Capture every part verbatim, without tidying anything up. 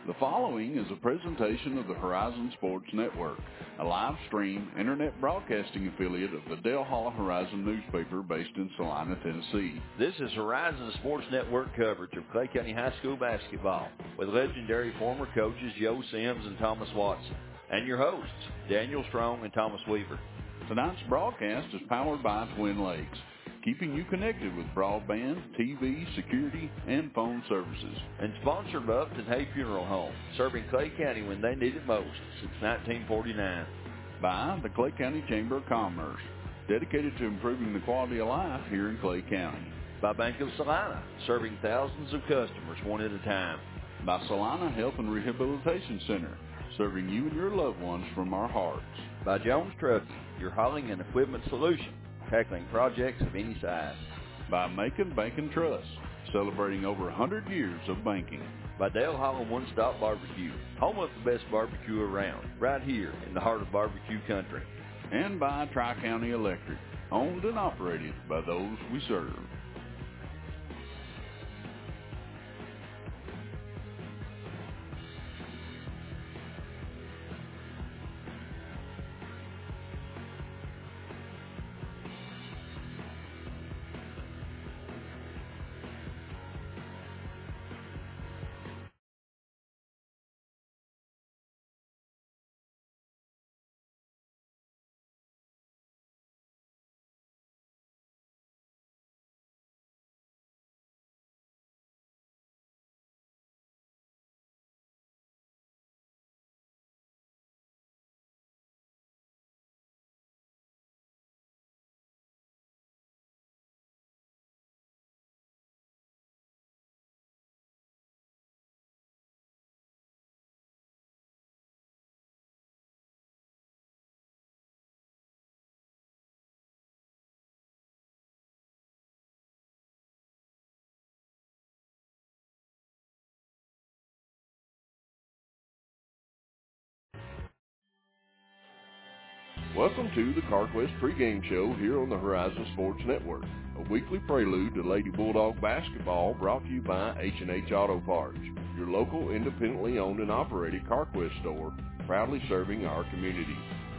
The following is a presentation of the Horizon Sports Network, a live stream internet broadcasting affiliate of the Dale Hollow Horizon newspaper based in Salina, Tennessee. This is Horizon Sports Network coverage of Clay County High School basketball with legendary former coaches Joe Sims and Thomas Watson, and your hosts, Daniel Strong and Thomas Weaver. Tonight's broadcast is powered by Twin Lakes, keeping you connected with broadband, T V, security, and phone services. And sponsored by Upton Hay Funeral Home, serving Clay County when they need it most since nineteen forty-nine. By the Clay County Chamber of Commerce, dedicated to improving the quality of life here in Clay County. By Bank of Salina, serving thousands of customers one at a time. By Salina Health and Rehabilitation Center, serving you and your loved ones from our hearts. By Jones Trucking, your hauling and equipment solution, tackling projects of any size. By Macon Bank and Trust, celebrating over one hundred years of banking. By Dale Hollow One Stop Barbecue, home of the best barbecue around, right here in the heart of barbecue country. And by Tri-County Electric, owned and operated by those we serve. Welcome to the CarQuest pregame show here on the Horizon Sports Network, a weekly prelude to Lady Bulldog basketball brought to you by H and H Auto Parts, your local independently owned and operated CarQuest store, proudly serving our community.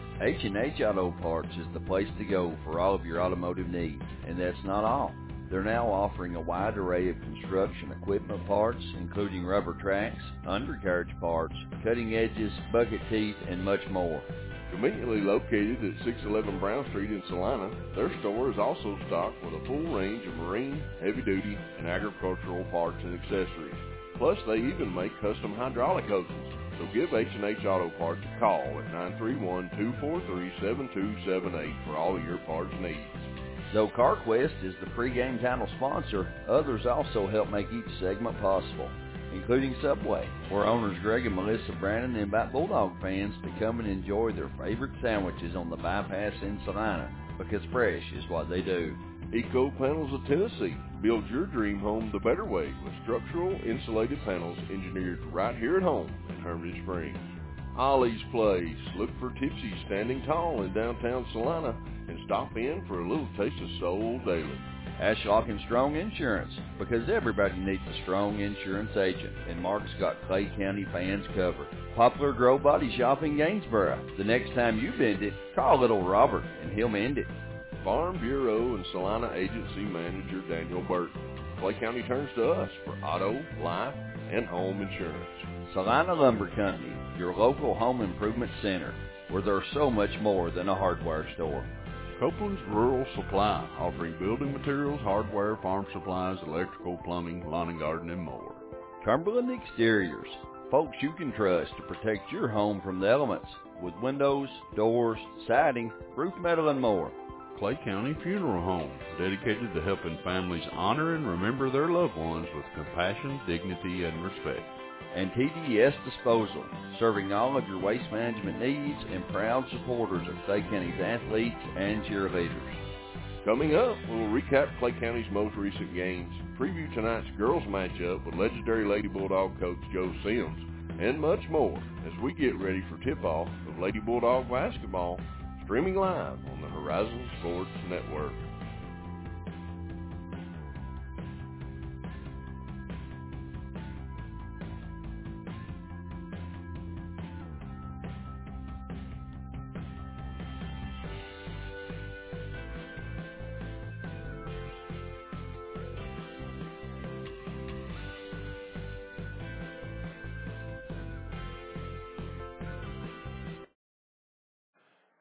H and H Auto Parts is the place to go for all of your automotive needs, and that's not all. They're now offering a wide array of construction equipment parts, including rubber tracks, undercarriage parts, cutting edges, bucket teeth, and much more. Conveniently located at six eleven Brown Street in Salina, their store is also stocked with a full range of marine, heavy-duty, and agricultural parts and accessories. Plus, they even make custom hydraulic hoses. So give H and H Auto Parts a call at nine three one, two four three, seven two seven eight for all of your parts needs. Though CarQuest is the pregame title sponsor, others also help make each segment possible, including Subway, where owners Greg and Melissa Brannon invite Bulldog fans to come and enjoy their favorite sandwiches on the bypass in Salina, because fresh is what they do. Eco Panels of Tennessee, build your dream home the better way with structural insulated panels engineered right here at home in Hermitage Springs. Ollie's Place, look for Tipsy standing tall in downtown Salina and stop in for a little taste of soul daily. Ashlock and Strong Insurance, because everybody needs a strong insurance agent, and Mark's got Clay County fans covered. Poplar Grove Body Shop in Gainsboro. The next time you bend it, call little Robert, and he'll mend it. Farm Bureau and Salina Agency Manager Daniel Burton. Clay County turns to us for auto, life, and home insurance. Salina Lumber Company, your local home improvement center, where there's so much more than a hardware store. Copeland's Rural Supply, offering building materials, hardware, farm supplies, electrical, plumbing, lawn and garden, and more. Cumberland Exteriors, folks you can trust to protect your home from the elements, with windows, doors, siding, roof metal, and more. Clay County Funeral Home, dedicated to helping families honor and remember their loved ones with compassion, dignity, and respect. And T D S Disposal, serving all of your waste management needs and proud supporters of Clay County's athletes and cheerleaders. Coming up, we'll recap Clay County's most recent games, preview tonight's girls matchup with legendary Lady Bulldog coach Joe Sims, and much more as we get ready for tip-off of Lady Bulldog basketball, streaming live on the Horizon Sports Network.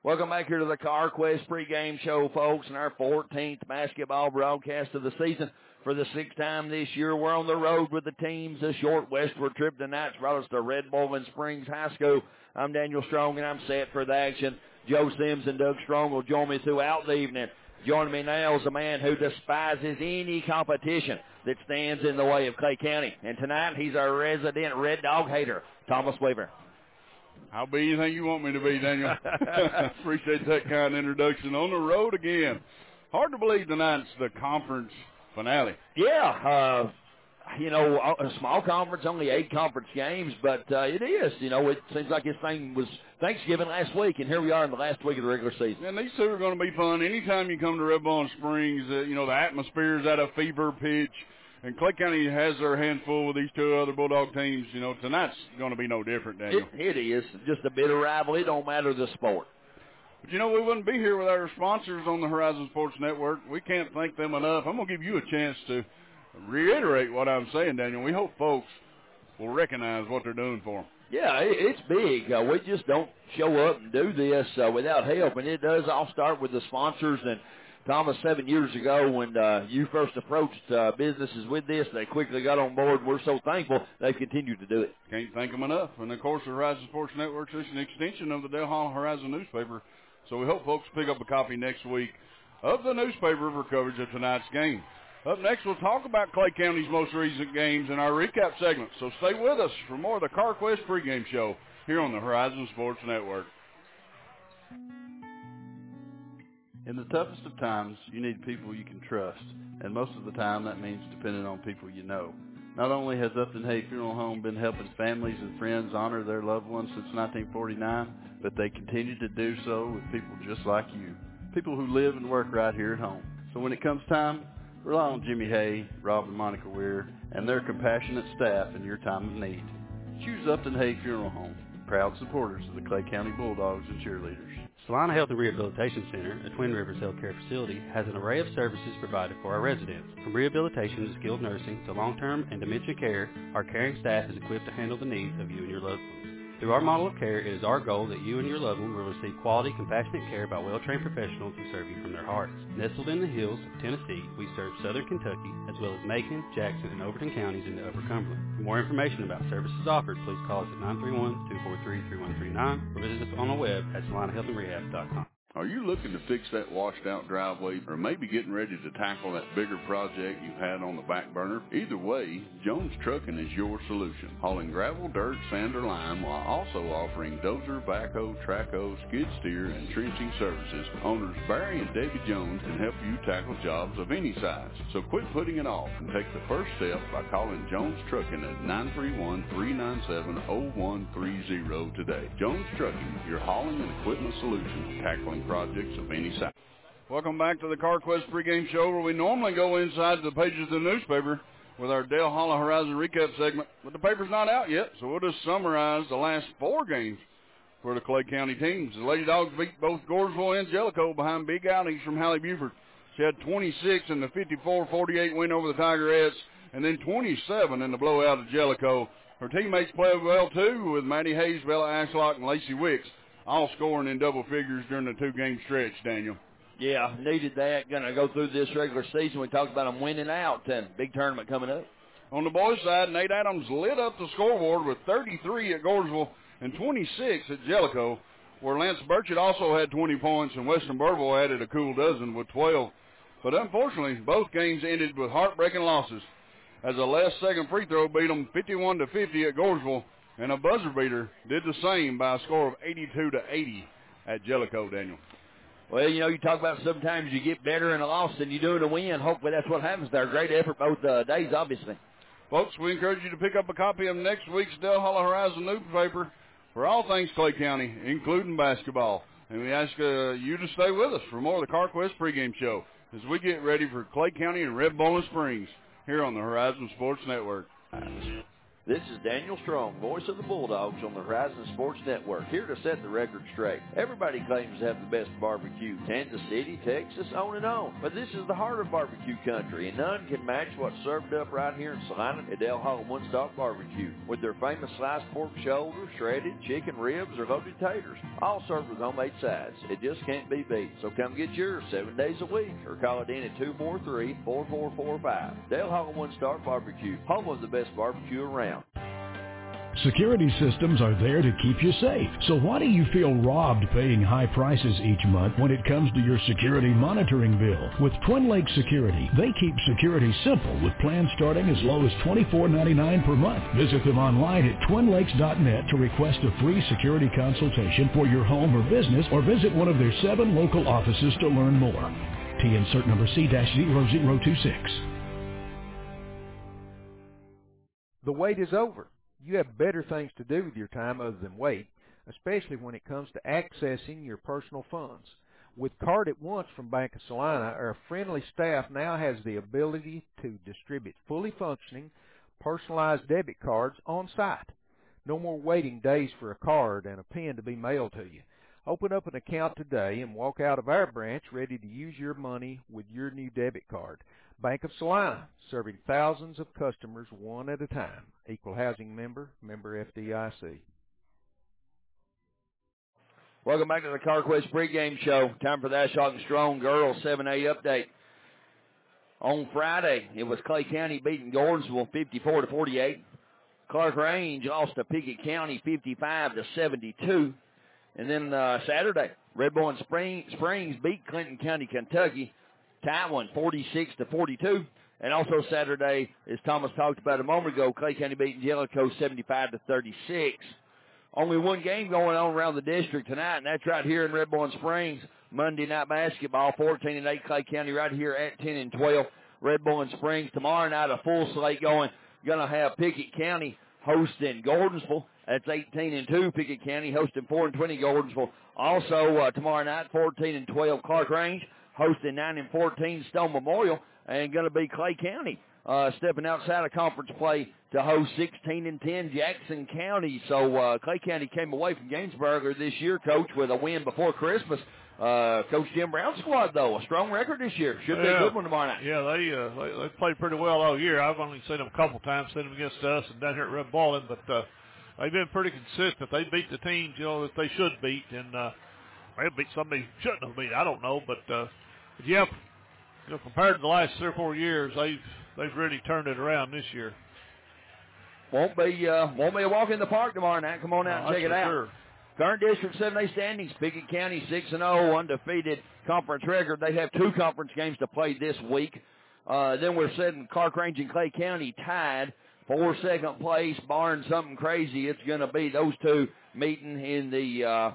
Welcome back here to the CarQuest pregame show, folks, and our fourteenth basketball broadcast of the season. For the sixth time this year, we're on the road with the teams. A short westward trip tonight's brought us to Red Bowling Springs High School. I'm Daniel Strong, and I'm set for the action. Joe Sims and Doug Strong will join me throughout the evening. Joining me now is a man who despises any competition that stands in the way of Clay County. And tonight, he's our resident Red Dog hater, Thomas Weaver. I'll be anything you want me to be, Daniel. Appreciate that kind introduction. On the road again. Hard to believe tonight's the conference finale. Yeah, uh, you know, a small conference, only eight conference games, but uh, it is. You know, it seems like this thing was Thanksgiving last week, and here we are in the last week of the regular season. And these two are going to be fun. Anytime you come to Red Bowling Springs, uh, you know, the atmosphere is at a fever pitch. And Clay County has their hands full with these two other Bulldog teams. You know, tonight's going to be no different, Daniel. It, it is. Just a bitter rival. It don't matter the sport. But, you know, we wouldn't be here without our sponsors on the Horizon Sports Network. We can't thank them enough. I'm going to give you a chance to reiterate what I'm saying, Daniel. We hope folks will recognize what they're doing for them. Yeah, it, it's big. Uh, we just don't show up and do this uh, without help. And it does all start with the sponsors. And Thomas, seven years ago when uh, you first approached uh, businesses with this, they quickly got on board. We're so thankful they've continued to do it. Can't thank them enough. And, of course, the Horizon Sports Network is an extension of the Dale Hall Horizon newspaper. So we hope folks pick up a copy next week of the newspaper for coverage of tonight's game. Up next, we'll talk about Clay County's most recent games in our recap segment. So stay with us for more of the CarQuest pregame show here on the Horizon Sports Network. In the toughest of times, you need people you can trust, and most of the time that means depending on people you know. Not only has Upton Hay Funeral Home been helping families and friends honor their loved ones since nineteen forty-nine, but they continue to do so with people just like you, people who live and work right here at home. So when it comes time, rely on Jimmy Hay, Rob and Monica Weir, and their compassionate staff in your time of need. Choose Upton Hay Funeral Home, proud supporters of the Clay County Bulldogs and cheerleaders. Salina Health and Rehabilitation Center, a Twin Rivers healthcare facility, has an array of services provided for our residents. From rehabilitation to skilled nursing to long-term and dementia care, our caring staff is equipped to handle the needs of you and your loved ones. Through our model of care, it is our goal that you and your loved one will receive quality, compassionate care by well-trained professionals who serve you from their hearts. Nestled in the hills of Tennessee, we serve southern Kentucky, as well as Macon, Jackson, and Overton counties in the Upper Cumberland. For more information about services offered, please call us at nine three one, two four three, three one three nine or visit us on the web at salina health and rehab dot com. Are you looking to fix that washed-out driveway or maybe getting ready to tackle that bigger project you've had on the back burner? Either way, Jones Trucking is your solution. Hauling gravel, dirt, sand, or lime while also offering dozer, backhoe, trackhoe, skid steer, and trenching services. Owners Barry and Debbie Jones can help you tackle jobs of any size. So quit putting it off and take the first step by calling Jones Trucking at nine three one, three nine seven, zero one three zero today. Jones Trucking, your hauling and equipment solution, tackling projects of any size. Welcome back to the CarQuest pregame show, where we normally go inside the pages of the newspaper with our Dale Hollow Horizon recap segment, but the paper's not out yet, so we'll just summarize the last four games for the Clay County teams. The Lady Dogs beat both Gordonsville and Jellicoe behind big outings from Hallie Buford. She had twenty-six in the fifty-four forty-eight win over the Tigerettes, and then twenty-seven in the blowout of Jellicoe. Her teammates played well, too, with Maddie Hayes, Bella Ashlock, and Lacey Wicks, all scoring in double figures during the two-game stretch, Daniel. Yeah, needed that. Going to go through this regular season. We talked about them winning out, and big tournament coming up. On the boys' side, Nate Adams lit up the scoreboard with thirty-three at Gordonsville and twenty-six at Jellicoe, where Lance Burchett also had twenty points, and Weston Burville added a cool dozen with twelve. But unfortunately, both games ended with heartbreaking losses, as a last-second free throw beat them fifty-one to fifty at Gordonsville, and a buzzer beater did the same by a score of eighty-two to eighty at Jellicoe, Daniel. Well, you know, you talk about sometimes you get better in a loss than you do in a win. Hopefully that's what happens there. Great effort both uh, days, obviously. Folks, we encourage you to pick up a copy of next week's Dale Hollow Horizon newspaper for all things Clay County, including basketball. And we ask uh, you to stay with us for more of the CarQuest pregame show as we get ready for Clay County and Red Bowling Springs here on the Horizon Sports Network. This is Daniel Strong, voice of the Bulldogs on the Horizon Sports Network, here to set the record straight. Everybody claims to have the best barbecue, Kansas City, Texas, on and on. But this is the heart of barbecue country, and none can match what's served up right here in Salina at Dale Hall One Stop Barbecue, with their famous sliced pork shoulder, shredded chicken ribs, or loaded taters, all served with homemade sides. It just can't be beat. So come get yours seven days a week, or call it in at two four three, four four four five. Dale Hall One Stop Barbecue, home of the best barbecue around. Security systems are there to keep you safe. So why do you feel robbed paying high prices each month when it comes to your security monitoring bill? With Twin Lakes Security, they keep security simple with plans starting as low as twenty-four ninety-nine per month. Visit them online at twin lakes dot net to request a free security consultation for your home or business, or visit one of their seven local offices to learn more. T insert number C zero zero two six. The wait is over. You have better things to do with your time other than wait, especially when it comes to accessing your personal funds. With Card at Once from Bank of Salina, our friendly staff now has the ability to distribute fully functioning, personalized debit cards on site. No more waiting days for a card and a pen to be mailed to you. Open up an account today and walk out of our branch ready to use your money with your new debit card. Bank of Salina, serving thousands of customers one at a time. Equal housing member, member F D I C. Welcome back to the CarQuest pregame show. Time for the Ashok and Strong Girls seven A update. On Friday, it was Clay County beating Gordonsville fifty-four to forty-eight. Clark Range lost to Pickett County fifty-five to seventy-two. And then uh, Saturday, Red Bull and Spring, Springs beat Clinton County, Kentucky. Taiwan forty-six to forty-two. And also Saturday, as Thomas talked about a moment ago, Clay County beating Jellicoe seventy-five to thirty-six. Only one game going on around the district tonight, and that's right here in Red Bull Springs. Monday night basketball, fourteen and eight Clay County right here at ten and twelve. Red Bull Springs tomorrow night, a full slate going. Going to have Pickett County hosting Gordonsville. That's eighteen and two Pickett County hosting four and twenty Gordonsville. Also uh, tomorrow night, fourteen and twelve Clark Range hosting nine and fourteen Stone Memorial, and going to be Clay County uh, stepping outside of conference play to host sixteen and ten Jackson County. So uh, Clay County came away from Gainsborough this year, Coach, with a win before Christmas. Uh, Coach Jim Brown's squad, though, a strong record this year. Should be yeah. a good one tomorrow night. Yeah, they, uh, they they played pretty well all year. I've only seen them a couple times, seen them against us and down here at Red Ballin, but uh, they've been pretty consistent. They beat the teams, you know, that they should beat, and uh, they beat somebody shouldn't have beat. I don't know, but uh, yeah, you know, compared to the last three or four years, they've they've really turned it around this year. Won't be uh, won't be a walk in the park tomorrow night. Come on out no, and check it out. Sure. Current District seven A standings, Pickett County six and oh, undefeated conference record. They have two conference games to play this week. Uh, then we're sitting Clark Range and Clay County tied for second place, barring something crazy. It's going to be those two meeting in the uh,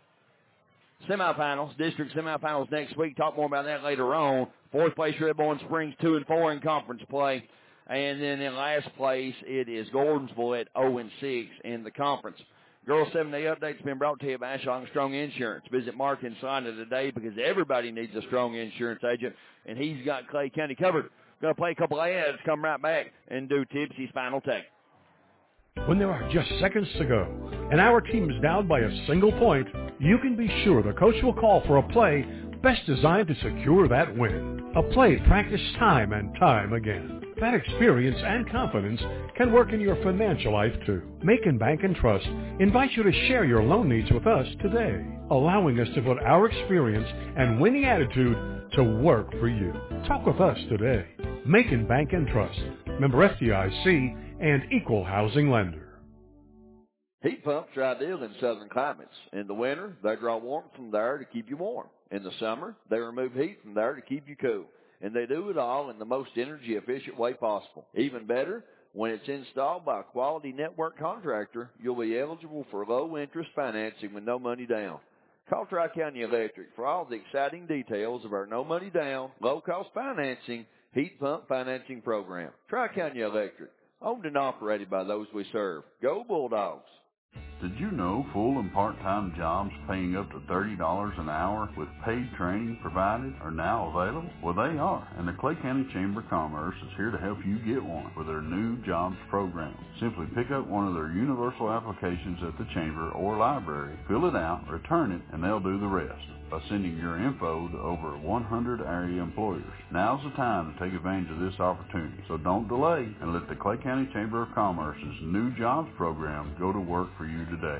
semifinals, district semifinals next week. Talk more about that later on. Fourth place, Red Bull Springs, two and four in conference play. And then in last place, it is Gordonsville at oh and six in the conference. Girls seven A update's been brought to you by Ashong Strong Insurance. Visit Mark in Salina today because everybody needs a strong insurance agent, and he's got Clay County covered. Going to play a couple of ads, come right back, and do Tipsy's final take. When there are just seconds to go, and our team is down by a single point, you can be sure the coach will call for a play best designed to secure that win. A play practiced time and time again. That experience and confidence can work in your financial life too. Macon Bank and Trust invites you to share your loan needs with us today, allowing us to put our experience and winning attitude to work for you. Talk with us today. Macon Bank and Trust, member F D I C and equal housing lender. Heat pumps are ideal in southern climates. In the winter, they draw warmth from there to keep you warm. In the summer, they remove heat from there to keep you cool. And they do it all in the most energy-efficient way possible. Even better, when it's installed by a quality network contractor, you'll be eligible for low-interest financing with no money down. Call Tri-County Electric for all the exciting details of our no-money-down, low-cost financing heat pump financing program. Tri-County Electric, owned and operated by those we serve. Go Bulldogs! Did you know full and part-time jobs paying up to thirty dollars an hour with paid training provided are now available? Well, they are, and the Clay County Chamber of Commerce is here to help you get one with their new jobs program. Simply pick up one of their universal applications at the Chamber or library, fill it out, return it, and they'll do the rest by sending your info to over one hundred area employers. Now's the time to take advantage of this opportunity, so don't delay and let the Clay County Chamber of Commerce's new jobs program go to work for you today.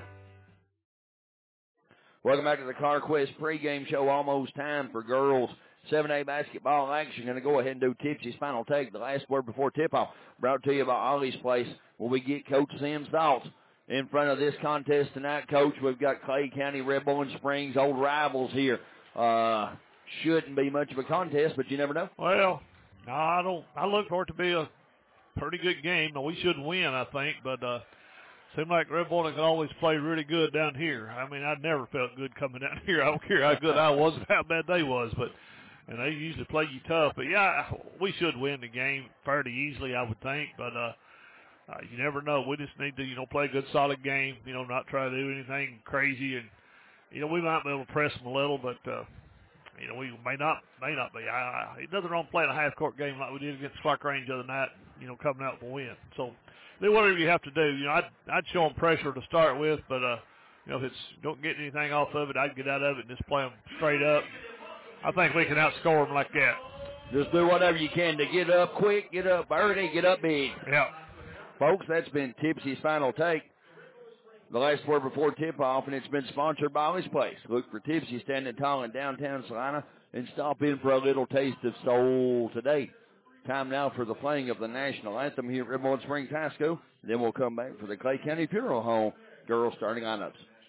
Welcome back to the CarQuest pregame show. Almost time for girls seven A basketball action. Going to go ahead and do Tipsy's final take. The last word before tip-off brought to you by Ollie's Place. Will we get Coach Sims' thoughts in front of this contest tonight, Coach? We've got Clay County, Red Bull, and Springs, old rivals here. Uh, shouldn't be much of a contest, but you never know. Well, no, I don't. I look for it to be a pretty good game. Now, we should win, I think, but uh, seemed like Red Bull can always play really good down here. I mean, I never felt good coming down here. I don't care how good I was and how bad they was, but and they usually play you tough. But yeah, we should win the game fairly easily, I would think. But uh, uh, you never know. We just need to, you know, play a good, solid game. You know, not try to do anything crazy, and you know, we might be able to press them a little, but uh, you know, we may not, may not be. I, I, it doesn't wrong playing a half-court game like we did against Flock Range the other night. You know, coming out with a win. So do whatever you have to do. You know, I'd, I'd show them pressure to start with, but, uh, you know, if it's don't get anything off of it, I'd get out of it and just play them straight up. I think we can outscore them like that. Just do whatever you can to get up quick, get up early, get up big. Yeah. Folks, that's been Tipsy's final take. The last word before tip-off, and it's been sponsored by Ollie's Place. Look for Tipsy standing tall in downtown Salina and stop in for a little taste of soul today. Time now for the playing of the national anthem here at Red Bull Springs High School. Then we'll come back for the Clay County Funeral Home girls starting lineups.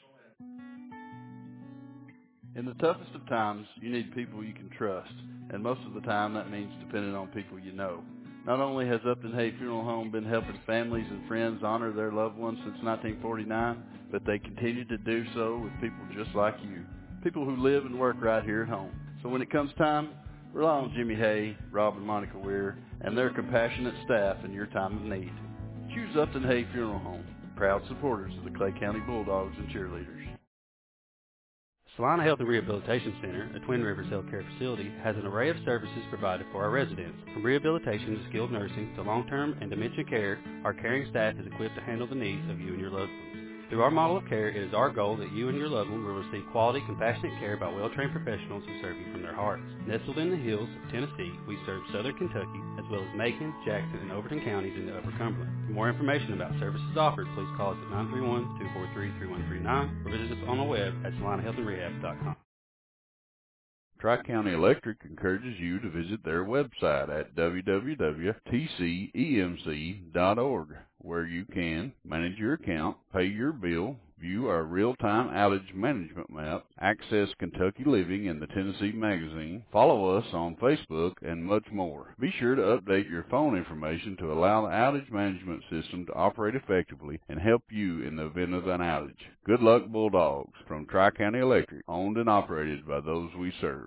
In the toughest of times, you need people you can trust, and most of the time that means depending on people you know. Not only has Upton Hay Funeral Home been helping families and friends honor their loved ones since nineteen forty-nine, but they continue to do so with people just like you, people who live and work right here at home. So when it comes time, rely on Jimmy Hay, Rob and Monica Weir, and their compassionate staff in your time of need. Choose Upton Hay Funeral Home, proud supporters of the Clay County Bulldogs and cheerleaders. Salina Health and Rehabilitation Center, a Twin Rivers healthcare facility, has an array of services provided for our residents. From rehabilitation to skilled nursing to long-term and dementia care, our caring staff is equipped to handle the needs of you and your loved ones. Through our model of care, it is our goal that you and your loved one will receive quality, compassionate care by well-trained professionals who serve you from their hearts. Nestled in the hills of Tennessee, we serve southern Kentucky, as well as Macon, Jackson, and Overton counties in the Upper Cumberland. For more information about services offered, please call us at nine three one, two four three, three one three nine or visit us on the web at salina health and rehab dot com. Tri-County Electric encourages you to visit their website at w w w dot t c e m c dot org, where you can manage your account, pay your bill, view our real-time outage management map, access Kentucky Living and the Tennessee Magazine, follow us on Facebook, and much more. Be sure to update your phone information to allow the outage management system to operate effectively and help you in the event of an outage. Good luck, Bulldogs, from Tri-County Electric, owned and operated by those we serve.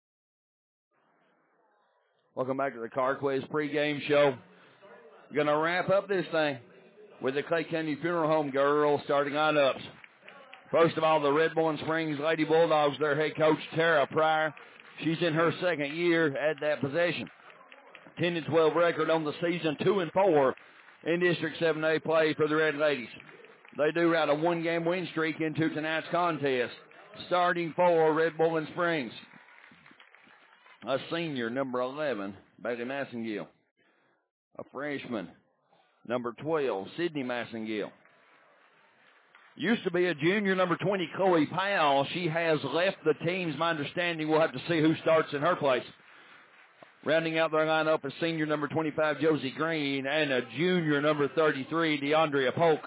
Welcome back to the CarQuest pregame show. Going to wrap up this thing with the Clay County Funeral Home girls starting lineups. First of all, the Red Bull and Springs Lady Bulldogs, their head coach, Tara Pryor. She's in her second year at that position. ten and twelve record on the season, two and four in District seven A play for the Red Ladies. They do ride a one-game win streak into tonight's contest. Starting for Red Bull and Springs, a senior, number eleven, Bailey Massengill. A freshman, number twelve, Sydney Massengill. Used to be a junior, number twenty, Chloe Powell. She has left the team. My understanding, we'll have to see who starts in her place. Rounding out their lineup is senior, number twenty-five, Josie Green, and a junior, number thirty-three, DeAndrea Polk.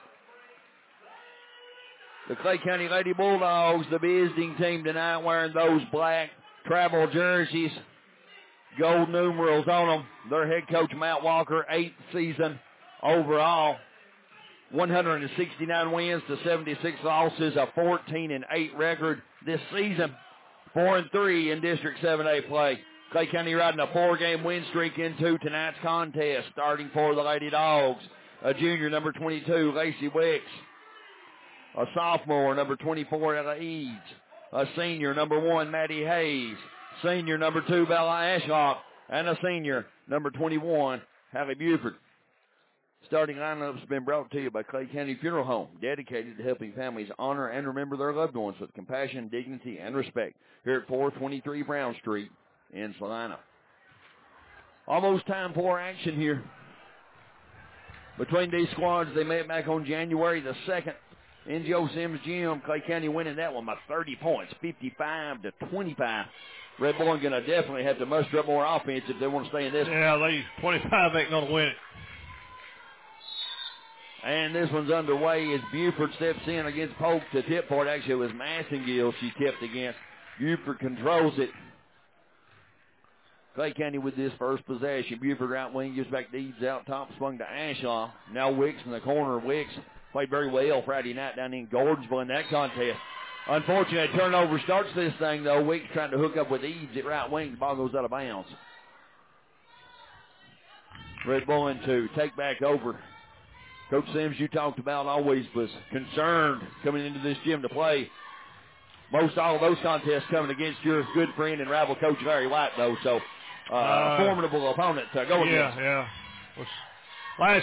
The Clay County Lady Bulldogs, the visiting team tonight, wearing those black travel jerseys, gold numerals on them. Their head coach, Matt Walker, eighth season overall, one hundred sixty-nine wins to seventy-six losses, a fourteen and eight record this season, four and three in District seven A play. Clay County riding a four-game win streak into tonight's contest, starting for the Lady Dogs, a junior, number twenty-two, Lacey Wicks. A sophomore, number twenty-four, Ella Eads. A senior, number one, Maddie Hayes. Senior, number two, Bella Ashlock. And a senior, number twenty-one, Hallie Buford. Starting lineup has been brought to you by Clay County Funeral Home, dedicated to helping families honor and remember their loved ones with compassion, dignity, and respect here at four twenty-three Brown Street in Salina. Almost time for action here between these squads. They met back on January the second in Joe Sims Gym. Clay County winning that one by thirty points, fifty-five to twenty-five. Red Bull going to definitely have to muster up more offense if they want to stay in this. Yeah, they twenty-five ain't going to win it. And this one's underway as Buford steps in against Polk to tip for it. Actually, it was Massengill she tipped against. Buford controls it. Clay County with this first possession. Buford right wing gives back Deeds out top, swung to Ashlaw. Now Wicks in the corner. Wicks played very well Friday night down in Gordonsville in that contest. Unfortunately, a turnover starts this thing, though. Wicks trying to hook up with Eads at right wing. The ball goes out of bounds. Red Bull into take back over. Coach Sims, you talked about, always was concerned coming into this gym to play. Most all of those contests coming against your good friend and rival Coach Larry White, though. So, uh, uh, a formidable opponent to go yeah, against. Yeah, yeah. Last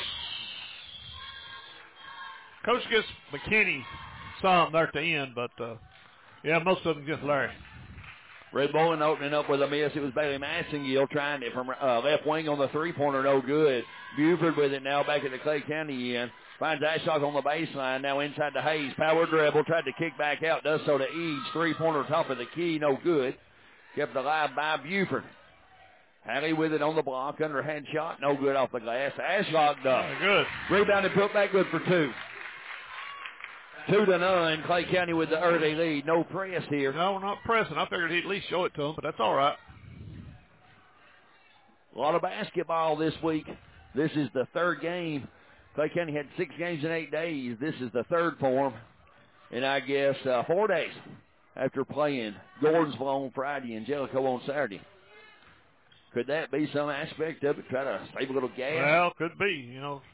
Coach gets McKinney some there at the end, but, uh, yeah, most of them against Larry. Red Bull opening up with a miss. It was Bailey Massengill trying it from uh, left wing on the three-pointer, no good. Buford with it now back at the Clay County end. Finds Ashlock on the baseline, now inside to Hayes. Power dribble, tried to kick back out, does so to Eads. Three-pointer top of the key, no good. Kept alive by Buford. Hallie with it on the block, underhand shot, no good off the glass. Ashlock does. Good. Rebounded, put back good for two. Two to none. Clay County with the early lead. No press here. No, we're not pressing. I figured he'd at least show it to him, but that's all right. A lot of basketball this week. This is the third game. Clay County had six games in eight days. This is the third for them. And I guess uh, four days after playing Gordonsville on Friday and Jellicoe on Saturday. Could that be some aspect of it? Try to save a little gas? Well, could be, you know.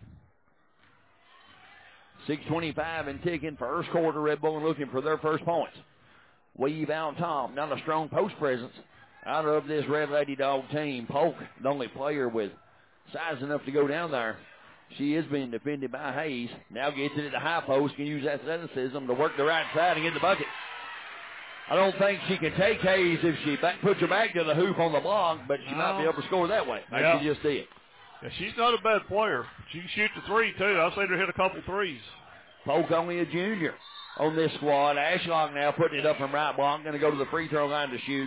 six twenty-five and ticking. First quarter, Red Bull looking for their first points. Weave out top. Not a strong post presence out of this Red Lady Dog team. Polk, the only player with size enough to go down there. She is being defended by Hayes. Now gets it at the high post. Can use athleticism to work the right side and get the bucket. I don't think she can take Hayes if she back, puts her back to the hoop on the block, but she no. might be able to score that way. Like yeah. she just did. Yeah, she's not a bad player. She can shoot the three, too. I've seen her hit a couple threes. Polk only a junior on this squad. Ashlock now putting it up from right block. Going to go to the free throw line to shoot.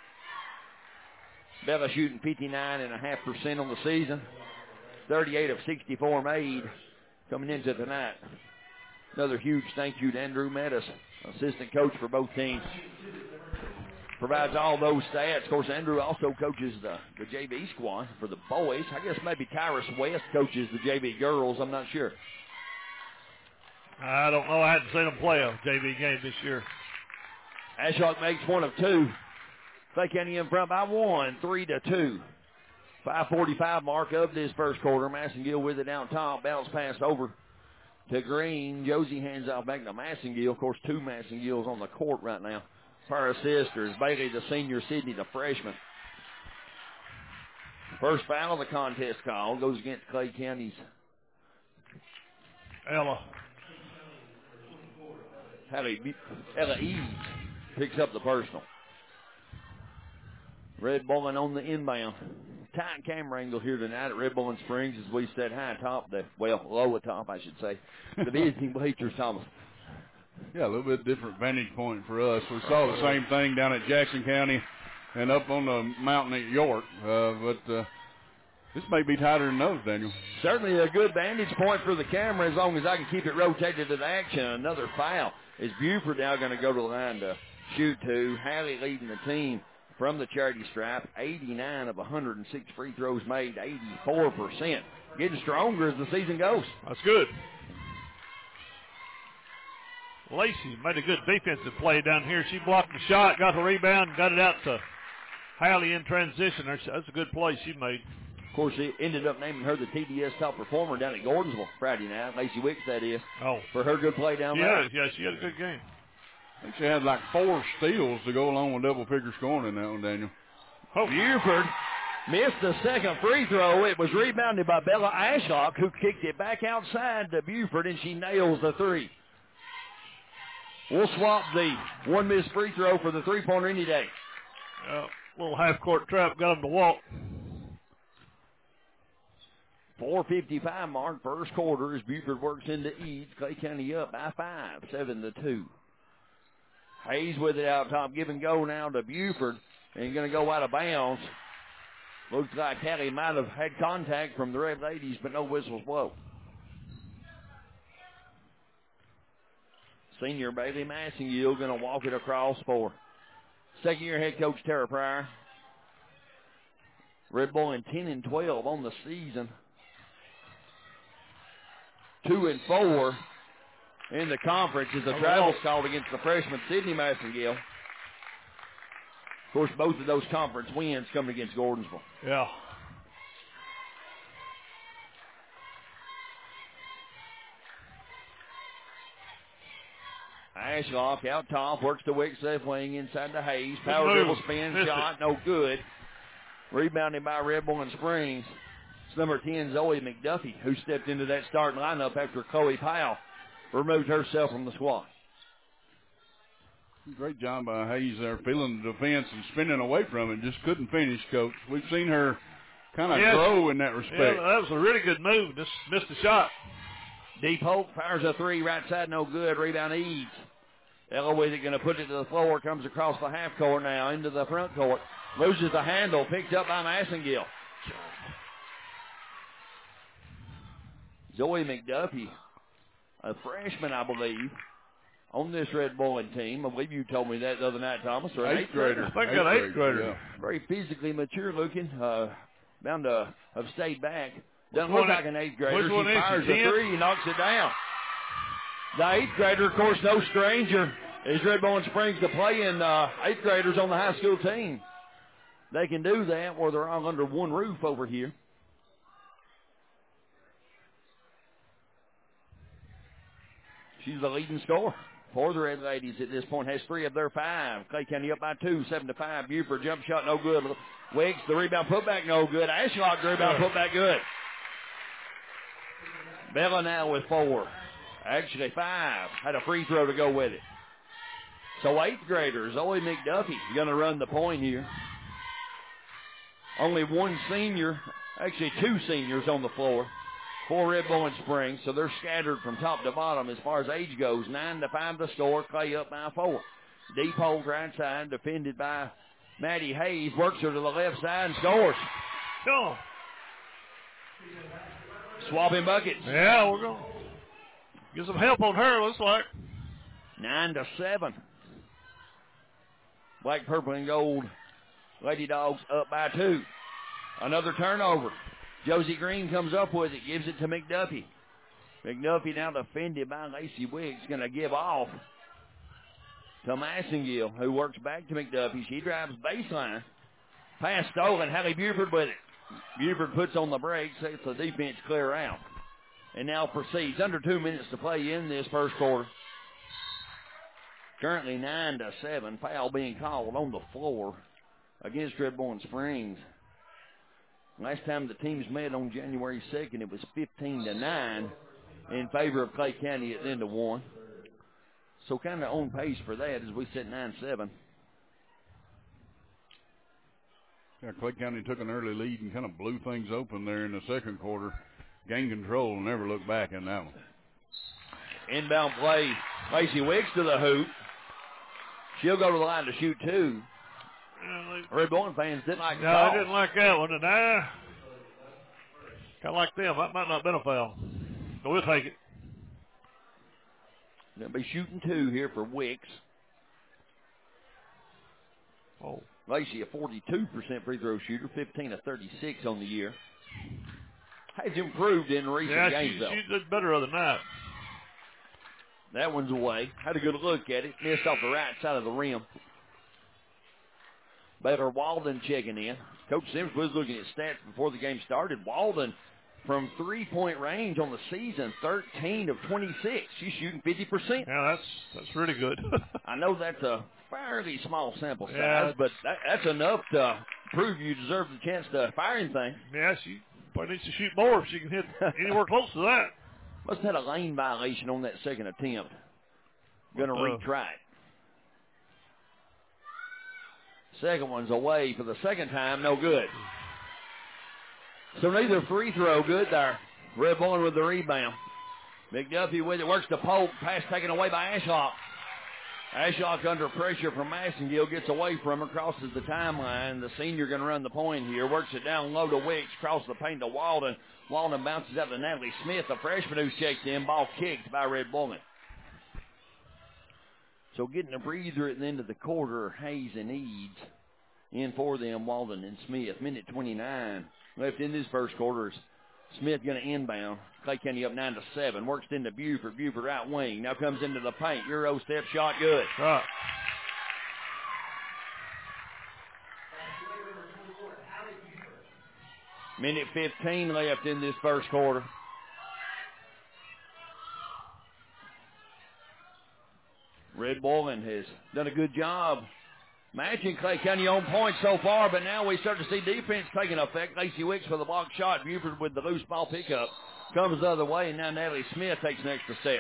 Bella shooting fifty-nine point five percent on the season. thirty-eight of sixty-four made coming into tonight. Another huge thank you to Andrew Mettis, assistant coach for both teams. Provides all those stats. Of course, Andrew also coaches the, the J V squad for the boys. I guess maybe Tyrus West coaches the J V girls. I'm not sure. I don't know. I hadn't seen them play a J V game this year. Ashlock makes one of two. Clay County in front by one, three to two. five forty-five mark of this first quarter. Massengill with it down top. Bounce pass over to Green. Josie hands off back to Massengill. Of course, two Massengills on the court right now. Her sisters, Bailey the senior, Sydney the freshman. First foul of the contest call goes against Clay County's Ella. Hallie, Ella Eads picks up the personal. Red Bowling on the inbound. Tight camera angle here tonight at Red Bowling Springs as we set high top, the, well, low top, I should say. The visiting bleachers, Thomas. Yeah, a little bit different vantage point for us. We saw the same thing down at Jackson County and up on the mountain at York. Uh, but uh, this may be tighter than those, Daniel. Certainly a good vantage point for the camera as long as I can keep it rotated to the action. Another foul. Is Buford now going to go to the line to shoot two? Hallie leading the team from the charity stripe. eighty-nine of one hundred six free throws made, eighty-four percent. Getting stronger as the season goes. That's good. Lacey made a good defensive play down here. She blocked the shot, got the rebound, got it out to Hallie in transition. That's a good play she made. Of course, he ended up naming her the T D S top performer down at Gordonsville Friday night. Lacey Wicks, that is. Oh. For her good play down yeah, there. Yeah, she had a good game. I think she had like four steals to go along with double figure scoring in that one, Daniel. Oh. Buford missed the second free throw. It was rebounded by Bella Ashlock, who kicked it back outside to Buford, and she nails the three. We'll swap the one missed free throw for the three-pointer any day. Yeah, little half-court trap got him to walk. four fifty-five mark, first quarter, as Buford works into Eads. Clay County up by five, seven to two. Hayes with it out top, give and go now to Buford, and going to go out of bounds. Looks like Callie might have had contact from the Red Ladies, but no whistles blow. Senior Bailey Massengill going to walk it across for second-year head coach Tara Pryor. Red Bull in ten and twelve on the season. Two and four in the conference as a travel called against the freshman Sydney Massengill. Of course, both of those conference wins coming against Gordonsville. Yeah. Ashlock out top, works the Wicks left wing inside the Hayes. Power dribble spin shot, no good. Rebounded by Red Bull and Springs. It's number ten, Zoe McDuffie, who stepped into that starting lineup after Chloe Powell removed herself from the squad. Great job by Hayes there, feeling the defense and spinning away from it. Just couldn't finish, Coach. We've seen her kind of yes. grow in that respect. Yeah, that was a really good move. Just missed the shot. Deep Holt fires a three, right side, no good. Rebound Eads. Eloise is going to put it to the floor, comes across the half court now into the front court. Loses the handle, picked up by Massengill. Zoe McDuffie, a freshman, I believe, on this Red Bowling team. I believe you told me that the other night, Thomas. Or an eighth, eighth grader. I think an eighth, eighth grader. Yeah. Very physically mature looking. Uh, bound to have stayed back. Doesn't look like an eighth grader. She fires a three, he knocks it down. The eighth grader, of course, no stranger, is Red Bowling Springs to play in uh, eighth graders on the high school team. They can do that where they're all under one roof over here. She's the leading scorer for the Red Ladies at this point. Has three of their five. Clay County up by two, seven to five. Buford jump shot, no good. Wicks, the rebound putback, no good. Ashlock, the rebound putback, good. Bella now with four. Actually five. Had a free throw to go with it. So eighth graders, Zoe McDuffie going to run the point here. Only one senior, actually two seniors on the floor for Red Bowling Springs, so they're scattered from top to bottom as far as age goes. Nine to five the score. Clay up by four. Deep hold right side, defended by Maddie Hayes. Works her to the left side and scores. Go. Swapping buckets. Yeah, we're going to get some help on her, looks like. Nine to seven. Black, purple, and gold Lady Dogs up by two. Another turnover. Josie Green comes up with it, gives it to McDuffie. McDuffie now defended by Lacey Wiggs, going to give off to Massengill, who works back to McDuffie. She drives baseline. Pass stolen. Hallie Buford with it. Buford puts on the brakes, lets the defense clear out, and now proceeds. Under two minutes to play in this first quarter. Currently nine to seven. Foul being called on the floor against Red Bowling Springs. Last time the teams met on January second, it was fifteen to nine in favor of Clay County at the end of one. So kind of on pace for that as we sit nine seven. Yeah, Clay County took an early lead and kind of blew things open there in the second quarter. Gained control and never looked back in that one. Inbound play. Lacey Wicks to the hoop. She'll go to the line to shoot two. Red Bowling fans didn't like the No, call. I didn't like that one. And I kind of like them. That might not have been a foul. But we'll take it. They'll be shooting two here for Wicks. Oh. Lacey, a forty-two percent free throw shooter, fifteen of thirty-six on the year. Has improved in recent yeah, games, she, though. she did better other than that. That one's away. Had a good look at it. Missed off the right side of the rim. Baylor Walden checking in. Coach Sims was looking at stats before the game started. Walden, from three-point range on the season, thirteen of twenty-six. She's shooting fifty percent. Yeah, that's that's really good. I know that's a fairly small sample size, yeah, but that, that's enough to prove you deserve the chance to fire anything. Yeah, she probably needs to shoot more if she can hit anywhere close to that. Must have had a lane violation on that second attempt. Going to uh, retry it. Second one's away for the second time, no good. So neither free throw good there. Red Bull with the rebound. McDuffie with it, works the poke, pass taken away by Ashlock. Ashlock under pressure from Massengill, gets away from her, crosses the timeline. The senior going to run the point here, works it down low to Wicks, crosses the paint to Walden. Walden bounces out to Natalie Smith, the freshman who checked in, ball kicked by Red Bull. So getting a breather at the end of the quarter, Hayes and Eads in for them, Walden and Smith. Minute twenty-nine left in this first quarter. Smith going to inbound. Clay County up nine to seven. Works into Buford. Buford right wing. Now comes into the paint. Euro step shot good. Right. Minute fifteen left in this first quarter. Red Bullman has done a good job matching Clay County on point so far, but now we start to see defense taking effect. Lacey Wicks for the block shot. Buford with the loose ball pickup. Comes the other way, and now Natalie Smith takes an extra step.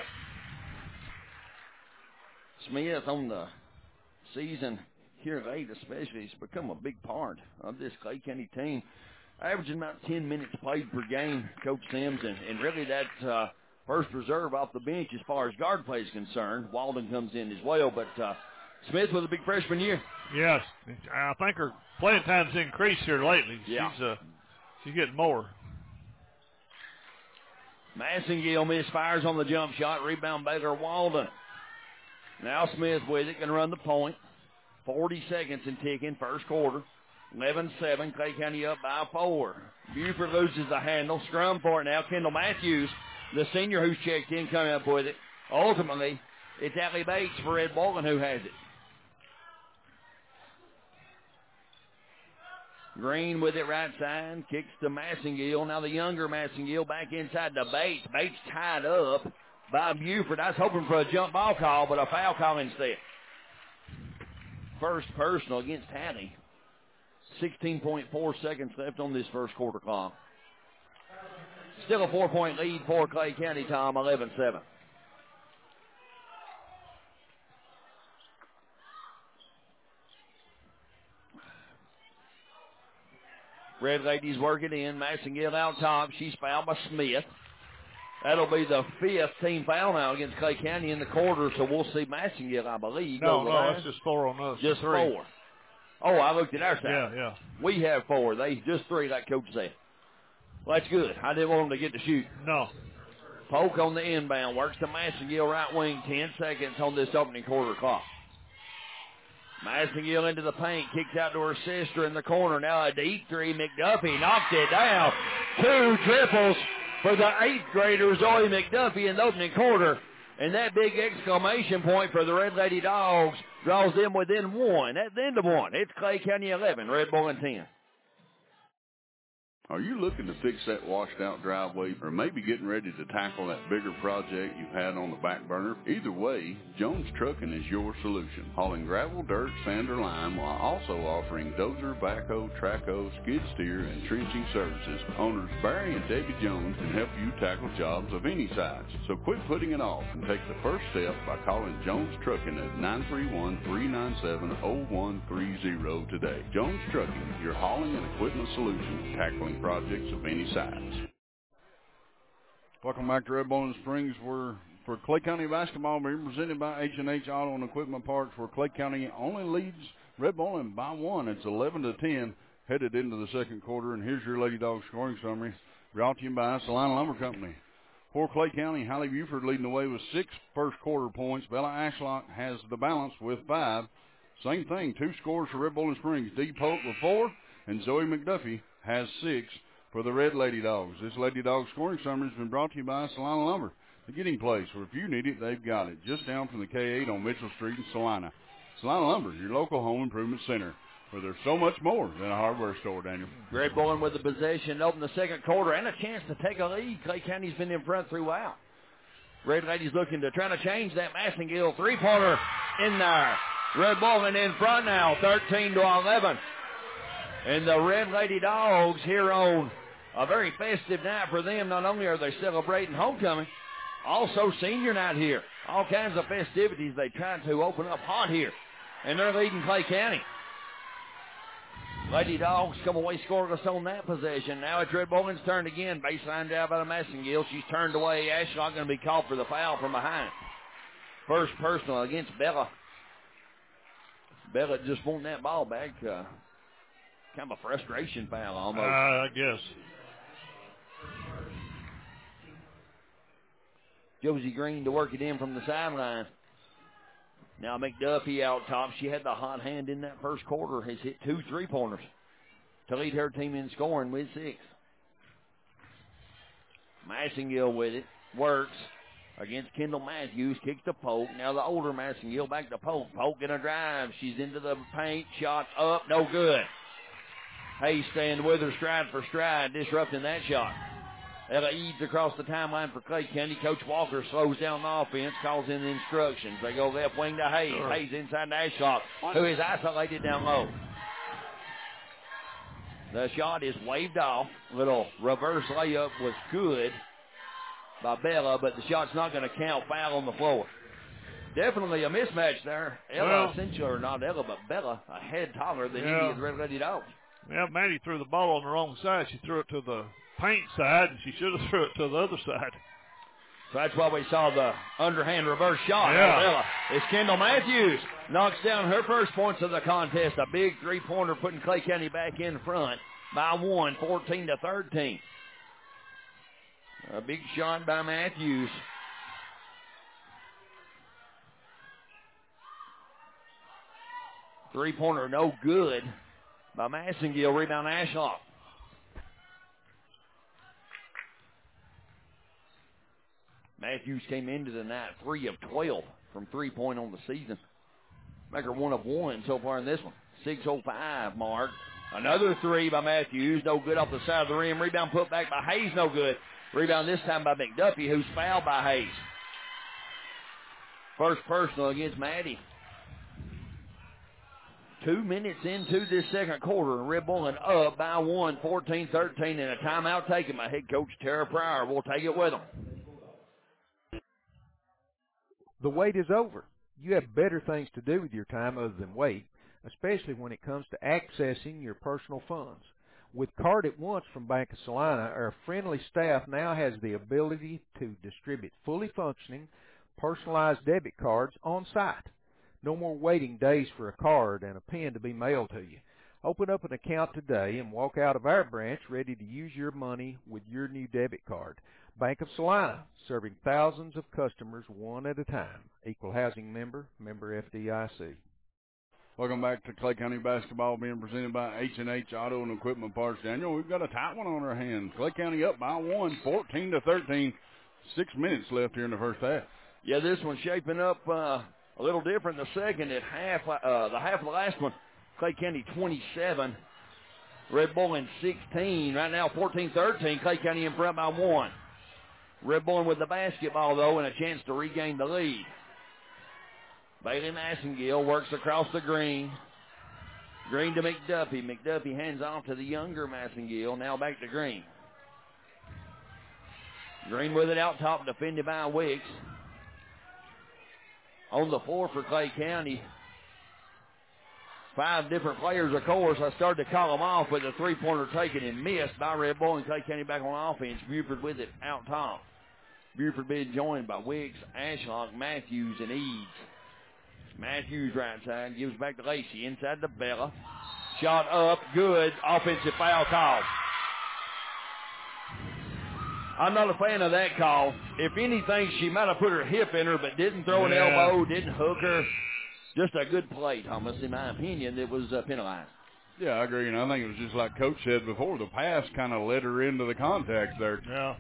Smith on the season here at eight especially has become a big part of this Clay County team. Averaging about ten minutes played per game, Coach Sims, and, and really that uh, first reserve off the bench as far as guard play is concerned. Walden comes in as well, but uh, Smith with a big freshman year. Yes, I think her playing time's increased here lately. Yeah. She's uh, she's getting more. Massengill misfires on the jump shot. Rebound Baylor Walden. Now Smith with it, going to run the point. forty seconds and ticking, first quarter. eleven seven, Clay County up by four. Buford loses the handle. Scrum for it now. Kendall Matthews, the senior who's checked in, coming up with it. Ultimately, it's Allie Bates for Red Bullman who has it. Green with it right side. Kicks to Massengill. Now the younger Massengill back inside to Bates. Bates tied up by Buford. I was hoping for a jump ball call, but a foul call instead. First personal against Hattie. sixteen point four seconds left on this first quarter clock. Still a four-point lead for Clay County, Tom, eleven seven. Red Ladies work it in. Massengill out top. She's fouled by Smith. That'll be the fifth team foul now against Clay County in the quarter, so we'll see Massengill, I believe. No, no, that's just four on us. Just three. four. Oh, I looked at our side. Yeah, yeah. We have four. They just three, like Coach said. Well, that's good. I didn't want them to get to shoot. No. Polk on the inbound. Works to Massengill right wing. Ten seconds on this opening quarter clock. Massengill into the paint. Kicks out to her sister in the corner. Now a deep three. McDuffie knocked it down. Two triples for the eighth grader Zoe McDuffie in the opening quarter. And that big exclamation point for the Red Lady Dogs draws them within one. At the end of one, it's Clay County eleven, Red Bull ten. Are you looking to fix that washed out driveway or maybe getting ready to tackle that bigger project you've had on the back burner? Either way, Jones Trucking is your solution. Hauling gravel, dirt, sand, or lime while also offering dozer, backhoe, trackhoe, skid steer, and trenching services. Owners Barry and Debbie Jones can help you tackle jobs of any size. So quit putting it off and take the first step by calling Jones Trucking at nine three one, three nine seven, zero one three zero today. Jones Trucking, your hauling and equipment solution, tackling projects of any size. Welcome back to Red Bowling Springs. We're for Clay County basketball being presented by H and H Auto and Equipment Parts, where Clay County only leads Red Bowling by one. It's eleven to ten headed into the second quarter. And here's your Lady Dog scoring summary brought to you by Salina Lumber Company. For Clay County, Hallie Buford leading the way with six first quarter points. Bella Ashlock has the balance with five. Same thing, two scores for Red Bowling Springs. Dee Polk with four, and Zoe McDuffie has six for the Red Lady Dogs. This Lady Dog scoring summary has been brought to you by Salina Lumber, the getting place, where if you need it, they've got it. Just down from the K eight on Mitchell Street in Salina. Salina Lumber, your local home improvement center. where there's so much more than a hardware store, Daniel. Red Bullen with the possession, open the second quarter, and a chance to take a lead. Clay County's been in front throughout. Red Ladies looking to try to change that. Massengill three-pointer in there. Red Bullen in front now, thirteen to eleven. And the Red Lady Dogs here on a very festive night for them. Not only are they celebrating homecoming, also senior night here. All kinds of festivities. They tried to open up hot here. And they're leading Clay County. Lady Dogs come away scoreless on that possession. Now it's Red Bullen's turn again. Baseline drive out of Massengill. She's turned away. Ashlock going to be called for the foul from behind. First personal against Bella. Bella just wanting that ball back. Uh, kind of a frustration foul almost. Uh, I guess. Josie Green to work it in from the sideline. Now McDuffie out top. She had the hot hand in that first quarter. Has hit two three-pointers to lead her team in scoring with six. Massengill with it. Works against Kendall Matthews. Kicks to Polk. Now the older Massengill back to Polk. Polk in a drive. She's into the paint. Shot up. No good. Hayes staying with her stride for stride. Disrupting that shot. Ella Eads across the timeline for Clay County. Coach Walker slows down the offense, calls in the instructions. They go left wing to Hayes. Sure. Hayes inside to Ashlock, who is isolated down low. The shot is waved off. Little reverse layup was good by Bella, but the shot's not going to count. Foul on the floor. Definitely a mismatch there. Ella, well, essentially, or not Ella, but Bella, a head taller than yeah. India's Red Lady Dogs. Yeah, Maddie threw the ball on the wrong side. She threw it to the paint side, and she should have threw it to the other side. So that's why we saw the underhand reverse shot. Yeah. It's Kendall Matthews. Knocks down her first points of the contest. A big three-pointer putting Clay County back in front by one, fourteen to thirteen. A big shot by Matthews. Three-pointer no good by Massengill. Rebound Ashlock. Matthews came into the night three of twelve from three-point on the season. Make her one of one so far in this one. six oh five mark. Another three by Matthews. No good off the side of the rim. Rebound put back by Hayes. No good. Rebound this time by McDuffie, who's fouled by Hayes. First personal against Maddie. Two minutes into this second quarter. Red Bullen up by one, fourteen thirteen, and a timeout taken by head coach Tara Pryor. We'll take it with them. The wait is over. You have better things to do with your time other than wait, especially when it comes to accessing your personal funds. With Card at Once from Bank of Salina, our friendly staff now has the ability to distribute fully functioning, personalized debit cards on site. No more waiting days for a card and a pen to be mailed to you. Open up an account today and walk out of our branch ready to use your money with your new debit card. Bank of Salina, serving thousands of customers one at a time. Equal housing member, member F D I C. Welcome back to Clay County Basketball, being presented by H and H Auto and Equipment Parts. Daniel, we've got a tight one on our hands. Clay County up by one, fourteen to thirteen. Six minutes left here in the first half. Yeah, this one's shaping up uh, a little different. The second at half, uh, the half of the last one, Clay County twenty-seven, Red Bullen sixteen. Right now, fourteen thirteen. Clay County in front by one. Red Bullen with the basketball, though, and a chance to regain the lead. Bailey Massengill works across the green. Green to McDuffie. McDuffie hands off to the younger Massengill. Now back to Green. Green with it out top, defended by Wicks. On the floor for Clay County. Five different players, of course. I started to call them off with a three-pointer taken and missed by Red Bullen. Clay County back on offense. Buford with it out top. Buford being joined by Wicks, Ashlock, Matthews, and Eads. Matthews right side, gives back to Lacey. Inside to Bella. Shot up, good. Offensive foul call. I'm not a fan of that call. If anything, she might have put her hip in her, but didn't throw an yeah. elbow, didn't hook her. Just a good play, Thomas, in my opinion. It was uh, penalized. Yeah, I agree, and I think it was just like Coach said before, the pass kind of led her into the contact there. Yeah.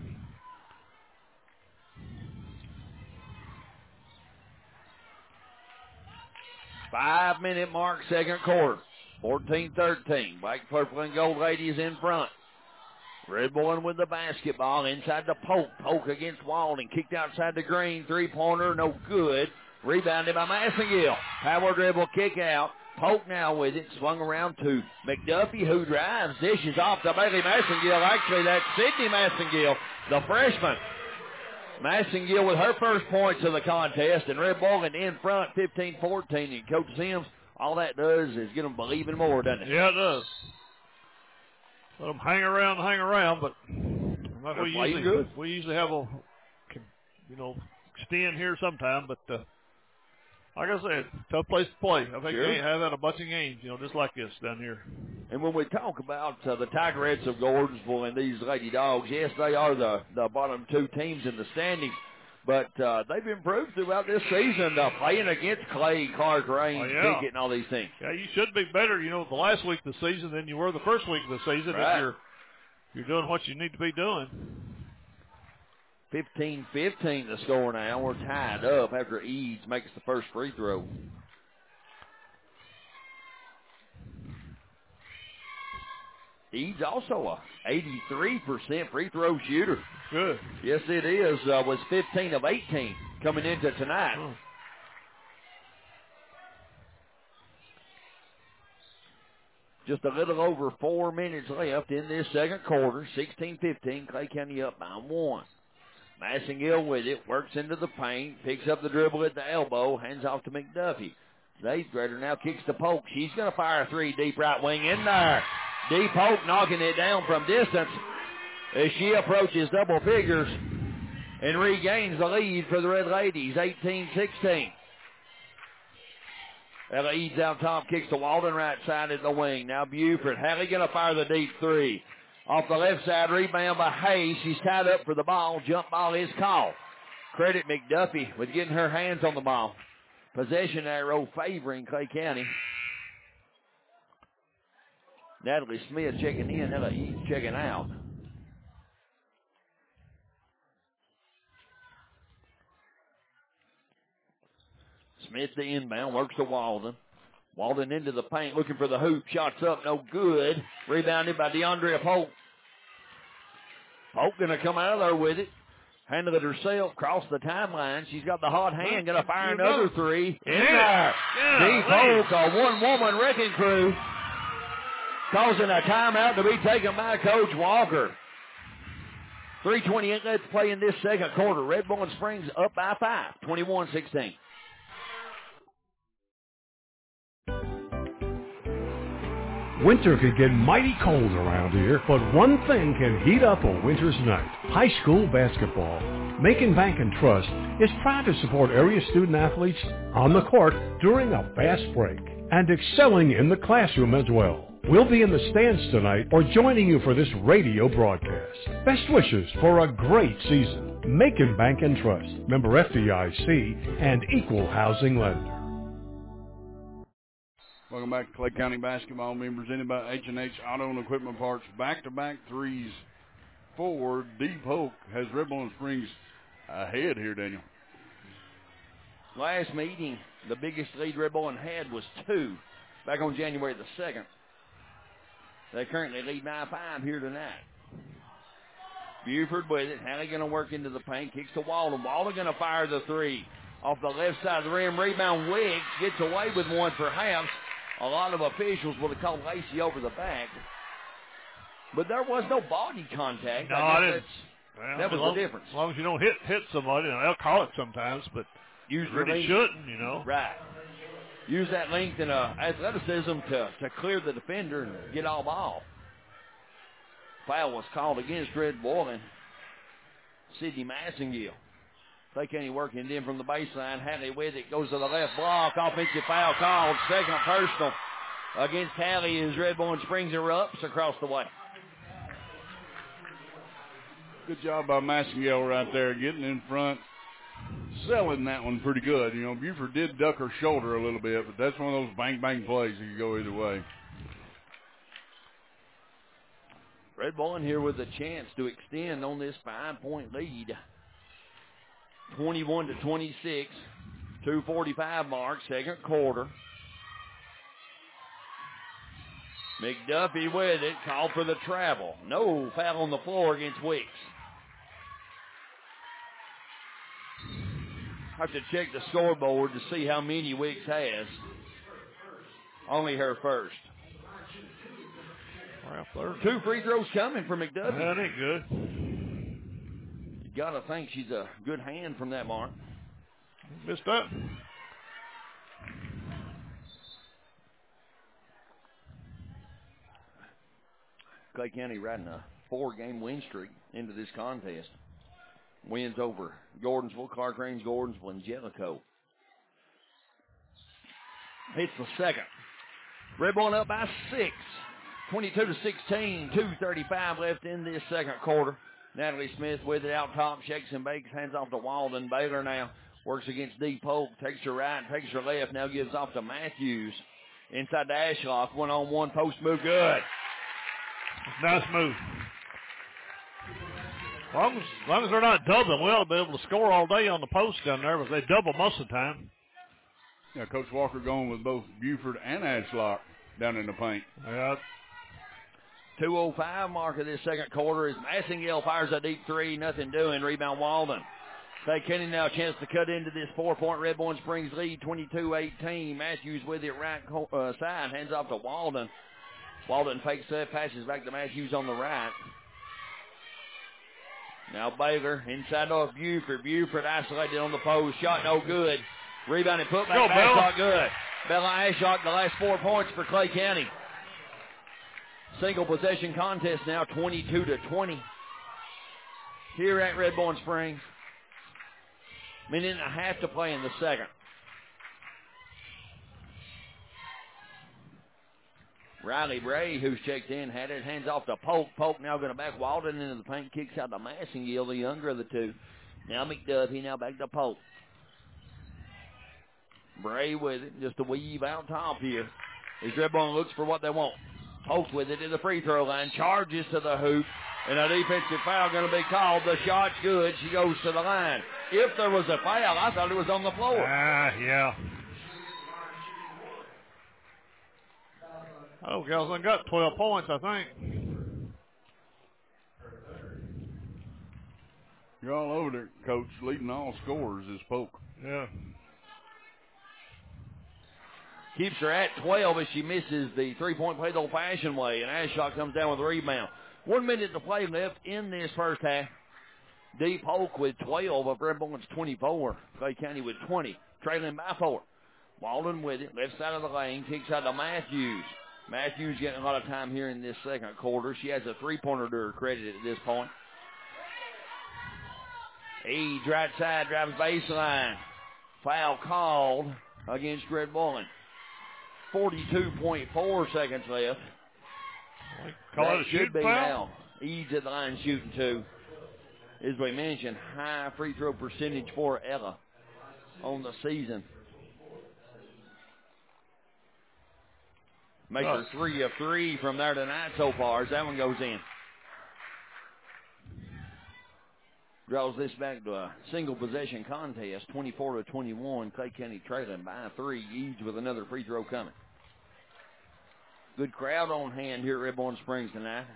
Five-minute mark, second quarter. fourteen thirteen. Black, purple, and gold ladies in front. Red Bull with the basketball inside the Polk. Polk against Walden. Kicked outside the green. Three-pointer, no good. Rebounded by Massengill. Power dribble, kick out. Polk now with it. Swung around to McDuffie, who drives. Dishes off to Bailey Massengill. Actually, that's Sydney Massengill, the freshman. Massengill with her first points of the contest. And Red Bull in front, fifteen fourteen. And Coach Sims, all that does is get them believing more, doesn't it? Yeah, it does. Let them hang around, hang around, but like we usually good. we usually have a, you know, extend here sometime. But uh, like I said, tough place to play. I think Sure. they have had a bunch of games, you know, just like this down here. And when we talk about uh, the Tigerettes of Gordonsville and these Lady Dogs, yes, they are the, the bottom two teams in the standings. But uh, they've improved throughout this season, uh, playing against Clay, Clark, Range, Oh, yeah. Pickett, and all these things. Yeah, you should be better, you know, the last week of the season than you were the first week of the season Right. if you're you're doing what you need to be doing. fifteen fifteen the score now. We're tied up after Eads makes the first free throw. Eads also a eighty-three percent free throw shooter. Good. Yes, it is. Uh, was fifteen of eighteen coming into tonight. Oh. Just a little over four minutes left in this second quarter. sixteen fifteen, Clay County up by one. Massengill with it, works into the paint, picks up the dribble at the elbow, hands off to McDuffie. The eighth grader now kicks to Polk. She's going to fire a three deep right wing in there. D. Polk knocking it down from distance as she approaches double figures and regains the lead for the Red Ladies, eighteen sixteen. Ella Eads out top, kicks to Walden right side at the wing. Now Buford. Hallie going to fire the deep three. Off the left side, rebound by Hayes. She's tied up for the ball. Jump ball is called. Credit McDuffie with getting her hands on the ball. Possession arrow favoring Clay County. Natalie Smith checking in. Ella Eads checking out. Smith the inbound, works to Walden. Walden into the paint, looking for the hoop. Shots up, no good. Rebounded by DeAndrea Polk. Polk going to come out of there with it. Handled it herself, crossed the timeline. She's got the hot hand, going to fire another three. In there. D. Polk, a one-woman wrecking crew, causing a timeout to be taken by Coach Walker. three twenty-eight left to play in this second quarter. Red Bowling Springs up by five, twenty-one sixteen. Winter can get mighty cold around here, but one thing can heat up a winter's night. High school basketball. Macon Bank and Trust is proud to support area student athletes on the court during a fast break and excelling in the classroom as well. We'll be in the stands tonight or joining you for this radio broadcast. Best wishes for a great season. Macon Bank and Trust, member F D I C and equal housing lender. Welcome back to Clay County Basketball, members. Anybody H and H Auto and Equipment Parts, back-to-back threes forward. D. Polk has Red Bowling Springs ahead here, Daniel. Last meeting, the biggest lead Red Bowling had was two, back on January the second. They currently lead nine five here tonight. Buford with it. Hallie going to work into the paint, kicks to Walden. Walden going to fire the three. Off the left side of the rim, rebound Wiggs gets away with one perhaps. A lot of officials would have called Lacey over the back. But there was no body contact. No, I I guess didn't. Well, that was long, the difference. As long as you don't hit hit somebody, and they'll call it sometimes, but Usually really shouldn't, you know. Right. Use that length and uh, athleticism to, to clear the defender and get all ball. Foul was called against Red Bowling. Sydney Massengill. They can't work it in from the baseline. Hallie with it. Goes to the left block. Offensive foul called. Second personal against Hallie as Red Bowling Springs erupts across the way. Good job by Massengill right there, getting in front, selling that one pretty good. You know, Buford did duck her shoulder a little bit, but that's one of those bang-bang plays that could go either way. Red Bowling here with a chance to extend on this five-point lead. twenty-one to twenty-six, two forty-five mark, second quarter. McDuffie with it, called for the travel. No foul on the floor against Wicks. Have to check the scoreboard to see how many Wicks has. Only her first. Well, Two free throws coming for McDuffie. That ain't good. You gotta think she's a good hand from that mark. Missed up. Clay County riding a four-game win streak into this contest. Wins over Gordonsville, Clark Range, Gordonsville, and Jellicoe. Hits the second. Red Bull up by six. twenty-two to sixteen. two thirty-five left in this second quarter. Natalie Smith with it out top. Shakes and bakes. Hands off to Walden. Baylor now works against D. Polk. Takes her right. Takes her left. Now gives off to Matthews. Inside to Ashlock. One-on-one post move. Good. Nice move. As long as, as long as they're not doubling, we'll be able to score all day on the post down there, but they double most of the time. Yeah, Coach Walker going with both Buford and Ashlock down in the paint. Yeah. two oh five mark of this second quarter as Massingale fires a deep three. Nothing doing. Rebound Walden. Clay County now a chance to cut into this four-point Red Bowling Springs lead, twenty-two eighteen. Matthews with it right uh, side. Hands off to Walden. Walden fakes it, passes back to Matthews on the right. Now Baylor inside off Buford. Buford isolated on the post. Shot no good. Rebound and put back. Go, Bella. Ashlock good. Bella Ashlock the last four points for Clay County. Single possession contest now, twenty-two to twenty. Here at Red Bowling Springs. Minute and a half to play in the second. Riley Bray, who's checked in, had it. Hands off to Polk. Polk now going to back Walden into the paint. Kicks out to Massingale, the younger of the two. Now McDuffie, now back to Polk. Bray with it, just a weave out top here. As Red Bowling looks for what they want. Polk with it to the free throw line. Charges to the hoop. And a defensive foul going to be called. The shot's good. She goes to the line. If there was a foul, I thought it was on the floor. Ah, uh, yeah. Oh, girls, I got twelve points, I think. You're all over there, Coach. Leading all scorers is Polk. Yeah. Keeps her at twelve as she misses the three-point play the old-fashioned way, and Ashlock comes down with a rebound. One minute to play left in this first half. D. Polk with twelve of Red Bowling's twenty-four. Clay County with twenty, trailing by four. Walden with it, left side of the lane, kicks out to Matthews. Matthews getting a lot of time here in this second quarter. She has a three-pointer to her credit at this point. Eads right side, drives baseline. Foul called against Red Bowling. forty-two point four seconds left. Call that it a should be foul. now. Eads at the line shooting two. As we mentioned, high free throw percentage for Ella on the season. Makes her three of three from there tonight so far as that one goes in. Draws this back to a single possession contest, twenty-four to twenty-one. Clay County trailing by three. Eads with another free throw coming. Good crowd on hand here at Red Bowling Springs tonight.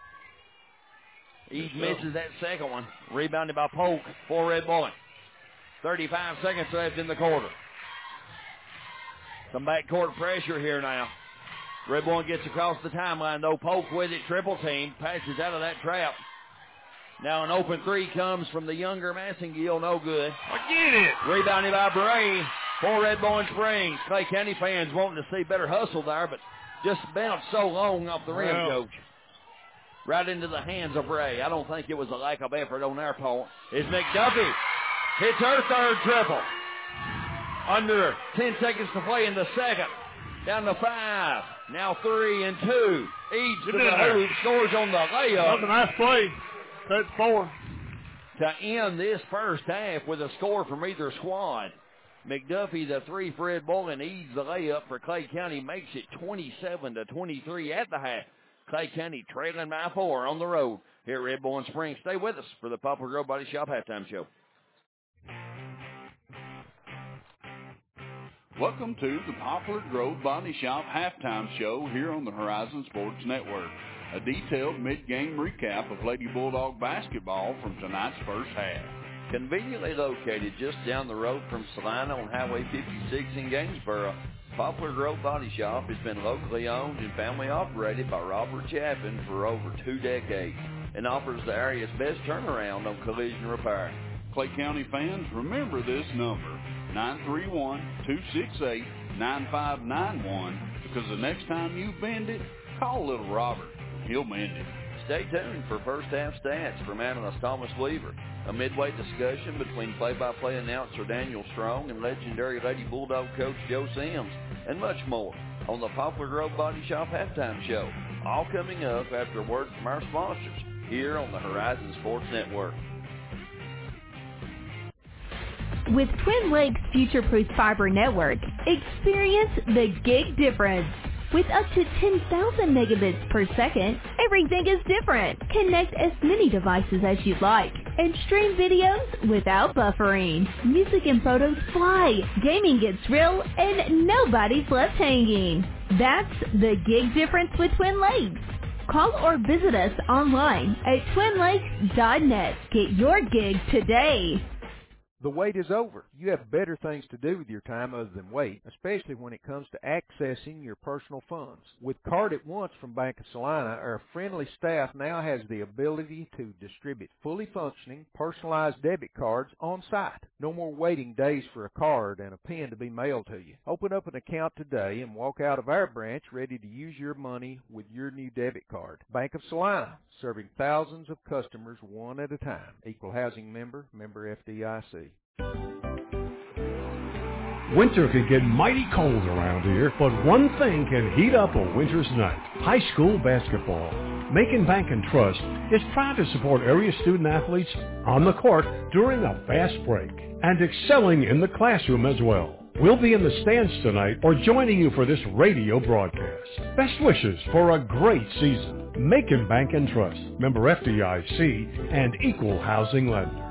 Eads misses that second one. Rebounded by Polk for Red Bowling. thirty-five seconds left in the quarter. Some backcourt pressure here now. Red Bowling gets across the timeline, though. Polk with it, triple team, passes out of that trap. Now an open three comes from the younger Massingale, no good. I get it. Rebounded by Bray for Red Bowling Springs. Clay County fans wanting to see better hustle there, but just bounced so long off the rim, well. Coach. Right into the hands of Bray. I don't think it was a lack of effort on their part. It's McDuffie. Hits her third triple. Under ten seconds to play in the second. Down to five. Now three and two. Eads to the hoop. Scores on the layup. That was a nice play. That's four. To end this first half with a score from either squad. McDuffie, the three for Red Bowling, Eads the layup for Clay County, makes it twenty-seven to twenty-three at the half. Clay County trailing by four on the road here at Red Bowling Springs. Stay with us for the Poplar Grove Body Shop halftime show. Welcome to the Poplar Grove Body Shop Halftime Show here on the Horizon Sports Network. A detailed mid-game recap of Lady Bulldog basketball from tonight's first half. Conveniently located just down the road from Salina on Highway fifty-six in Gainesboro, Poplar Grove Body Shop has been locally owned and family operated by Robert Chapin for over two decades and offers the area's best turnaround on collision repair. Clay County fans, remember this number, nine three one, two six eight, nine five nine one, because the next time you bend it, call little Robert. He'll mend it. Stay tuned for first half stats from analyst Thomas Weaver, a midway discussion between play-by-play announcer Daniel Strong and legendary Lady Bulldog coach Joe Sims, and much more on the Poplar Grove Body Shop Halftime Show. All coming up after a word from our sponsors here on the Horizon Sports Network. With Twin Lakes Future-Proof Fiber Network, experience the gig difference. With up to ten thousand megabits per second, everything is different. Connect as many devices as you'd like and stream videos without buffering. Music and photos fly, gaming gets real, and nobody's left hanging. That's the gig difference with Twin Lakes. Call or visit us online at twin lakes dot net. Get your gig today. The wait is over. You have better things to do with your time other than wait, especially when it comes to accessing your personal funds. With Card at Once from Bank of Salina, our friendly staff now has the ability to distribute fully functioning, personalized debit cards on site. No more waiting days for a card and a pin to be mailed to you. Open up an account today and walk out of our branch ready to use your money with your new debit card. Bank of Salina, serving thousands of customers one at a time. Equal housing member, member F D I C. Winter can get mighty cold around here, but one thing can heat up a winter's night. High school basketball. Macon Bank and Trust is proud to support area student athletes on the court during a fast break and excelling in the classroom as well. We'll be in the stands tonight or joining you for this radio broadcast. Best wishes for a great season. Macon Bank and Trust, member F D I C and equal housing lender.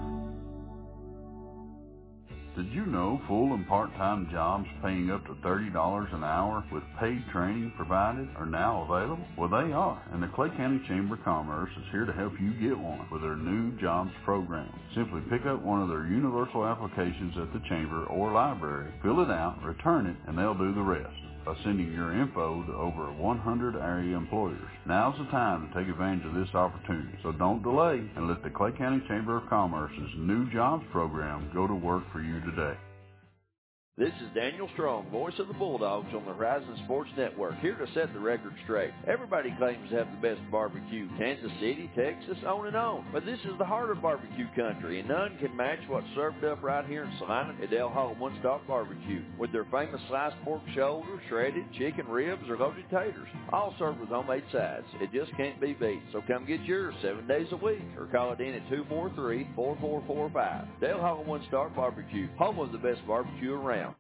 Did you know full and part-time jobs paying up to thirty dollars an hour with paid training provided are now available? Well, they are, and the Clay County Chamber of Commerce is here to help you get one with their new jobs program. Simply pick up one of their universal applications at the Chamber or library, fill it out, return it, and they'll do the rest by sending your info to over one hundred area employers. Now's the time to take advantage of this opportunity, so don't delay and let the Clay County Chamber of Commerce's new jobs program go to work for you today. This is Daniel Strong, voice of the Bulldogs on the Horizon Sports Network, here to set the record straight. Everybody claims to have the best barbecue, Kansas City, Texas, on and on. But this is the heart of barbecue country, and none can match what's served up right here in Salina at Dale Hall One Stop Barbecue, with their famous sliced pork shoulder, shredded chicken ribs, or loaded taters, all served with homemade sides. It just can't be beat. So come get yours seven days a week, or call it in at two four three, four four four five. Dale Hall One Stop Barbecue, home of the best barbecue around.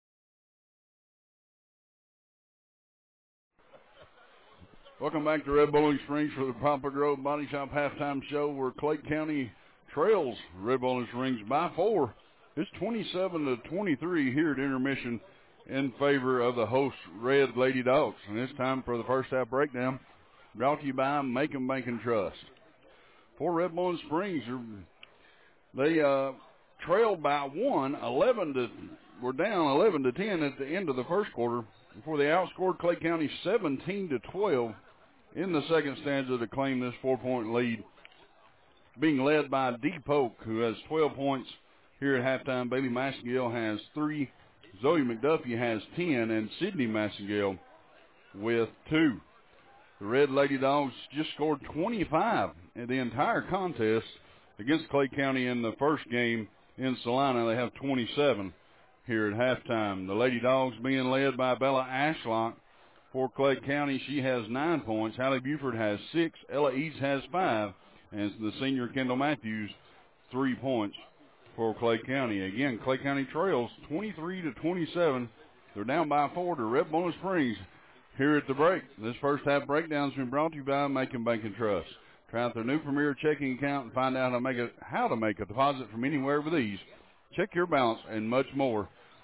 Welcome back to Red Bowling Springs for the Poplar Grove Body Shop Halftime Show, where Clay County trails Red Bowling Springs by four. It's twenty-seven to twenty-three here at intermission in favor of the host Red Lady Dogs. And it's time for the first half breakdown, brought to you by Macon Bank and Trust. For Red Bowling Springs, they uh, trailed by one, eleven to were down eleven to ten at the end of the first quarter before they outscored Clay County seventeen to twelve. In the second stanza to claim this four-point lead, being led by Dee Polk, who has twelve points here at halftime. Bailey Massengale has three, Zoe McDuffie has ten, and Sydney Massengale with two. The Red Lady Dogs just scored twenty-five in the entire contest against Clay County in the first game in Salina. They have twenty-seven here at halftime. The Lady Dogs being led by Bella Ashlock. For Clay County, she has nine points. Hallie Buford has six. Ella Eads has five. And the senior Kendall Matthews, three points for Clay County. Again, Clay County trails twenty-three to twenty-seven. They're down by four to Red Bowling Springs here at the break. This first half breakdown has been brought to you by Macon Bank and Trust. Try out their new Premier checking account and find out how to make a, how to make a deposit from anywhere with ease. Check your balance and much more.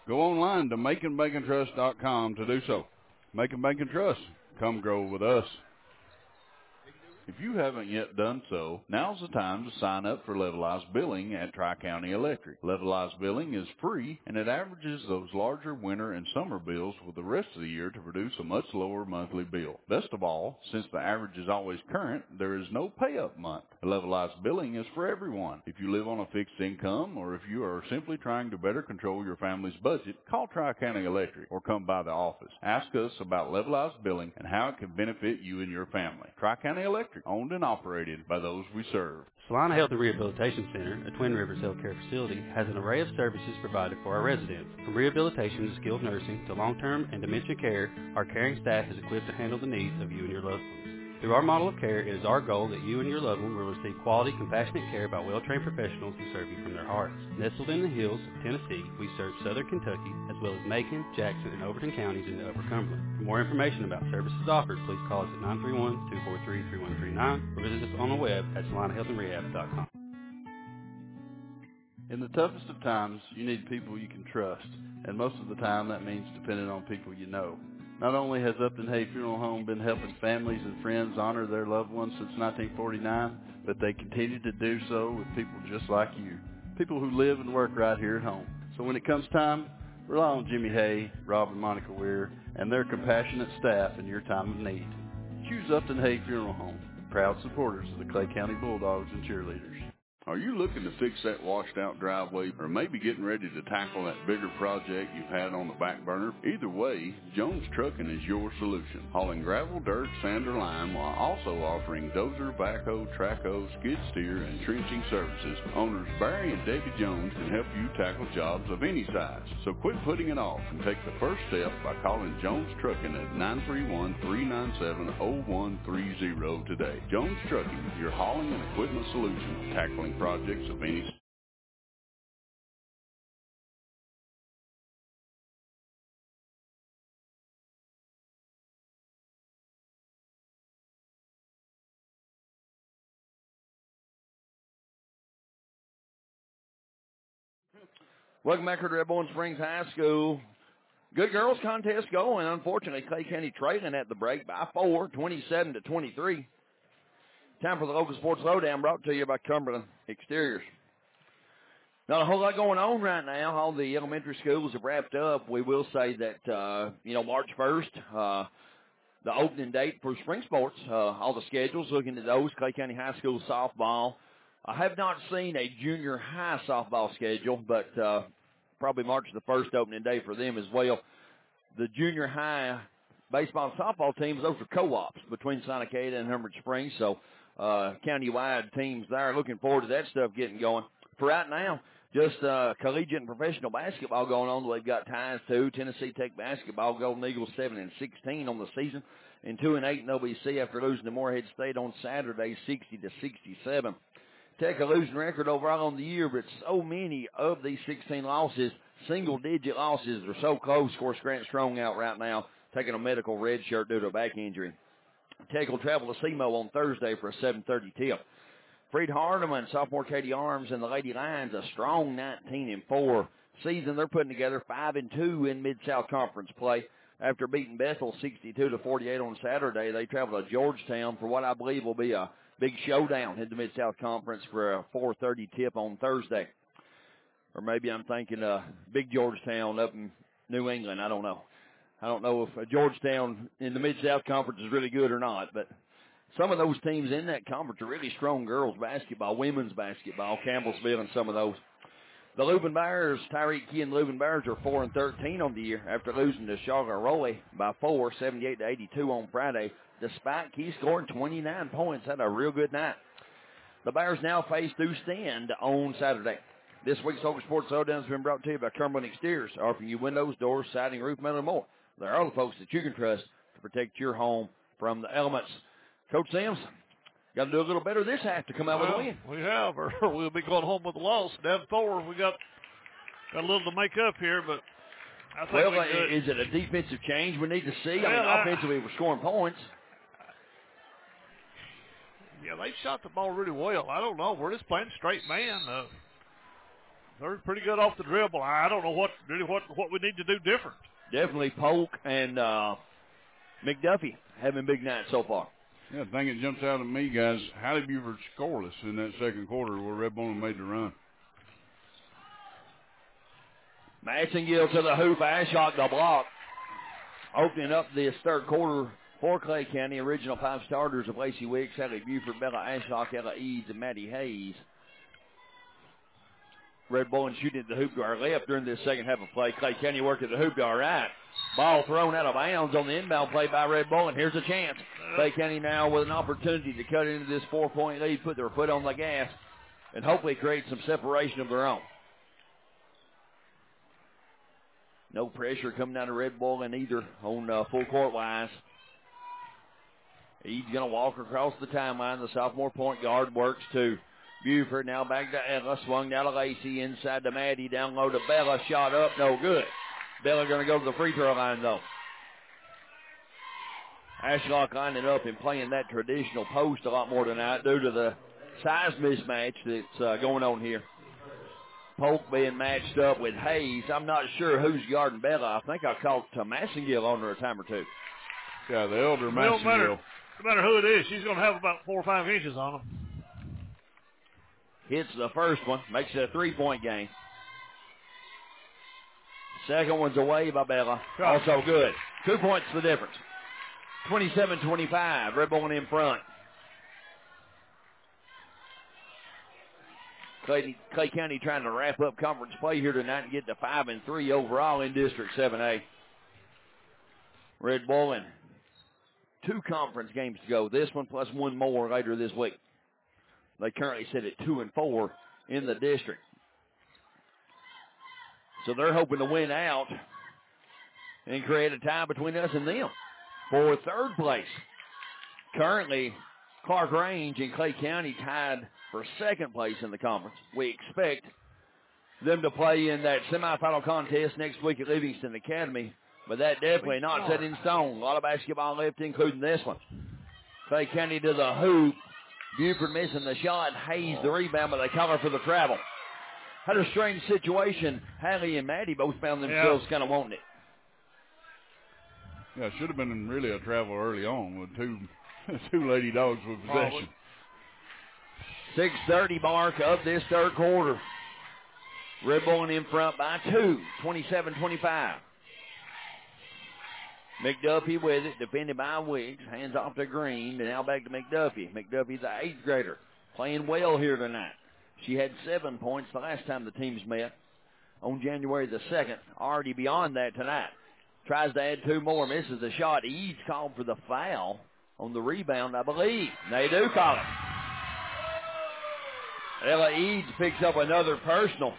Go online to macon bacon trust dot com to do so. Macon Bacon Trust, come grow with us. If you haven't yet done so, now's the time to sign up for Levelized Billing at Tri-County Electric. Levelized Billing is free, and it averages those larger winter and summer bills with the rest of the year to produce a much lower monthly bill. Best of all, since the average is always current, there is no pay-up month. Levelized Billing is for everyone. If you live on a fixed income, or if you are simply trying to better control your family's budget, call Tri-County Electric or come by the office. Ask us about Levelized Billing and how it can benefit you and your family. Tri-County Electric, owned and operated by those we serve. Salina Health and Rehabilitation Center, a Twin Rivers healthcare facility, has an array of services provided for our residents. From rehabilitation to skilled nursing to long-term and dementia care, our caring staff is equipped to handle the needs of you and your loved ones. Through our model of care, it is our goal that you and your loved one will receive quality, compassionate care by well-trained professionals who serve you from their hearts. Nestled in the hills of Tennessee, we serve southern Kentucky, as well as Macon, Jackson, and Overton counties in the Upper Cumberland. For more information about services offered, please call us at nine three one, two four three, three one three nine or visit us on the web at salina health and rehab dot com. In the toughest of times, you need people you can trust, and most of the time that means depending on people you know. Not only has Upton Hay Funeral Home been helping families and friends honor their loved ones since nineteen forty-nine, but they continue to do so with people just like you, people who live and work right here at home. So when it comes time, rely on Jimmy Hay, Rob and Monica Weir, and their compassionate staff in your time of need. Choose Upton Hay Funeral Home, proud supporters of the Clay County Bulldogs and Cheerleaders. Are you looking to fix that washed-out driveway, or maybe getting ready to tackle that bigger project you've had on the back burner? Either way, Jones Trucking is your solution. Hauling gravel, dirt, sand, or lime, while also offering dozer, backhoe, trackhoe, skid steer, and trenching services. Owners Barry and Debbie Jones can help you tackle jobs of any size. So quit putting it off and take the first step by calling Jones Trucking at nine three one, three nine seven, zero one three zero today. Jones Trucking, your hauling and equipment solution, tackling projects of any size. Welcome back to Red Bowling Springs High School. Good girls contest going. Unfortunately, Clay County trailing at the break by four, twenty-seven to twenty-three. Time for the local sports lowdown, brought to you by Cumberland Exteriors. Not a whole lot going on right now. All the elementary schools have wrapped up. We will say that, uh, you know, March first, uh, the opening date for spring sports, uh, all the schedules, looking at those, Clay County High School softball. I have not seen a junior high softball schedule, but uh, probably March the first opening day for them as well. The junior high baseball and softball teams, those are co-ops between Sonacada and Hermitage Springs, so uh, county-wide teams there. Looking forward to that stuff getting going. For right now, just uh, collegiate and professional basketball going on. They've got ties to Tennessee Tech basketball. Golden Eagles seven and sixteen on the season, and two and eight in O B C after losing to Morehead State on Saturday, sixty to sixty-seven. Tech a losing record overall on the year, but so many of these sixteen losses, single-digit losses, are so close. Of course, Grant Strong out right now, taking a medical red shirt due to a back injury. Tech will travel to SEMO on Thursday for a seven thirty tip. Freed Hardeman, sophomore Katie Arms, and the Lady Lions a strong nineteen and four season. They're putting together five and two in Mid-South Conference play. After beating Bethel sixty-two to forty-eight on Saturday, they travel to Georgetown for what I believe will be a big showdown in the Mid-South Conference for a four thirty tip on Thursday. Or maybe I'm thinking uh, big Georgetown up in New England. I don't know. I don't know if uh, Georgetown in the Mid-South Conference is really good or not, but some of those teams in that conference are really strong girls basketball, women's basketball, Campbellsville and some of those. The Leuven Bears, Tyreek Key and Leuven Bears are four and thirteen on the year after losing to Charleroi by four, seventy-eight to eighty-two on Friday, despite Key scoring twenty-nine points. Had a real good night. The Bears now face Stand on Saturday. This week's Local Sports Lowdown has been brought to you by Cumberland Exteriors, offering you windows, doors, siding, roof metal, and more. There are the folks that you can trust to protect your home from the elements. Coach Sims, got to do a little better this half to come out well, with a win. We have, or we'll be going home with a loss. Devin Thor, we got, got a little to make up here, but I think well, we could. Is it a defensive change we need to see? Well, I mean, I, offensively, we're scoring points. Yeah, they shot the ball really well. I don't know. We're just playing straight man. Uh, they're pretty good off the dribble. I don't know what really what, what we need to do different. Definitely Polk and uh, McDuffie having big nights so far. Yeah, the thing that jumps out at me, guys, Hallie Buford scoreless in that second quarter where Red Bowling made the run. Massengill to the hoop, Ashlock the block. Opening up this third quarter for Clay County, original five starters of Lacey Wicks, Hallie Buford, Bella Ashlock, Ella Eads, and Maddie Hayes. Red Bowling shooting at the hoop to our left during this second half of play. Clay County work at the hoop to our right. Ball thrown out of bounds on the inbound play by Red Bowling. Here's a chance. Clay County now with an opportunity to cut into this four-point lead, put their foot on the gas, and hopefully create some separation of their own. No pressure coming down to Red Bowling either on uh, full court wise. He's going to walk across the timeline. The sophomore point guard works to Buford. Now back to Ella. Swung down to Lacey. Inside to Maddie. Down low to Bella. Shot up. No good. Bella going to go to the free throw line though. Ashlock lining up and playing that traditional post a lot more tonight due to the size mismatch that's uh, going on here. Polk being matched up with Hayes. I'm not sure who's guarding Bella. I think I caught uh, Massengill on her a time or two. Yeah, the elder Massengill. No matter, no matter who it is, she's going to have about four or five inches on them. Hits the first one, makes it a three-point game. Second one's away by Bella. Also good. Two points the difference. twenty-seven twenty-five. Red Bowling in front. Clay, Clay County trying to wrap up conference play here tonight and get to five and three overall in District seven A. Red Bowling, two conference games to go. This one plus one more later this week. They currently sit at two and four in the district. So they're hoping to win out and create a tie between us and them for third place. Currently, Clark Range and Clay County tied for second place in the conference. We expect them to play in that semifinal contest next week at Livingston Academy, but that definitely not set in stone. A lot of basketball left, including this one. Clay County to the hoop. Buford missing the shot. Hayes the rebound, but they call her for the travel. Had a strange situation. Hallie and Maddie both found themselves yeah. kind of wanting it. Yeah, it should have been really a travel early on with two two Lady Dogs with possession. six thirty mark of this third quarter. Red Bowling in front by two, twenty-seven twenty-five. McDuffie with it, defended by Wiggs. Hands off to Green, and now back to McDuffie. McDuffie's the eighth grader, playing well here tonight. She had seven points the last time the teams met on January the second. Already beyond that tonight. Tries to add two more, misses the shot. Eads called for the foul on the rebound, I believe. They do call it. Ella Eads picks up another personal.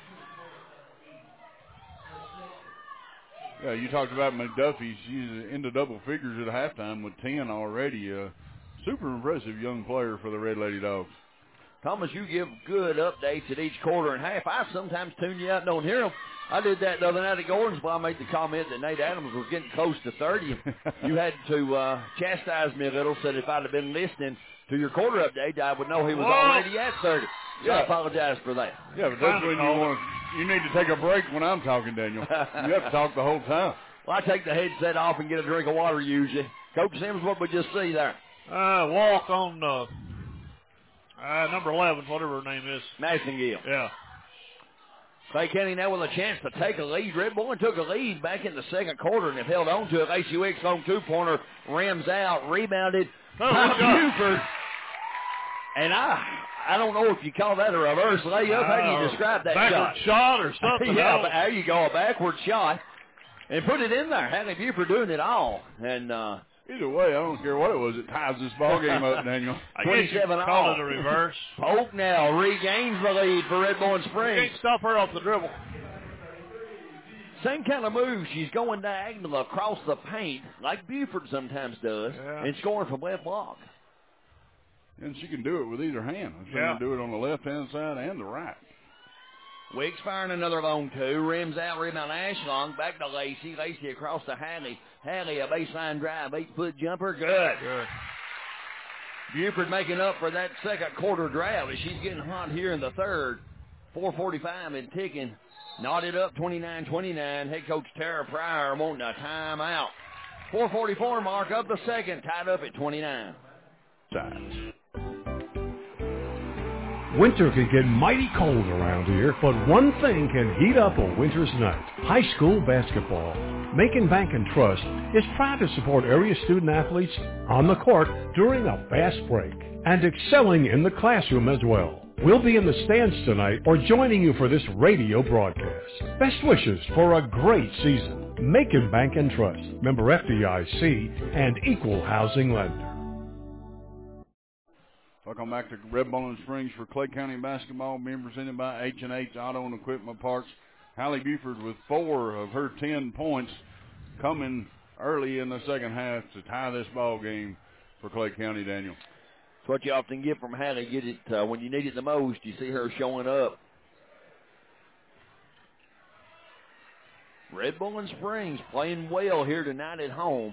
Yeah, you talked about McDuffie. She's into double figures at halftime with ten already. Uh, super impressive young player for the Red Lady Dogs. Thomas, you give good updates at each quarter and half. I sometimes tune you out and don't hear them. I did that the other night at Gordonsville. I made the comment that Nate Adams was getting close to thirty. You had to uh, chastise me a little, said if I'd have been listening to your quarter update, I would know he was Whoa. already at thirty. So yeah. I apologize for that. Yeah, but that's when you want you need to take a break when I'm talking, Daniel. You have to talk the whole time. Well, I take the headset off and get a drink of water usually. Coach Sims, what we just see there? Uh, walk on uh, uh, number eleven, whatever her name is. Massengill. Yeah. Clay County now with a chance to take a lead. Red Bowling took a lead back in the second quarter and have held on to it. Lacey Wicks on two-pointer, rims out, rebounded oh, by Buford. And I I don't know if you call that a reverse layup. How do you describe that backward shot? shot or something. Yeah, but there you go, a backward shot. And put it in there. Hallie Buford doing it all. And uh, either way, I don't care what it was. It ties this ball game up, Daniel. twenty-seven all. Call it a reverse. Polk now regains the lead for Red Bowling Springs. Can't stop her off the dribble. Same kind of move. She's going diagonal across the paint, like Buford sometimes does, yeah. and scoring from left block. And she can do it with either hand. She yeah. can do it on the left-hand side and the right. Wicks firing another long two. Rims out, rebound Ashlong. Back to Lacey. Lacey across to Hallie. Hallie, a baseline drive. Eight-foot jumper. Good. Good. Buford making up for that second quarter drought as she's getting hot here in the third. four forty-five and ticking. Knotted up twenty-nine twenty-nine. Head coach Tara Pryor wanting a timeout. four forty-four mark of the second, tied up at twenty-nine. Time. Winter can get mighty cold around here, but one thing can heat up a winter's night. High school basketball. Macon Bank and Trust is proud to support area student athletes on the court during a fast break and excelling in the classroom as well. We'll be in the stands tonight or joining you for this radio broadcast. Best wishes for a great season. Macon Bank and Trust, member F D I C and equal housing lender. Welcome back to Red Bowling Springs for Clay County basketball, being presented by H and H Auto and Equipment Parts. Hallie Buford with four of her ten points coming early in the second half to tie this ball game for Clay County, Daniel. That's what you often get from Hallie. Get it uh, when you need it the most. You see her showing up. Red Bowling Springs playing well here tonight at home.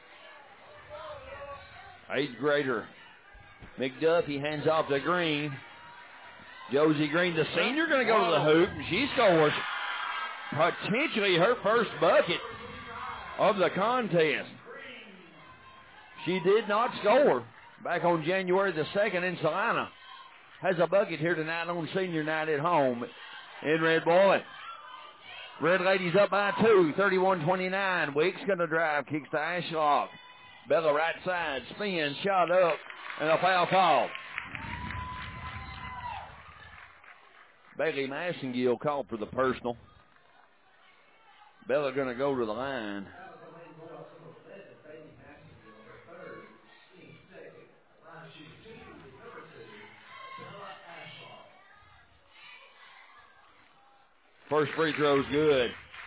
Eighth grader McDuffie hands off to Green. Josie Green, the senior, going to go to the hoop, and she scores potentially her first bucket of the contest. She did not score back on January the second in Salina. Has a bucket here tonight on senior night at home in Red Bowling. Red Ladies up by two, thirty-one twenty-nine. Weeks going to drive, kicks to Ashlock. Bella right side, spins, shot up, and a foul call. Bailey Massengill called for the personal. Bella going to go to the line. First free throw's good.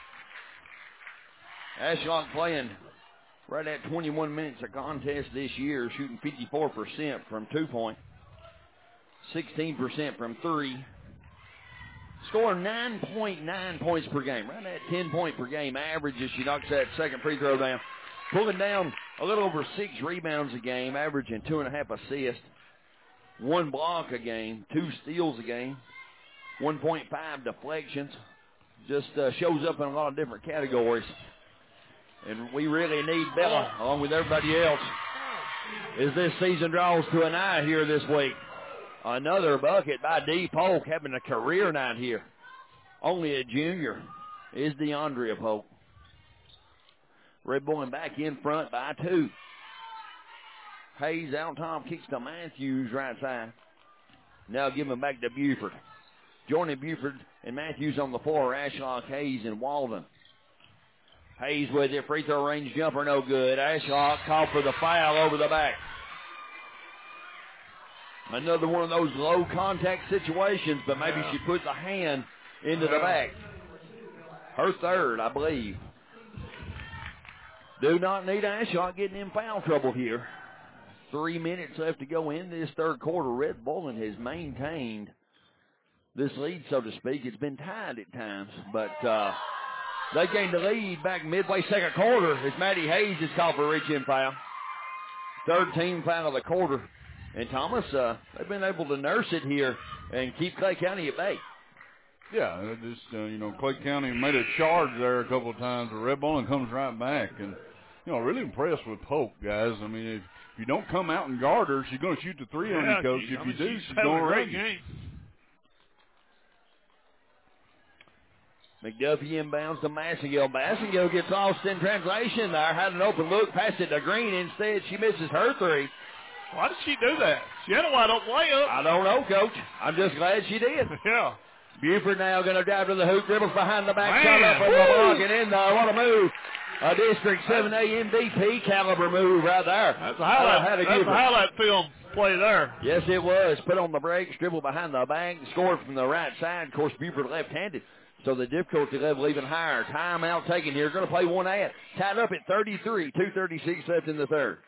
Ashlock playing right at twenty-one minutes of contest this year, shooting fifty-four percent from two-point, sixteen percent from three, scoring nine point nine points per game, right at ten point per game average as she knocks that second free throw down, pulling down a little over six rebounds a game, averaging two and a half assists, one block a game, two steals a game, one point five deflections. Just uh, shows up in a lot of different categories. And we really need Bella, along with everybody else, as this season draws to an eye here this week. Another bucket by Dee Polk, having a career night here. Only a junior is DeAndrea Polk. Red Bowling back in front by two. Hayes out top, kicks to Matthews right side. Now giving back to Buford. Joining Buford and Matthews on the floor, Ashlock, Hayes, and Walden. Hayes with it, free throw range jumper, no good. Ashlock called for the foul over the back. Another one of those low contact situations, but maybe she put the hand into the back. Her third, I believe. Do not need Ashlock getting in foul trouble here. Three minutes left to go in this third quarter. Red Bowling has maintained this lead, so to speak. It's been tied at times, but uh, they gained the lead back midway second quarter as Maddie Hayes is called for a reach-in foul. Third team foul of the quarter. And Thomas, uh, they've been able to nurse it here and keep Clay County at bay. Yeah, it just, uh, you know, Clay County made a charge there a couple of times, but Red Bowling comes right back. And, you know, really impressed with Polk, guys. I mean, if you don't come out and guard her, she's going to shoot the three yeah, on you, Coach. She, if I you mean, do, she's, she's having going a to great run you. game. McDuffie inbounds to Massengill. Massengill gets lost in translation there. Had an open look, passed it to Green. Instead, she misses her three. Why did she do that? She had a wide open layup. I don't know, Coach. I'm just glad she did. Yeah. Buford now going to drive to the hoop, dribbles behind the back, Man. shot up from the block and in there. What a move. A District seven A M V P caliber move right there. That's a highlight, that's a highlight film play there. Yes, it was. Put on the brakes, dribble behind the back, scored from the right side. Of course, Buford left-handed, so the difficulty level even higher. Timeout taken here. Going to play one ad. Tied up at thirty-three. two thirty-six left in the third.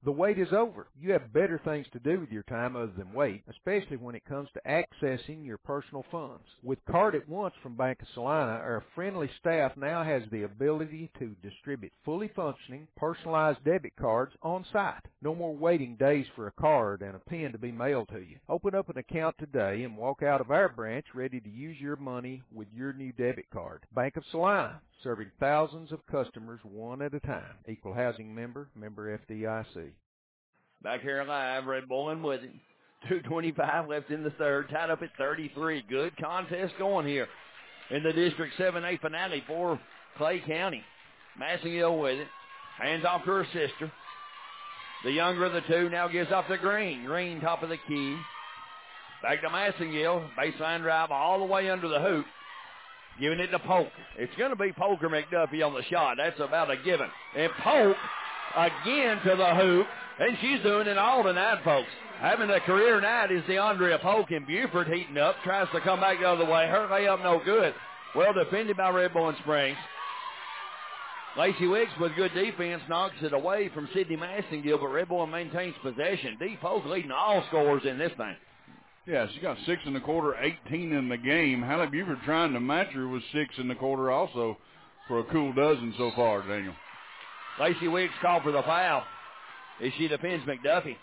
The wait is over. You have better things to do with your time other than wait, especially when it comes to accessing your personal funds. With Card at Once from Bank of Salina, our friendly staff now has the ability to distribute fully functioning, personalized debit cards on site. No more waiting days for a card and a PIN to be mailed to you. Open up an account today and walk out of our branch ready to use your money with your new debit card. Bank of Salina, serving thousands of customers one at a time. Equal housing member, member F D I C. Back here live, Red Bull with him. two twenty-five left in the third, tied up at thirty-three. Good contest going here in the District seven A finale for Clay County. Massengill with it. Hands off to her sister. The younger of the two now gives off to Green. Green top of the key. Back to Massengill. Baseline drive all the way under the hoop. Giving it to Polk. It's going to be Polk or McDuffie on the shot. That's about a given. And Polk again to the hoop. And she's doing it all tonight, folks. Having a career night is DeAndrea Polk, and Buford heating up. Tries to come back the other way. Her layup no good. Well defended by Red Bull Springs. Lacey Wicks with good defense knocks it away from Sydney Massengill, but Red Bull maintains possession. D. Polk leading all scorers in this thing. Yeah, she got six in the quarter, eighteen in the game. Hallie Buford trying to match her with six in the quarter also for a cool dozen so far, Daniel. Lacey Wicks called for the foul as she defends McDuffie.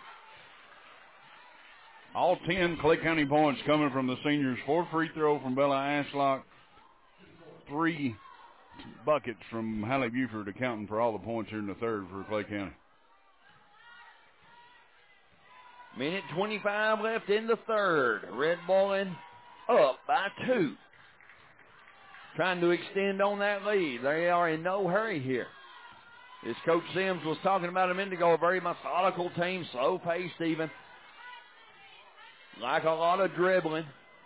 All ten Clay County points coming from the seniors. Four free throw from Bella Ashlock. Three buckets from Hallie Buford, accounting for all the points here in the third for Clay County. Minute twenty-five left in the third. Red Bull up by two. Trying to extend on that lead. They are in no hurry here. As Coach Sims was talking about a minute ago, a very methodical team, slow-paced even. Like a lot of dribbling.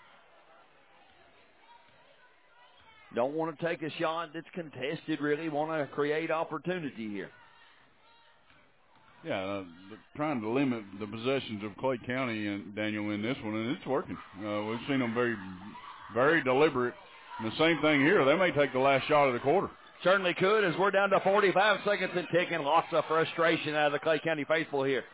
Don't want to take a shot that's contested, really. Want to create opportunity here. Yeah, uh, trying to limit the possessions of Clay County, and Daniel, in this one, and it's working. Uh, we've seen them very, very deliberate. And the same thing here. They may take the last shot of the quarter. Certainly could, as we're down to forty-five seconds and ticking. Lots of frustration out of the Clay County faithful here.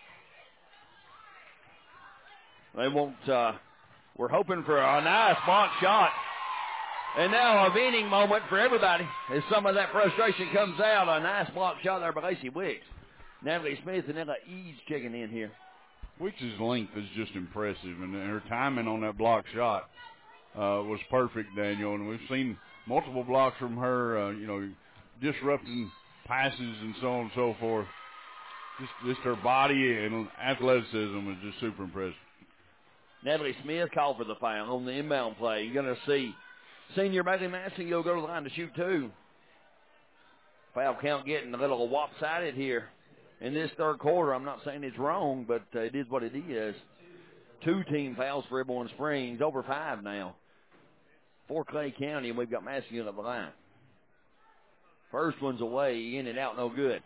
They won't, uh, we're hoping for a nice block shot. And now a venting moment for everybody as some of that frustration comes out. A nice block shot there by Lacey Wicks. Natalie Smith and Ella Eads checking in here. Wicks' length is just impressive, and her timing on that block shot uh, was perfect, Daniel. And we've seen multiple blocks from her, uh, you know, disrupting passes and so on and so forth. Just, just her body and athleticism is just super impressive. Natalie Smith called for the foul on the inbound play. You're going to see senior Bailey Massengill go to the line to shoot two. Foul count getting a little lopsided here in this third quarter. I'm not saying it's wrong, but uh, it is what it is. Two team fouls for Red Bull Springs, over five now for Clay County, and we've got Massengill at the line. First one's away, in and out, no good.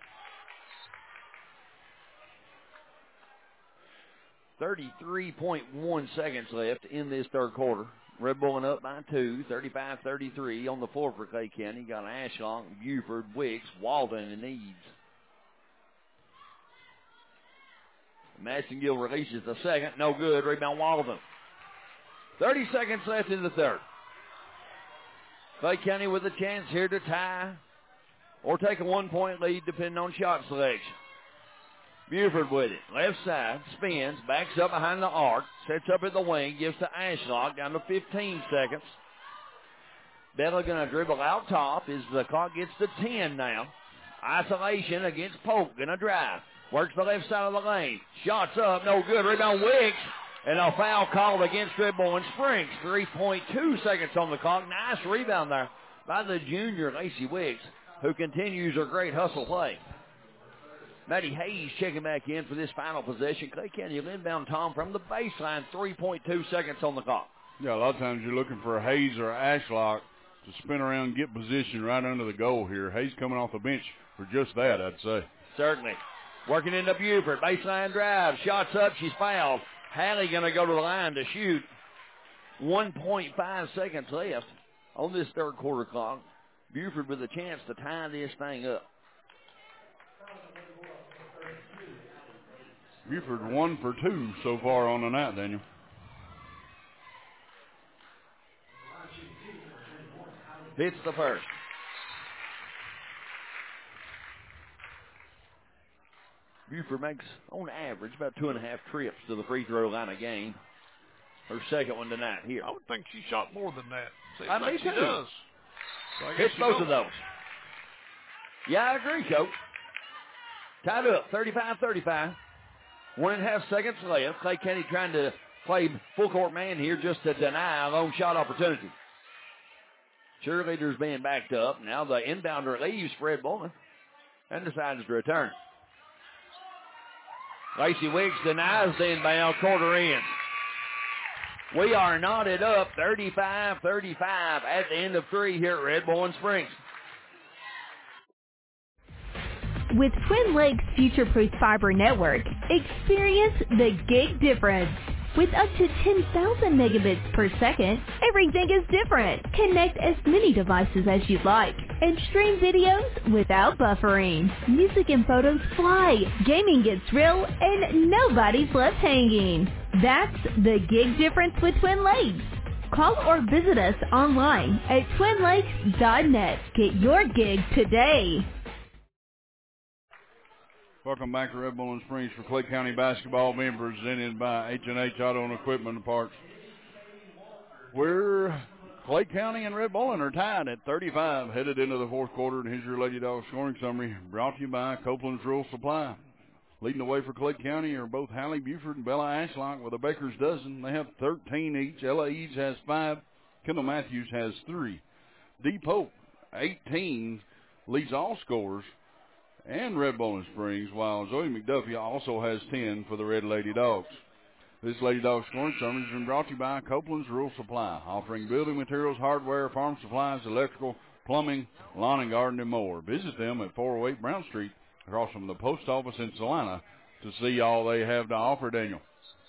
thirty-three point one seconds left in this third quarter. Red Bull up by two, thirty-five thirty-three on the floor for Clay County. Got Ashlock, Buford, Wicks, Walden, and Eads. Massengill releases the second. No good. Rebound Walden. thirty seconds left in the third. Clay County with a chance here to tie or take a one-point lead depending on shot selection. Buford with it. Left side. Spins. Backs up behind the arc. Sets up at the wing. Gives to Ashlock. Down to fifteen seconds. Bella going to dribble out top as the clock gets to ten now. Isolation against Polk. Going to drive. Works the left side of the lane. Shots up. No good. Rebound Wicks. And a foul called against Red Bull Springs. three point two seconds on the clock. Nice rebound there by the junior Lacey Wicks, who continues her great hustle play. Maddie Hayes checking back in for this final possession. Clay County inbound, Tom, from the baseline. three point two seconds on the clock. Yeah, a lot of times you're looking for a Hayes or Ashlock to spin around and get position right under the goal here. Hayes coming off the bench for just that, I'd say. Certainly. Working into Buford. Baseline drive. Shots up. She's fouled. Hallie going to go to the line to shoot. one point five seconds left on this third quarter clock. Buford with a chance to tie this thing up. Buford one for two so far on the night, Daniel. Hits the first. Buford makes, on average, about two and a half trips to the free throw line a game. Her second one tonight here. I would think she shot more than that. Seems I like mean, she too. does. So I guess Hits she both knows. of those. Yeah, I agree, Coach. Tied up, thirty-five thirty-five. One and a half seconds left. Clay County trying to play full court man here just to deny a long shot opportunity. Cheerleaders being backed up. Now the inbounder leaves Fred Bowman and decides to return. Lacey Wiggs denies the inbound, quarter in. We are knotted up thirty-five thirty-five at the end of three here at Red Bowling Springs. With Twin Lakes Future-Proof Fiber Network, experience the gig difference. With up to ten thousand megabits per second, everything is different. Connect as many devices as you'd like and stream videos without buffering. Music and photos fly, gaming gets real, and nobody's left hanging. That's the gig difference with Twin Lakes. Call or visit us online at twin lakes dot net. Get your gig today. Welcome back to Red Bowling Springs for Clay County basketball, being presented by H and H Auto and Equipment Parts. We're Clay County and Red Bowling are tied at thirty-five, headed into the fourth quarter, and here's your Lady Dog scoring summary, brought to you by Copeland's Rural Supply. Leading the way for Clay County are both Hallie Buford and Bella Ashlock with a baker's dozen. They have thirteen each. Ella Eads has five. Kendall Matthews has three. Dee Pope, eighteen, leads all scorers and Red Bowling Springs, while Zoe McDuffie also has ten for the Red Lady Dogs. This Lady Dog scoring summary has been brought to you by Copeland's Rural Supply, offering building materials, hardware, farm supplies, electrical, plumbing, lawn and garden, and more. Visit them at four oh eight Brown Street, across from the post office in Salina, to see all they have to offer, Daniel.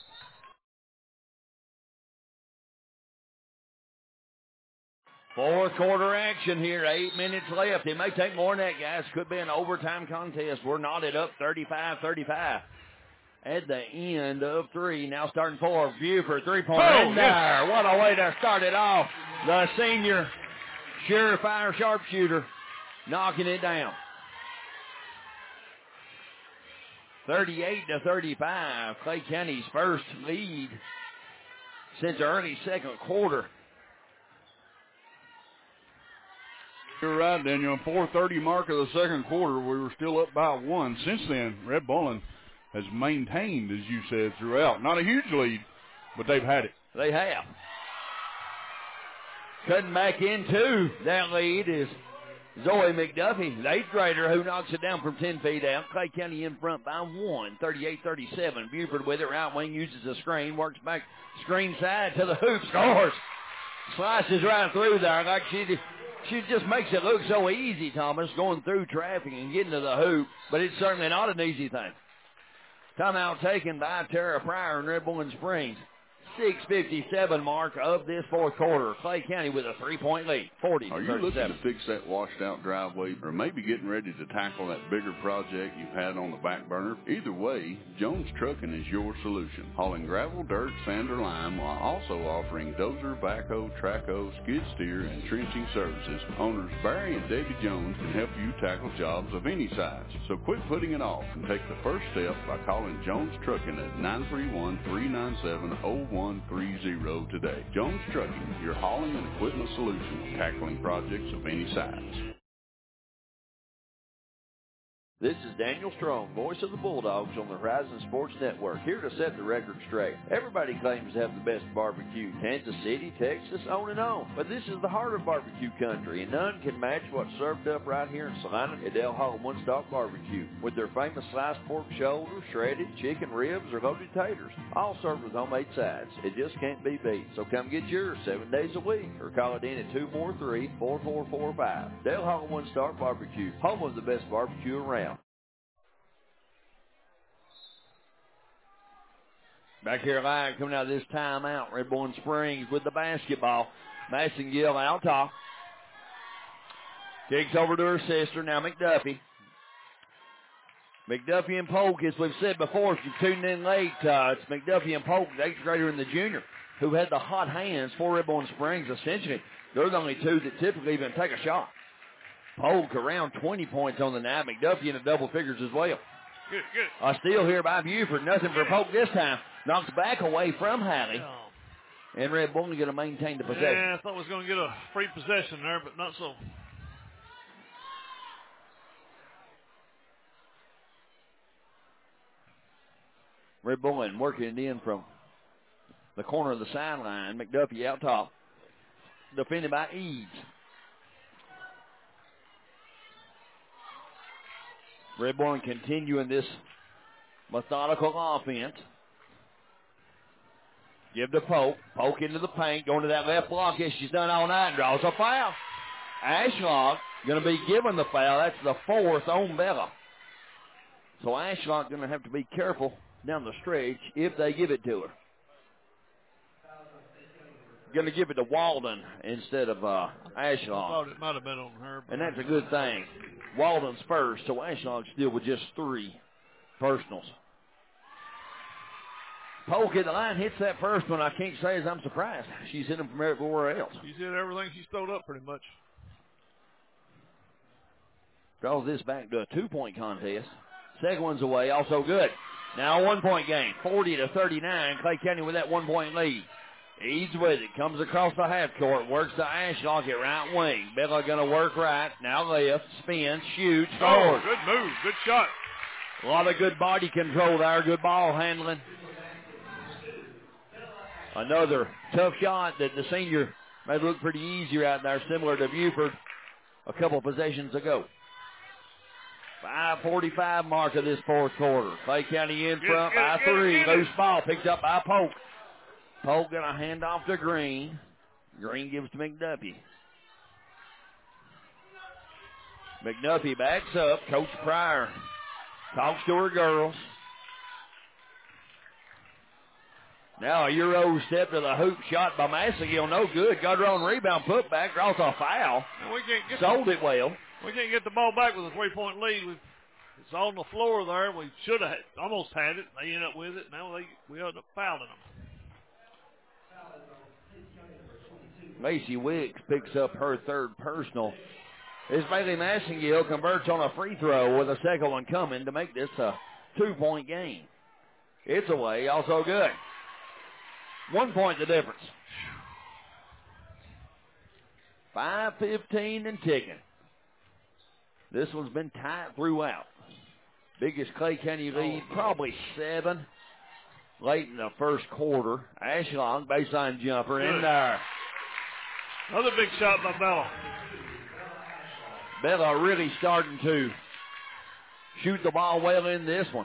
Fourth quarter action here, eight minutes left. It may take more than that, guys. Could be an overtime contest. We're knotted up thirty-five thirty-five. At the end of three, now starting four, Buford, three-point Oh, in there. What a way to start it off. The senior surefire sharpshooter knocking it down. thirty-eight to thirty-five, Clay County's first lead since early second quarter. You're right, Daniel. four thirty mark of the second quarter, we were still up by one. Since then, Red Bowling has maintained, as you said, throughout. Not a huge lead, but they've had it. They have. Cutting back into that lead is Zoe McDuffie, the eighth grader, who knocks it down from ten feet out. Clay County in front by one, thirty-eight thirty-seven. Buford with it, right wing, uses a screen, works back screen side to the hoop, scores. Slices right through there like she did. She just makes it look so easy, Thomas, going through traffic and getting to the hoop, but it's certainly not an easy thing. Timeout taken by Tara Pryor in Red Bowling Springs. six fifty-seven mark of this fourth quarter. Clay County with a three-point lead, forty to Are you thirty-seven. looking to fix that washed-out driveway, or maybe getting ready to tackle that bigger project you've had on the back burner? Either way, Jones Trucking is your solution. Hauling gravel, dirt, sand, or lime, while also offering dozer, backhoe, trackhoe, skid steer, and trenching services. Owners Barry and Debbie Jones can help you tackle jobs of any size. So quit putting it off and take the first step by calling Jones Trucking at nine three one, three nine seven, zero one three zero today. Jones Trucking, your hauling and equipment solution, tackling projects of any size. This is Daniel Strong, voice of the Bulldogs on the Horizon Sports Network, here to set the record straight. Everybody claims to have the best barbecue, Kansas City, Texas, on and on. But this is the heart of barbecue country, and none can match what's served up right here in Salina at Del Hall One Stop Barbecue, with their famous sliced pork shoulder, shredded chicken ribs, or loaded taters, all served with homemade sides. It just can't be beat. So come get yours seven days a week, or call it in at two four three, four four four five. Del Hall One Stop Barbecue, home of the best barbecue around. Back here live, coming out of this timeout, Red Bowling Springs with the basketball. Massengill out top. Kicks over to her sister, now McDuffie. McDuffie and Polk, as we've said before, if you've tuned in late, uh, it's McDuffie and Polk, the eighth grader and the junior, who had the hot hands for Red Bull Springs. Essentially, they're the only two that typically even take a shot. Polk around twenty points on the night. McDuffie in the double figures as well. Good, good. A steal here by Buford. Nothing for Polk this time. Knocks back away from Halley. And Red Bull going to maintain the possession. Yeah, I thought we was going to get a free possession there, but not so. Red Bull working it in from the corner of the sideline. McDuffie out top. Defended by Eads. Red Bull continuing this methodical offense. Give to Polk. Polk into the paint. Going to that left block as she's done all night. Draws a foul. Ashlock going to be given the foul. That's the fourth on Bella. So Ashlock going to have to be careful down the stretch if they give it to her. Going to give it to Walden instead of uh, Ashlock. I thought it might have been on her. And that's a good thing. Walden's first, so Ashlock still with just three personals. Polk at the line hits that first one. I can't say as I'm surprised. She's hit them from everywhere else. She's hit everything she's throwed up pretty much. Draws this back to a two-point contest. Second one's away, also good. Now a one-point game, forty to thirty-nine. Clay County with that one-point lead. Eads with it, comes across the half court, works to Ashlock at right wing. Bella going to work right, now left, spins, shoots, scores. Oh, good move, good shot. A lot of good body control there, good ball handling. Another tough shot that the senior made look pretty easier out there, similar to Buford a couple possessions ago. five forty-five mark of this fourth quarter. Clay County in front by three. Loose ball picked up by Polk. Polk going to hand off to Green. Green gives to McDuffie. McDuffie backs up. Coach Pryor talks to her girls. Now a Euro step to the hoop, shot by Massagill, no good. Got her on rebound, put back, draws a foul. We can't get Sold the, it well. We can't get the ball back with a three-point lead. We've, it's on the floor there. We should have almost had it. They end up with it. Now they, we end up fouling them. Macy Wicks picks up her third personal. As Bailey Massagill converts on a free throw with a second one coming to make this a two-point game. It's away, also good. One point the difference. five fifteen and ticking. This one's been tight throughout. Biggest Clay County lead, probably seven. Late in the first quarter. Ashlock, baseline jumper in there. Another big shot by Bella. Bella really starting to shoot the ball well in this one.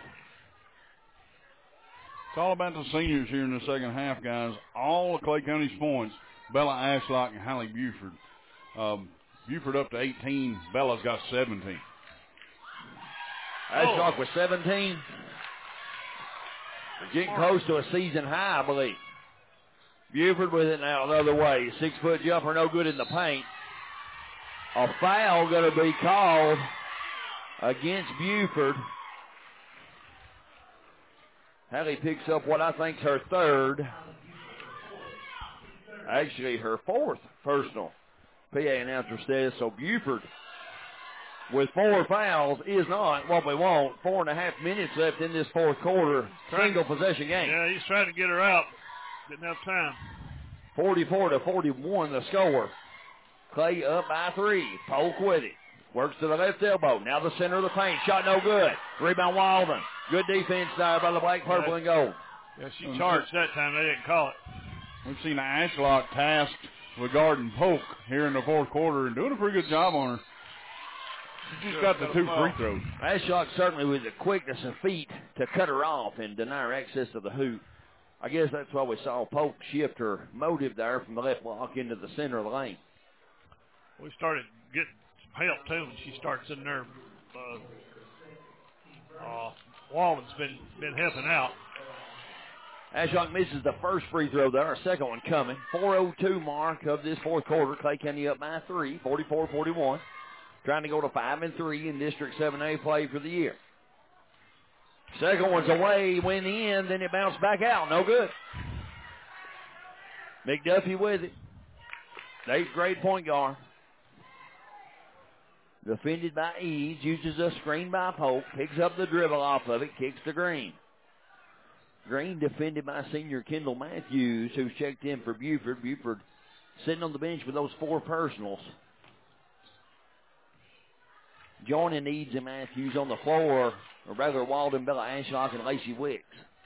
It's all about the seniors here in the second half, guys. All of Clay County's points, Bella Ashlock and Hallie Buford. Um, Buford up to eighteen. Bella's got seventeen. Ashlock oh. with seventeen. Getting close to a season high, I believe. Buford with it now the other way. Six-foot jumper, no good in the paint. A foul going to be called against Buford. Hallie picks up what I think's her third. Actually, her fourth personal. P A announcer says, so Buford with four fouls is not what we want. Four and a half minutes left in this fourth quarter. Single possession game. Yeah, he's trying to get her out. Didn't have time. forty-four to forty-one the score. Clay up by three. Polk with it. Works to the left elbow. Now the center of the paint. Shot no good. Rebound Walden. Good defense there by the black, purple, and gold. Yeah, she charged that time. They didn't call it. We've seen Ashlock tasked with guarding Polk here in the fourth quarter and doing a pretty good job on her. She just got the two free throws. Ashlock certainly with the quickness and feet to cut her off and deny her access to the hoop. I guess that's why we saw Polk shift her motive there from the left block into the center of the lane. We started getting some help, too, when she starts in there. Uh, uh, Walden's been, been helping out. Ashlock misses the first free throw there, a second one coming. four oh two mark of this fourth quarter. Clay County up by three, forty-four forty-one. Trying to go to five and three in District seven A play for the year. Second one's away, went in, then it bounced back out. No good. McDuffie with it. Eighth grade point guard. Defended by Eads, uses a screen by Polk, picks up the dribble off of it, kicks to Green. Green defended by senior Kendall Matthews, who's checked in for Buford. Buford sitting on the bench with those four personals. Joining Eads and Matthews on the floor, or rather Walden, Bella Ashlock, and Lacey Wicks.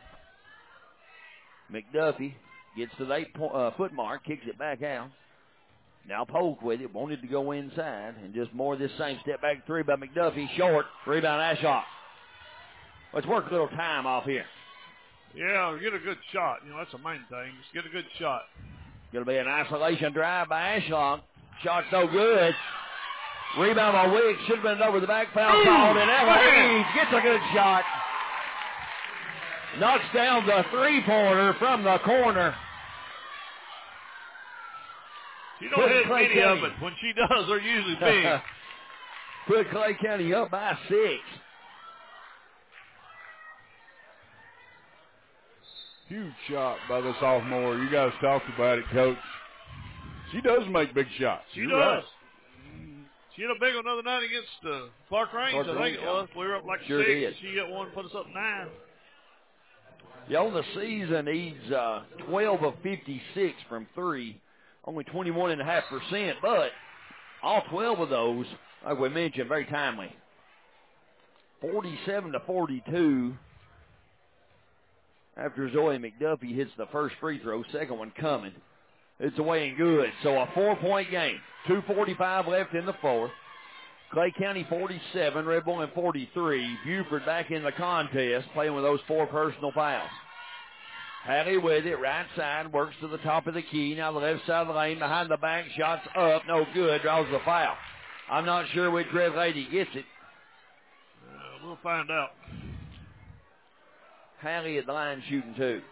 McDuffie gets to the eight-foot uh, mark, kicks it back out. Now Polk with it, wanted to go inside, and just more of this same step back three by McDuffie, short, rebound Ashlock. Let's work a little time off here. Yeah, get a good shot. You know, that's the main thing. Just get a good shot. Going to be an isolation drive by Ashlock. Shot's no good. Rebound by Wicks. Should have been over the back. Foul called, and Ella gets a good shot. Knocks down the three-pointer from the corner. She don't hit many of it. When she does, they're usually big. Put Clay County up by six. Huge shot by the sophomore. You guys talked about it, Coach. She does make big shots. She You're does. Right. She hit a big one the other night against uh, Clark Range, Clark I think Range, it was. We were up like sure six, did. and she hit one, put us up nine. Yeah, on the season, he's uh, twelve of fifty-six from three, only twenty-one point five percent, but all twelve of those, like we mentioned, very timely. forty-seven to forty-two after Zoe McDuffie hits the first free throw, second one coming. It's away and good. So a four-point game. two forty-five left in the fourth. Clay County forty-seven, Red Bull forty-three. Buford back in the contest, playing with those four personal fouls. Hallie with it, right side, works to the top of the key. Now the left side of the lane, behind the back, shots up, no good, draws the foul. I'm not sure which Red Lady gets it. Uh, we'll find out. Hallie at the line shooting two.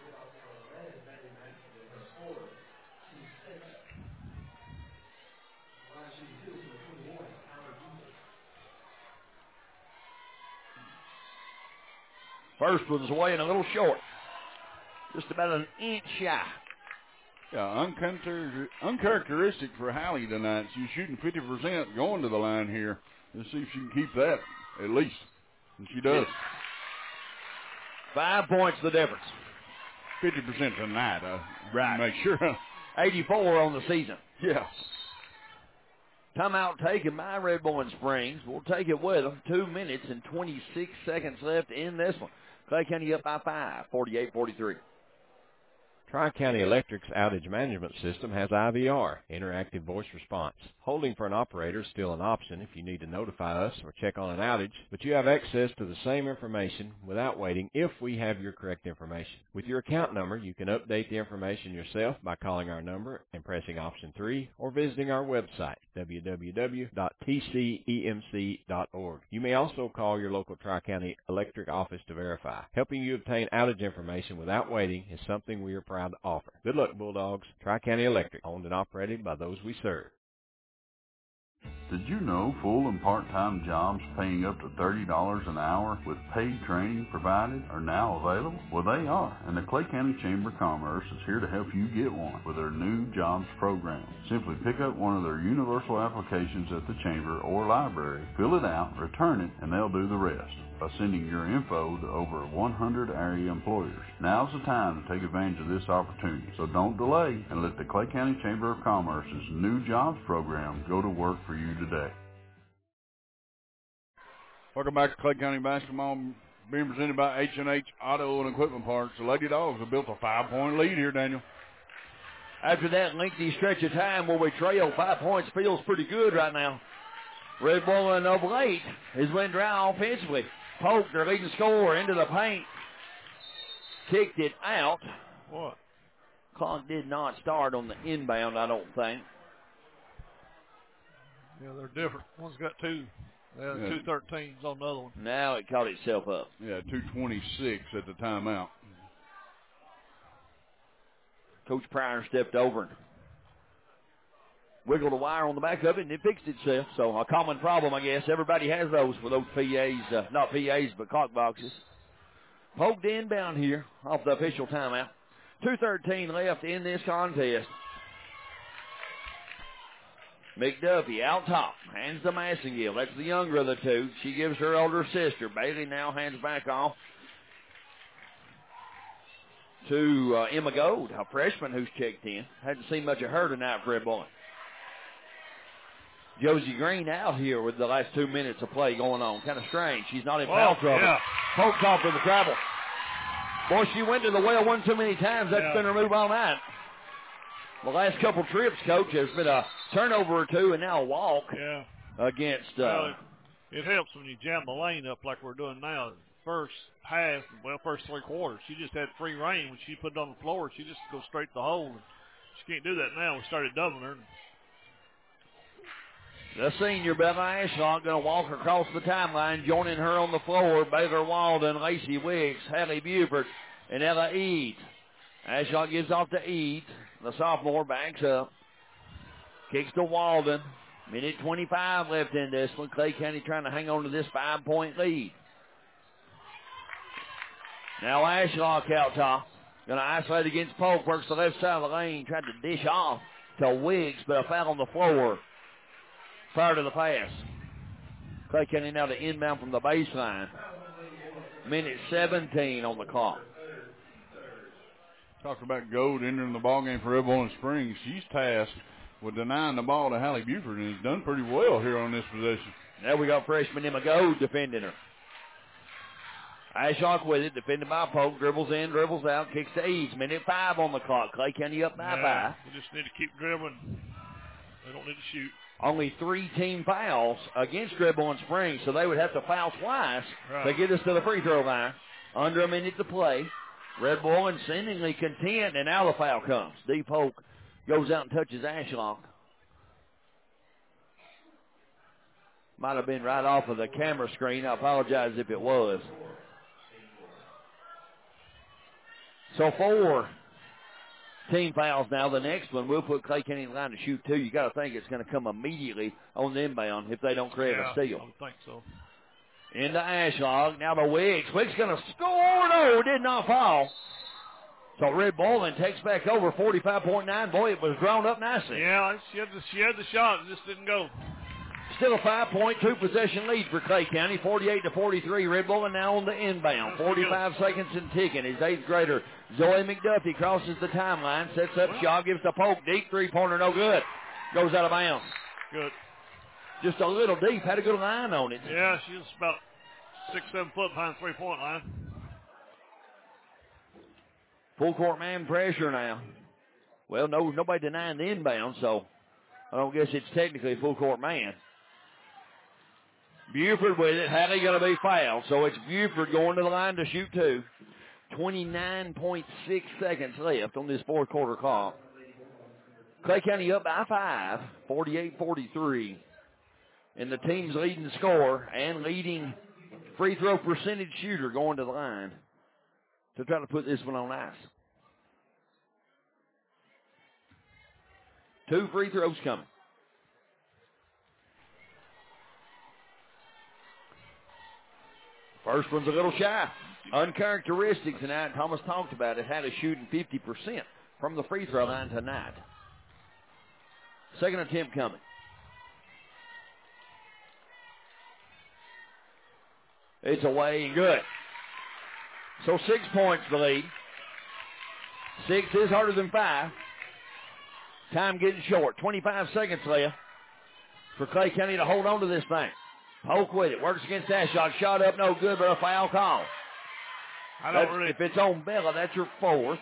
First one's away and a little short. Just about an inch shy. Yeah, uncharacter- uncharacteristic for Hallie tonight. She's shooting fifty percent going to the line here. Let's see if she can keep that at least. And she does. Five points the difference. fifty percent tonight. Uh, right. Make sure. eighty-four on the season. Yeah. Timeout taken by Red Bull Springs. We'll take it with them. Two minutes and twenty-six seconds left in this one. Clay County up by five, forty-eight forty-three. Tri-County Electric's outage management system has I V R, interactive voice response. Holding for an operator is still an option if you need to notify us or check on an outage, but you have access to the same information without waiting if we have your correct information. With your account number, you can update the information yourself by calling our number and pressing option three or visiting our website, w w w dot t c e m c dot org. You may also call your local Tri-County Electric office to verify. Helping you obtain outage information without waiting is something we are proud to offer. Good luck, Bulldogs. Tri-County Electric, owned and operated by those we serve. Did you know full and part-time jobs paying up to thirty dollars an hour with paid training provided are now available? Well, they are, and the Clay County Chamber of Commerce is here to help you get one with their new jobs program. Simply pick up one of their universal applications at the Chamber or library, fill it out, return it, and they'll do the rest by sending your info to over one hundred area employers. Now's the time to take advantage of this opportunity, so don't delay and let the Clay County Chamber of Commerce's new jobs program go to work for you today. Welcome back to Clay County Basketball, being presented by H and H Auto and Equipment Parts. The Lady Dogs have built a five-point lead here, Daniel. After that lengthy stretch of time where we trail, five points feels pretty good right now. Red Bull and of late has been dry offensively. Polk, their leading scorer, into the paint. Kicked it out. What? Clock did not start on the inbound, I don't think. Yeah, they're different. One's got two. Yeah, Yeah. two thirteens on the other one. Now it caught itself up. Yeah, two twenty-six at the timeout. Coach Pryor stepped over and wiggled a wire on the back of it, and it fixed itself. So a common problem, I guess. Everybody has those for those P As, uh, not P As, but clock boxes. Polk to inbound here off the official timeout. two thirteen left in this contest. McDuffie out top, hands to Massengill. That's the younger of the two. She gives her older sister. Bailey now hands back off to uh, Emma Gold, a freshman who's checked in. Hadn't seen much of her tonight for Red Bull. Josie Green out here with the last two minutes of play going on. Kind of strange. She's not in foul oh, trouble. Yeah. Polk's off for the travel. Boy, she went to the well one too many times. That's yeah. been her move all night. The last couple trips, Coach, has been a turnover or two and now a walk yeah. against. Uh, well, it, it helps when you jam the lane up like we're doing now. First half, well, first three quarters, she just had free reign. When she put it on the floor, she just goes straight to the hole. And she can't do that now. We started doubling her. The senior, Bella Ashlock, going to walk across the timeline. Joining her on the floor, Baylor Walden, Lacey Wiggs, Hallie Buford, and Ella Eads. Ashlock gives off to Eads. The sophomore backs up. Kicks to Walden. Minute twenty-five left in this one. Clay County trying to hang on to this five-point lead. Now Ashlock out top. Going to isolate against Polk. Works the left side of the lane. Tried to dish off to Wiggs, but a foul on the floor prior to the pass. Clay County now to inbound from the baseline. Minute seventeen on the clock. Talk about Gold entering the ballgame for Red Bowling Springs. She's tasked with denying the ball to Hallie Buford and has done pretty well here on this possession. Now we got freshman Emma Gold defending her. Ashlock with it, defended by Polk, dribbles in, dribbles out, kicks to Eads. Minute five on the clock. Clay County up by yeah, five. We just need to keep dribbling. They don't need to shoot. Only three team fouls against Red Bowling Springs, so they would have to foul twice right. to get us to the free throw line. Under a minute to play. Red Bowling seemingly content, and now the foul comes. D. Polk goes out and touches Ashlock. Might have been right off of the camera screen. I apologize if it was. So four team fouls now. The next one, we'll put Clay County in line to shoot two. You got to think it's going to come immediately on the inbound if they don't create yeah, a steal. I don't think so. Into Ashlock. Now to Wiggs. Wiggs going to score. No, did not fall. So Red Bowling takes back over forty-five point nine. Boy, it was drawn up nicely. Yeah, she had the, she had the shot. It just didn't go. Still a five point two possession lead for Clay County. forty-eight to forty-three. Red Bowling now on the inbound. forty-five seconds and ticking. His eighth grader, Zoe McDuffie, crosses the timeline. Sets up shot. Gives the Polk. Deep three-pointer. No good. Goes out of bounds. Good. Just a little deep. Had a good line on it. Yeah, she was about six, seven foot behind the three-point line. Full court man pressure now. Well, no, nobody denying the inbound, so I don't guess it's technically a full court man. Buford with it. Hallie going to be fouled, so it's Buford going to the line to shoot two. twenty-nine point six seconds left on this fourth quarter clock. Clay County up by five, forty-eight forty-three. And the team's leading scorer and leading free throw percentage shooter going to the line to try to put this one on ice. Two free throws coming. First one's a little shy. Uncharacteristic tonight. Thomas talked about it. Had a shooting fifty percent from the free throw line tonight. Second attempt coming. It's away and good. So six points the lead. Six is harder than five. Time getting short. twenty-five seconds left for Clay County to hold on to this thing. Polk with it. Works against Ashlock. Shot up, no good, but a foul call. I don't really. If it's on Bella, that's your fourth.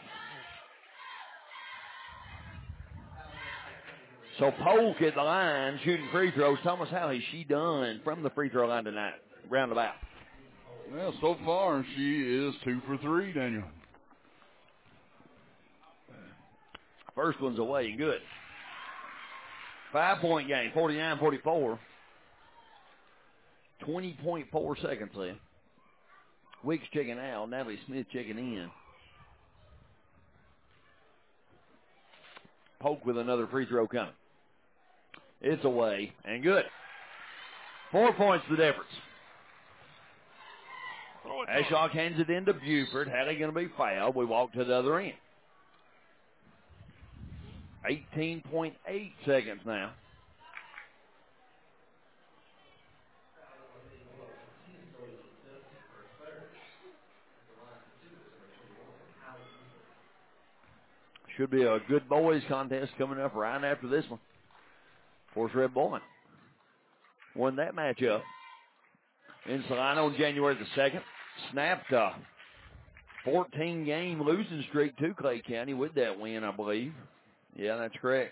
So Polk at the line shooting free throws. Thomas, how is she done from the free throw line tonight? Roundabout. Well, so far she is two for three, Daniel. First one's away and good. Five-point game, forty-nine forty-four. twenty point four seconds left. Wiggs checking out. Natalie Smith checking in. Polk with another free throw coming. It's away and good. Four points the difference. Ashlock hands it into Buford. Hadley going to be fouled. We walk to the other end. eighteen point eight seconds now. Should be a good boys contest coming up right after this one. Of course, Red Bull won that matchup in Salina on January the second. Snapped a fourteen-game losing streak to Clay County with that win, I believe. Yeah, that's correct.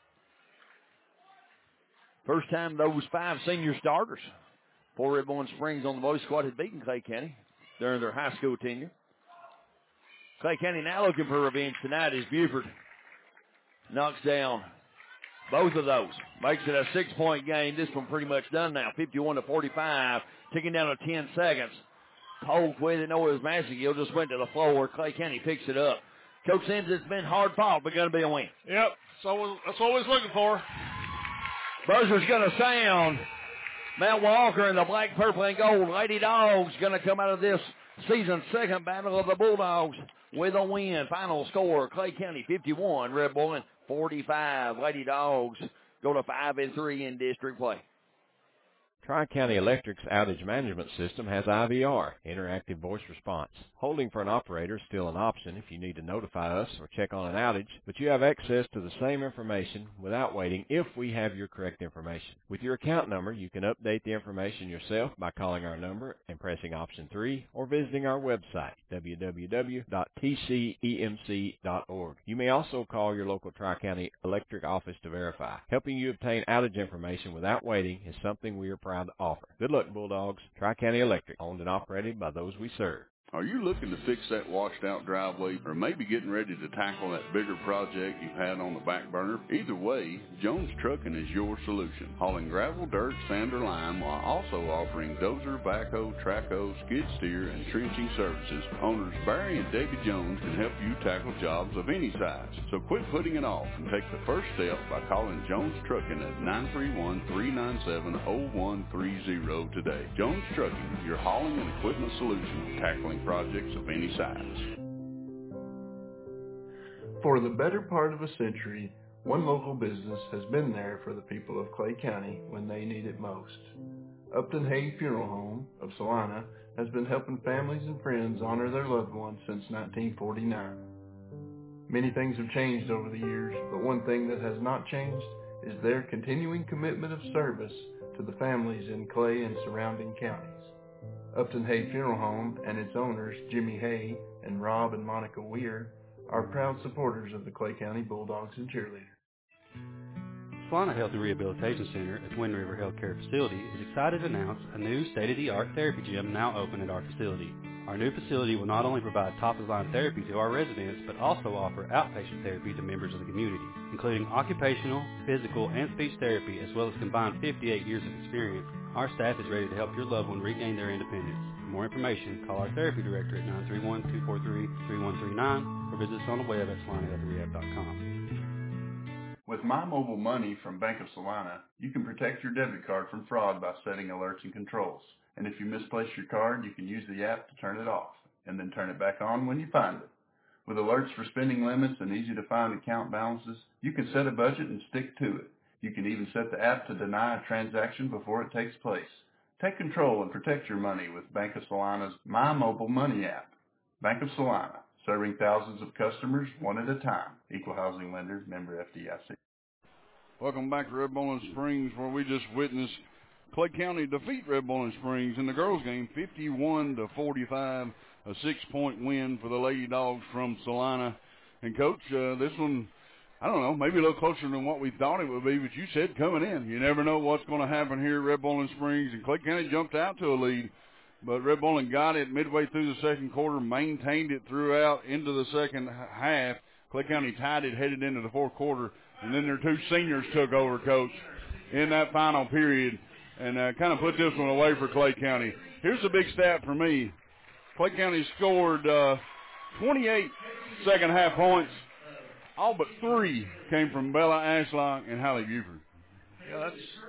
First time those five senior starters for Red Bull Springs on the boys squad had beaten Clay County during their high school tenure. Clay County now looking for revenge tonight as Buford knocks down both of those. Makes it a six-point game. This one pretty much done now, fifty-one to forty-five. Ticking down to ten seconds. Polk with it. No, it was Massagill. Just went to the floor. Clay County picks it up. Coach Sims, it's been hard fought, but going to be a win. Yep, so that's what we're looking for. Buzzer's going to sound. Matt Walker and the black, purple, and gold Lady Dogs going to come out of this season's second battle of the Bulldogs with a win. Final score, Clay County fifty-one, Red Bull forty-five. Lady Dogs go to five and three in district play. Tri-County Electric's outage management system has I V R, interactive voice response. Holding for an operator is still an option if you need to notify us or check on an outage, but you have access to the same information without waiting if we have your correct information. With your account number, you can update the information yourself by calling our number and pressing option three or visiting our website, w w w dot t c e m c dot org. You may also call your local Tri-County Electric office to verify. Helping you obtain outage information without waiting is something we are proud to offer. Good luck, Bulldogs. Tri-County Electric, owned and operated by those we serve. Are you looking to fix that washed-out driveway or maybe getting ready to tackle that bigger project you've had on the back burner? Either way, Jones Trucking is your solution. Hauling gravel, dirt, sand, or lime while also offering dozer, backhoe, trackhoe, skid steer, and trenching services. Owners Barry and Debbie Jones can help you tackle jobs of any size. So quit putting it off and take the first step by calling Jones Trucking at nine three one, three nine seven, zero one three zero today. Jones Trucking, your hauling and equipment solution, tackling projects of any size. For the better part of a century, one local business has been there for the people of Clay County when they need it most. Upton Hay Funeral Home of Salina has been helping families and friends honor their loved ones since nineteen forty-nine. Many things have changed over the years, but one thing that has not changed is their continuing commitment of service to the families in Clay and surrounding counties. Upton Hay Funeral Home and its owners, Jimmy Hay and Rob and Monica Weir, are proud supporters of the Clay County Bulldogs and Cheerleaders. Salina Health and Rehabilitation Center, a Twin River Healthcare facility, is excited to announce a new state-of-the-art therapy gym now open at our facility. Our new facility will not only provide top-of-the-line therapy to our residents, but also offer outpatient therapy to members of the community, including occupational, physical, and speech therapy, as well as combined fifty-eight years of experience. Our staff is ready to help your loved one regain their independence. For more information, call our therapy director at nine three one, two four three, three one three nine or visit us on the web at salina health rehab dot com. With My Mobile Money from Bank of Salina, you can protect your debit card from fraud by setting alerts and controls. And if you misplace your card, you can use the app to turn it off, and then turn it back on when you find it. With alerts for spending limits and easy-to-find account balances, you can set a budget and stick to it. You can even set the app to deny a transaction before it takes place. Take control and protect your money with Bank of Salina's My Mobile Money app. Bank of Salina, serving thousands of customers one at a time. Equal housing lender, member F D I C. Welcome back to Red Bowling Springs, where we just witnessed Clay County defeat Red Bowling Springs in the girls' game, fifty-one to forty-five, a six-point win for the Lady Dogs from Salina. And, Coach, uh, this one, I don't know, maybe a little closer than what we thought it would be, but you said coming in. You never know what's going to happen here at Red Bowling Springs, and Clay County jumped out to a lead. But Red Bowling got it midway through the second quarter, maintained it throughout into the second half. Clay County tied it, headed into the fourth quarter, and then their two seniors took over, Coach, in that final period, and uh, kind of put this one away for Clay County. Here's the big stat for me. Clay County scored uh, twenty-eight second-half points. All but three came from Bella Ashlock and Hallie Buford. Yeah, that's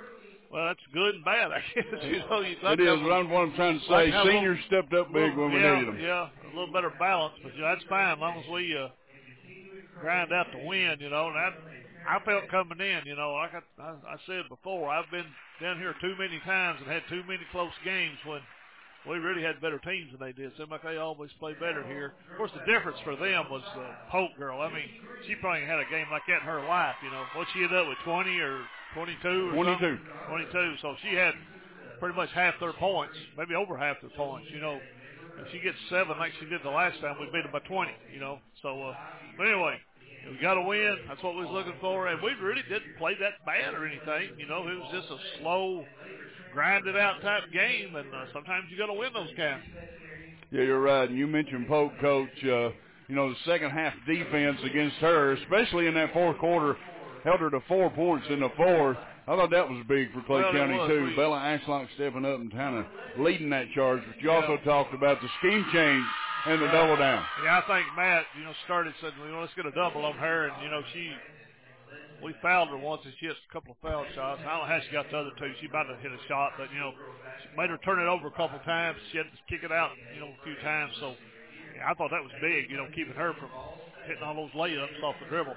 Well, that's good and bad, I guess. You know, you it is what I'm, what I'm trying to say. like Seniors little, stepped up big when we yeah, needed them. Yeah, a little better balance, but yeah, that's fine as long as we uh, grind out the win, you know. And that, I felt coming in, you know, like I, I, I said before, I've been down here too many times and had too many close games when we really had better teams than they did. Seemed like they always play better here. Of course, the difference for them was the Polk girl. I mean, she probably had a game like that in her life, you know. What, she ended up with twenty or twenty-two or twenty-two. Something? twenty-two. So she had pretty much half their points, maybe over half their points, you know. If she gets seven like she did the last time, we beat them by twenty, you know. So, uh, but anyway, we got to win. That's what we was looking for. And we really didn't play that bad or anything, you know. It was just a slow, grinded out type game, and uh, sometimes you got to win those games. Yeah, you're right. And you mentioned Polk, Coach. Uh, you know, the second half defense against her, especially in that fourth quarter, held her to four points in the fourth. I thought that was big for Clay well, County, was. too. We, Bella Ashlock stepping up and kind of leading that charge. But you yeah. also talked about the scheme change and the yeah. double down. Yeah, I think Matt, you know, started, said, well, let's get a double on her. And, you know, she, we fouled her once, and she hit a couple of foul shots. I don't know how she got the other two. She might have hit a shot, but, you know, she made her turn it over a couple of times. She had to kick it out, you know, a few times. So, yeah, I thought that was big, you know, keeping her from hitting all those layups off the dribble.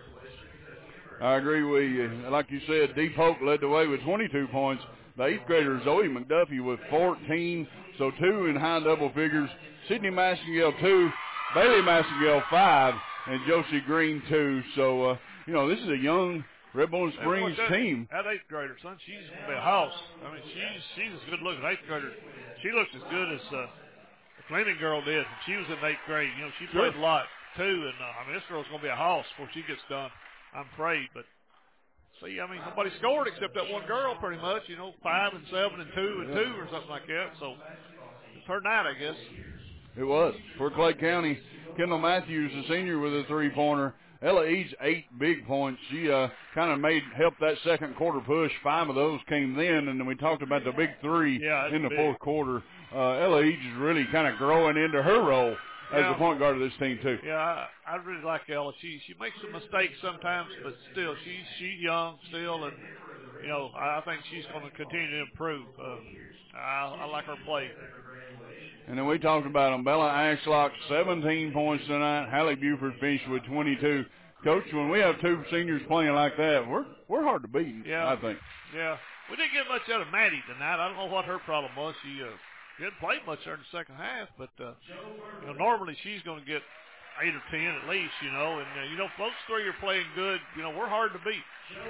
I agree with you. Like you said, Dee Polk led the way with twenty-two points. The eighth grader, Zoe McDuffie, with fourteen, so two in high double figures. Sydney Massengale, two. Bailey Massengale, five. And Josie Green, two. So, uh, you know, this is a young Red Bowling Springs that, team. That eighth grader, son, she's going to be a house. I mean, she's she's as good looking eighth grader. She looks as good as uh, the Cleaning girl did. She was in eighth grade. You know, she sure. played a lot, too. And, uh, I mean, this girl's going to be a house before she gets done. I'm afraid, but see, I mean, nobody scored except that one girl, pretty much. You know, five and seven and two and two or something like that. So it's her night, I guess. It was for Clay County. Kendall Matthews, the senior, with a three-pointer. Ella Eads, eight big points. She uh, kind of made helped that second quarter push. Five of those came then, and then we talked about the big three yeah, in the big. fourth quarter. Uh, Ella Eads is really kind of growing into her role as yeah. the point guard of this team too. Yeah, I, I really like Ella. She she makes some mistakes sometimes, but still, she's she's young still, and you know I think she's going to continue to improve. Uh, I, I like her play. And then we talked about them. Bella Ashlock, seventeen points tonight. Hallie Buford finished with twenty-two. Coach, when we have two seniors playing like that, we're we're hard to beat. Yeah, I think. Yeah, we didn't get much out of Maddie tonight. I don't know what her problem was. She uh, didn't play much during the second half, but uh, you know, normally she's going to get eight or ten at least. You know, and uh, you know, folks three are playing good. You know, we're hard to beat.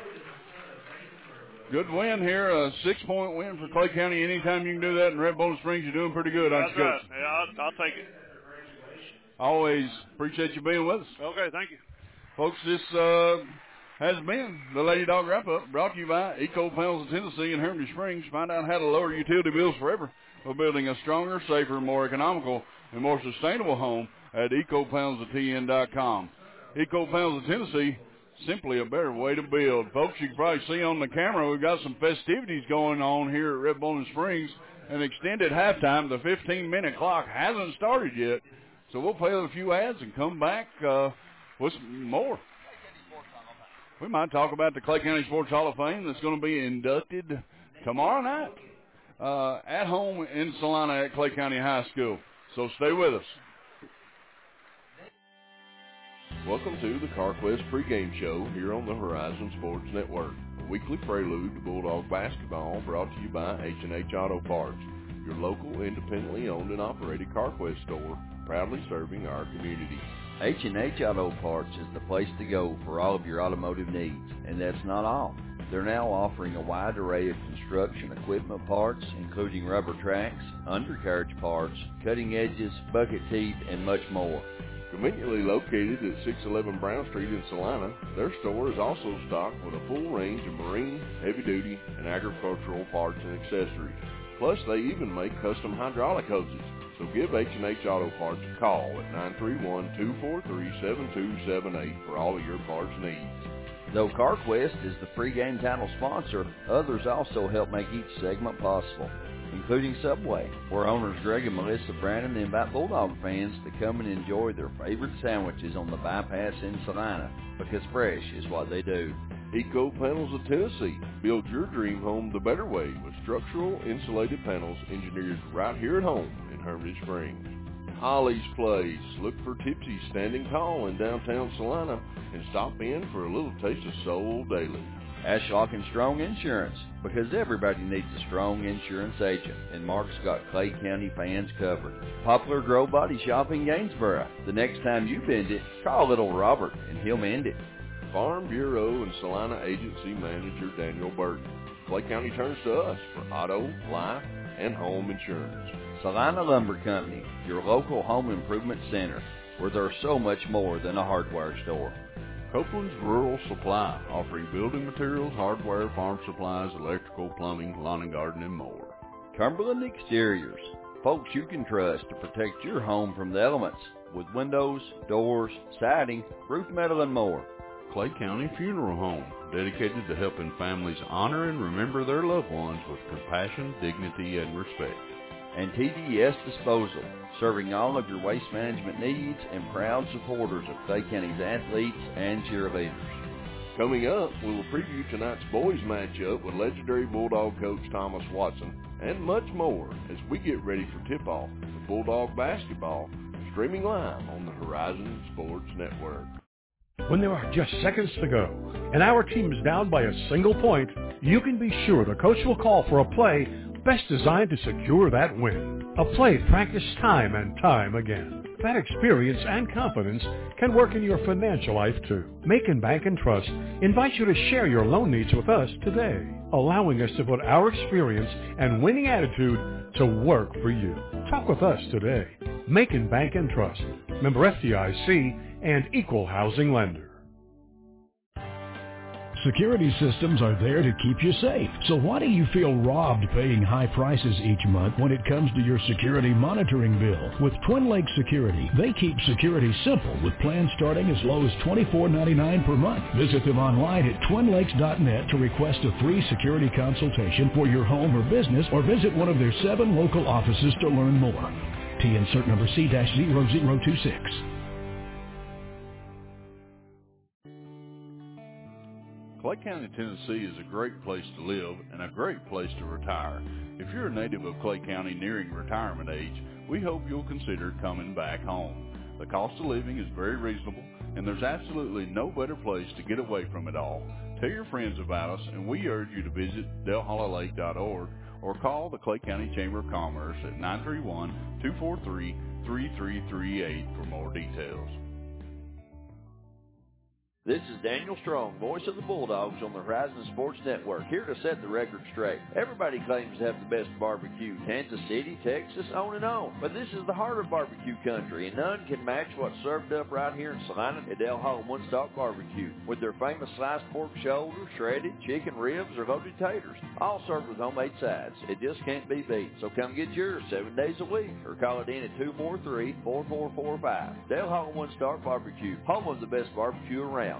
Good win here, a six-point win for Clay County. Anytime you can do that in Red Bowling Springs, you're doing pretty good, aren't That's you, right. Coach? Yeah, I'll, I'll take it. Always appreciate you being with us. Okay, thank you. Folks, this uh, has been the Lady Dog Wrap-Up, brought to you by Eco Panels of Tennessee and Hermitage Springs. Find out how to lower utility bills forever by building a stronger, safer, more economical, and more sustainable home at eco panels of t n dot com. Eco Panels of Tennessee, simply a better way to build. Folks, you can probably see on the camera we've got some festivities going on here at Red Bowling Springs. An extended halftime. The fifteen-minute clock hasn't started yet. So we'll play a few ads and come back uh, with some more. We might talk about the Clay County Sports Hall of Fame that's going to be inducted tomorrow night uh, at home in Salina at Clay County High School. So stay with us. Welcome to the CarQuest pregame show here on the Horizon Sports Network, a weekly prelude to Bulldog basketball brought to you by H and H Auto Parts, your local independently owned and operated CarQuest store, proudly serving our community. H and H Auto Parts is the place to go for all of your automotive needs, and that's not all. They're now offering a wide array of construction equipment parts, including rubber tracks, undercarriage parts, cutting edges, bucket teeth, and much more. Conveniently located at six eleven Brown Street in Salina, their store is also stocked with a full range of marine, heavy-duty, and agricultural parts and accessories. Plus, they even make custom hydraulic hoses. So give H and H Auto Parts a call at nine three one, two four three, seven two seven eight for all of your parts needs. Though CarQuest is the pregame title sponsor, others also help make each segment possible, including Subway, where owners Greg and Melissa Brandon invite Bulldog fans to come and enjoy their favorite sandwiches on the bypass in Salina, because fresh is what they do. Eco Panels of Tennessee. Build your dream home the better way with structural insulated panels engineered right here at home in Hermitage Springs. Ollie's Place. Look for Tipsy standing tall in downtown Salina and stop in for a little taste of soul daily. Ashlock and Strong Insurance, because everybody needs a strong insurance agent, and Mark's got Clay County fans covered. Poplar Grove Body Shop in Gainsboro. The next time you bend it, call little Robert and he'll mend it. Farm Bureau and Salina Agency Manager Daniel Burton. Clay County turns to us for auto, life, and home insurance. Salina Lumber Company, your local home improvement center, where there's so much more than a hardware store. Copeland's Rural Supply, offering building materials, hardware, farm supplies, electrical, plumbing, lawn and garden, and more. Cumberland Exteriors, folks you can trust to protect your home from the elements with windows, doors, siding, roof metal, and more. Clay County Funeral Home, dedicated to helping families honor and remember their loved ones with compassion, dignity, and respect. And T D S Disposal, serving all of your waste management needs and proud supporters of Clay County's athletes and cheerleaders. Coming up, we will preview tonight's boys matchup with legendary Bulldog coach Thomas Watson and much more as we get ready for tip-off with Bulldog basketball, streaming live on the Horizon Sports Network. When there are just seconds to go and our team is down by a single point, you can be sure the coach will call for a play best designed to secure that win. A play practiced time and time again. That experience and confidence can work in your financial life too. Macon Bank and Trust invites you to share your loan needs with us today, allowing us to put our experience and winning attitude to work for you. Talk with us today. Macon Bank and Trust, member F D I C and equal housing lender. Security systems are there to keep you safe. So why do you feel robbed paying high prices each month when it comes to your security monitoring bill? With Twin Lakes Security, they keep security simple with plans starting as low as twenty-four ninety-nine per month. Visit them online at twin lakes dot net to request a free security consultation for your home or business, or visit one of their seven local offices to learn more. T N cert number C zero zero two six. Clay County, Tennessee is a great place to live and a great place to retire. If you're a native of Clay County nearing retirement age, we hope you'll consider coming back home. The cost of living is very reasonable, and there's absolutely no better place to get away from it all. Tell your friends about us, and we urge you to visit Del Hollow Lake dot org or call the Clay County Chamber of Commerce at nine three one, two four three, three three three eight for more details. This is Daniel Strong, voice of the Bulldogs on the Horizon Sports Network, here to set the record straight. Everybody claims to have the best barbecue, Kansas City, Texas, on and on. But this is the heart of barbecue country, and none can match what's served up right here in Salina at Del Hollow One Stop Barbecue, with their famous sliced pork shoulder, shredded chicken ribs, or loaded taters, all served with homemade sides. It just can't be beat. So come get yours seven days a week, or call it in at two four three, four four four five. Del Hollow One Stop Barbecue, home of the best barbecue around.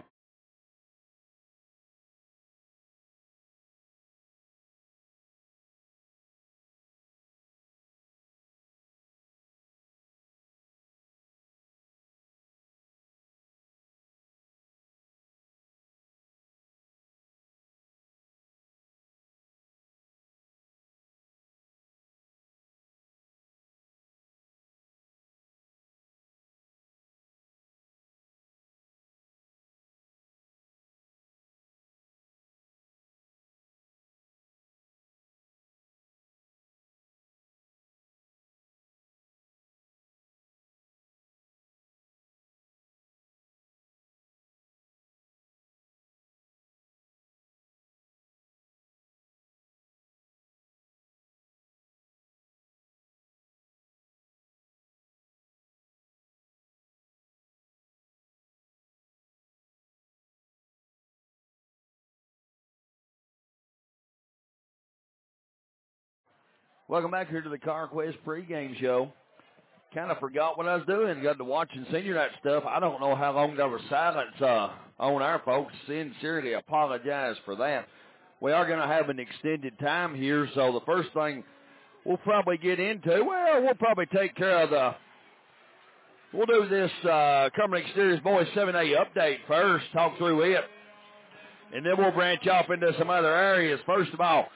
Welcome back here to the CarQuest pregame show. Kind of forgot what I was doing. Got to watching senior night stuff. I don't know how long there was silence uh, on our folks. Sincerely apologize for that. We are going to have an extended time here, so the first thing we'll probably get into, well, we'll probably take care of the, we'll do this uh, Cumberland Exteriors Boys seven A update first, talk through it. and then we'll branch off into some other areas. First of all,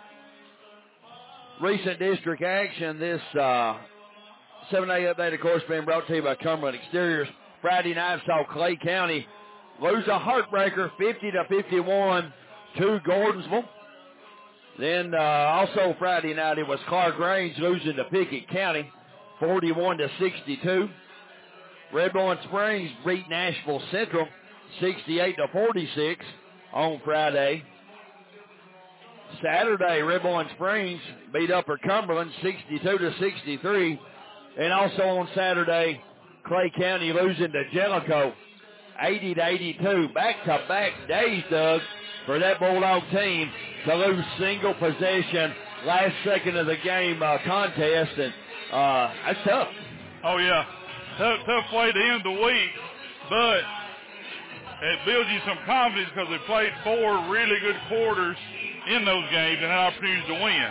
recent district action. This uh, seven A update, of course, being brought to you by Cumberland Exteriors. Friday night saw Clay County lose a heartbreaker, fifty to fifty-one to Gordonsville. Then uh, also Friday night it was Clark Range losing to Pickett County, forty-one to sixty-two. Red Bowling Springs beat Nashville Central, sixty-eight to forty-six on Friday. Saturday, Red Bowling Springs beat Upper Cumberland, sixty-two to sixty-three. And also on Saturday, Clay County losing to Jellicoe, eighty to eighty-two. Back-to-back days, Doug, for that Bulldog team to lose single possession last second of the game uh, contest, and uh, that's tough. Oh, yeah. Tough, tough way to end the week, but it builds you some confidence because they played four really good quarters in those games and had opportunities to win.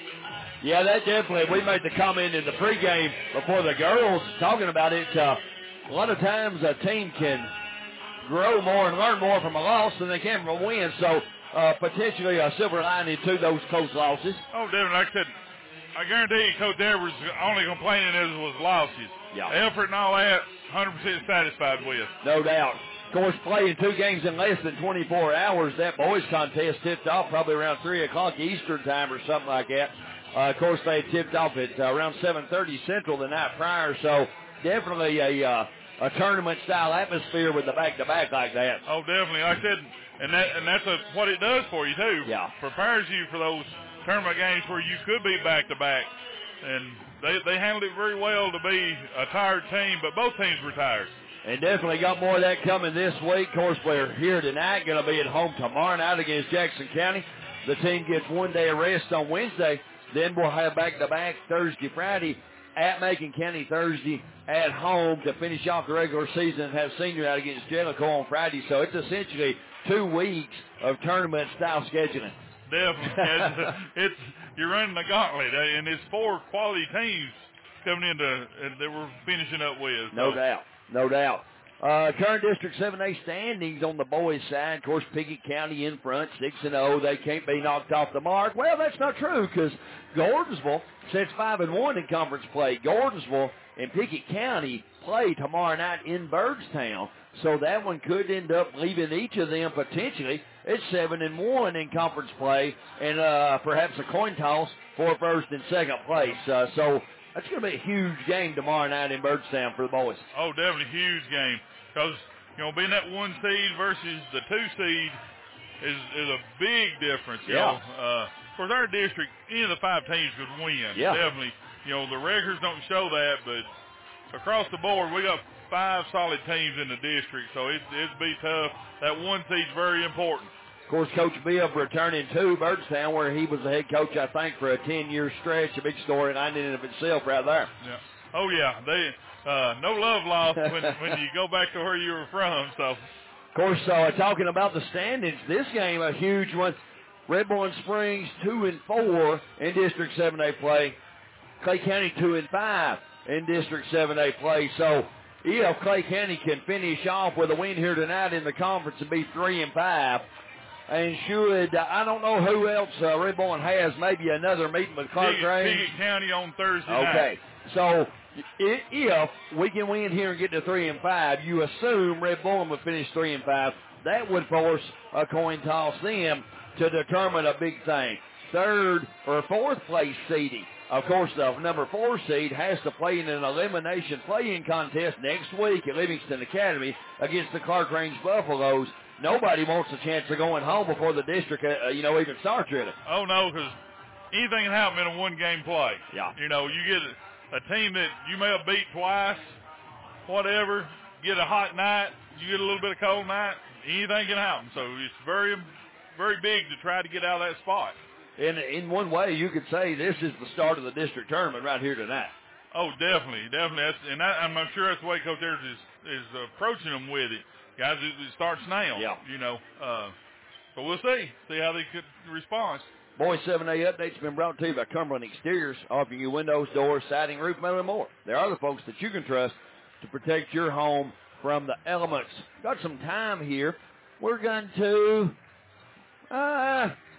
Yeah, that definitely, we made the comment in the pregame before the girls talking about it. Uh, a lot of times a team can grow more and learn more from a loss than they can from a win, so uh, potentially a silver lining to those close losses. Oh, Devin, like I said, I guarantee you Coach Edwards' only complaining is was losses. Yeah. Effort and all that, one hundred percent satisfied with. No doubt. Of course, playing two games in less than twenty-four hours, that boys contest tipped off probably around three o'clock Eastern time or something like that. Uh, of course, they tipped off at uh, around seven thirty Central the night prior, so definitely a uh, a tournament-style atmosphere with the back-to-back like that. Oh, definitely. Like I said, and that and that's a, what it does for you, too. Yeah. Prepares you for those tournament games where you could be back-to-back. And they, they handled it very well to be a tired team, but both teams were tired. And definitely got more of that coming this week. Of course, we're here tonight, going to be at home tomorrow night against Jackson County. The team gets one day of rest on Wednesday. Then we'll have back-to-back Thursday, Friday at Macon County, Thursday at home to finish off the regular season and have senior out against Jellicoe on Friday. So it's essentially two weeks of tournament-style scheduling. Definitely. it's, it's you're running the gauntlet, and it's four quality teams coming into that we're finishing up with. So. No doubt, no doubt. Uh, current District seven A standings on the boys' side. Of course, Pickett County in front, six and oh. They can't be knocked off the mark. Well, that's not true because Gordonsville sits five and one in conference play. Gordonsville and Pickett County play tomorrow night in Byrdstown. So that one could end up leaving each of them potentially at seven and one in conference play, and uh, perhaps a coin toss for first and second place. Uh, so that's going to be a huge game tomorrow night in Byrdstown for the boys. Oh, definitely a huge game because you know being that one seed versus the two seed is is a big difference. You Yeah. know, uh, of course, our district, any of the five teams could win. Yeah. Definitely. You know, the records don't show that, but across the board, we got five solid teams in the district, so it, it'd be tough. That one seed's very important. Of course, Coach Bibb returning to Byrdstown, where he was the head coach, I think, for a ten-year stretch. A big storyline in and of itself right there. Yeah. Oh, yeah. They uh, no love lost when, when you go back to where you were from. So, of course, uh, talking about the standings, this game, a huge one. Red Bowling Springs, two and four in District seven A play. Clay County, two and five in District seven A play. So, if Clay County can finish off with a win here tonight in the conference and be three and five, and should, uh, I don't know who else uh, Red Bowling has, maybe another meeting with Clark Range. Pickett County on Thursday okay. night. Okay, so if we can win here and get to three and five, you assume Red Bowling would finish three and five. That would force a coin toss them to determine a big thing. Third or fourth place seeding. Of course, the number four seed has to play in an elimination play-in contest next week at Livingston Academy against the Clark Range Buffaloes. Nobody wants a chance of going home before the district, uh, you know, even starts really. Oh, no, because anything can happen in a one-game play. Yeah. You know, you get a, a team that you may have beat twice, whatever, get a hot night, you get a little bit of cold night, anything can happen. So it's very, very big to try to get out of that spot. In in one way, you could say this is the start of the district tournament right here tonight. Oh, definitely, definitely. That's, and that, I'm sure that's the way Coach Ayers is, is approaching them with it. Guys, it, it starts now. Yeah. You know, uh, so we'll see. See how they could respond. Boys seven A update's been brought to you by Cumberland Exteriors, offering you windows, doors, siding, roof metal, and more. There are the folks that you can trust to protect your home from the elements. Got some time here. We're going to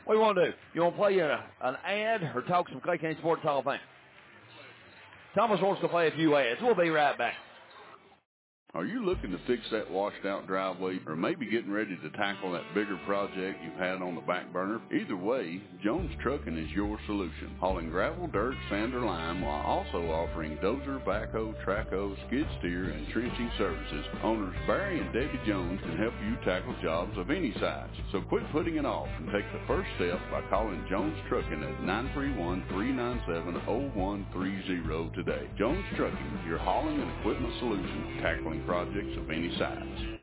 What do you want to do? You want to play a, an ad or talk some Clay County Sports Hall of Fame? Thomas wants to play a few ads. We'll be right back. Are you looking to fix that washed-out driveway or maybe getting ready to tackle that bigger project you've had on the back burner? Either way, Jones Trucking is your solution. Hauling gravel, dirt, sand, or lime while also offering dozer, backhoe, trackhoe, skid steer, and trenching services. Owners Barry and Debbie Jones can help you tackle jobs of any size. So quit putting it off and take the first step by calling Jones Trucking at nine three one, three nine seven, zero one three zero today. Jones Trucking, your hauling and equipment solution, tackling projects of any size.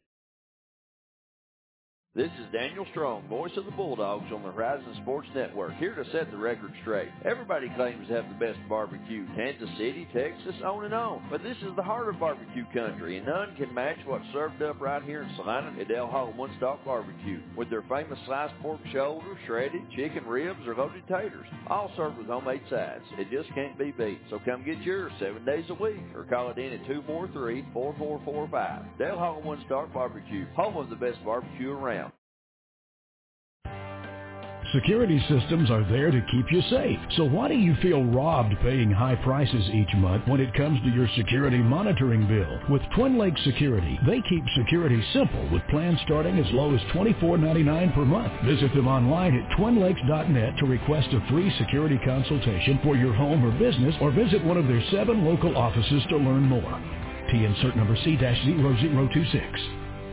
This is Daniel Strong, voice of the Bulldogs on the Horizon Sports Network, here to set the record straight. Everybody claims to have the best barbecue, Kansas City, Texas, on and on. But this is the heart of barbecue country, and none can match what's served up right here in Salina at Dale Hall One Stop Barbecue, with their famous sliced pork shoulder, shredded chicken ribs, or loaded taters, all served with homemade sides. It just can't be beat. So come get yours seven days a week, or call it in at two four three, four four four five. Dale Hall One Stop Barbecue, home of the best barbecue around. Security systems are there to keep you safe. So why do you feel robbed paying high prices each month when it comes to your security monitoring bill? With Twin Lakes Security, they keep security simple with plans starting as low as twenty-four ninety-nine per month. Visit them online at twin lakes dot net to request a free security consultation for your home or business, or visit one of their seven local offices to learn more. T insert number C zero zero two six.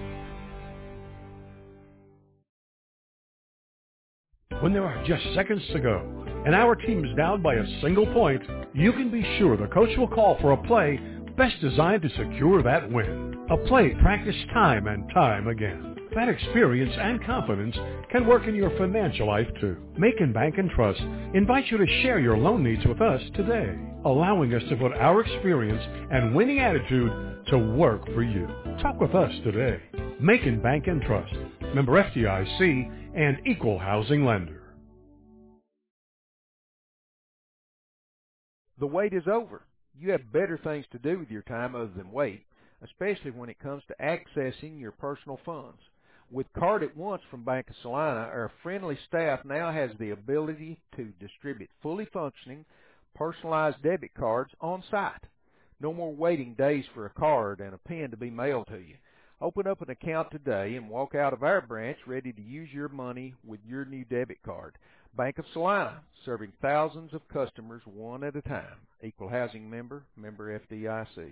When there are just seconds to go and our team is down by a single point, you can be sure the coach will call for a play best designed to secure that win. A play practiced time and time again. That experience and confidence can work in your financial life too. Macon Bank and Trust invites you to share your loan needs with us today, allowing us to put our experience and winning attitude to work for you. Talk with us today. Macon Bank and Trust, member F D I C and equal housing lender. The wait is over. You have better things to do with your time other than wait, especially when it comes to accessing your personal funds. With Card at Once from Bank of Salina, our friendly staff now has the ability to distribute fully functioning, personalized debit cards on site. No more waiting days for a card and a pen to be mailed to you. Open up an account today and walk out of our branch ready to use your money with your new debit card. Bank of Salina, serving thousands of customers one at a time. Equal housing member, member F D I C.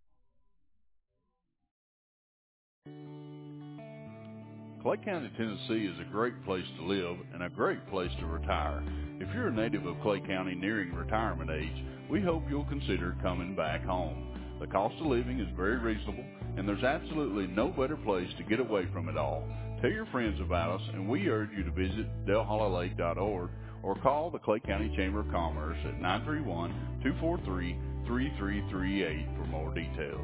Clay County, Tennessee is a great place to live and a great place to retire. If you're a native of Clay County nearing retirement age, we hope you'll consider coming back home. The cost of living is very reasonable, and there's absolutely no better place to get away from it all. Tell your friends about us, and we urge you to visit dale hollow lake dot org or call the Clay County Chamber of Commerce at nine three one, two four three, three three three eight for more details.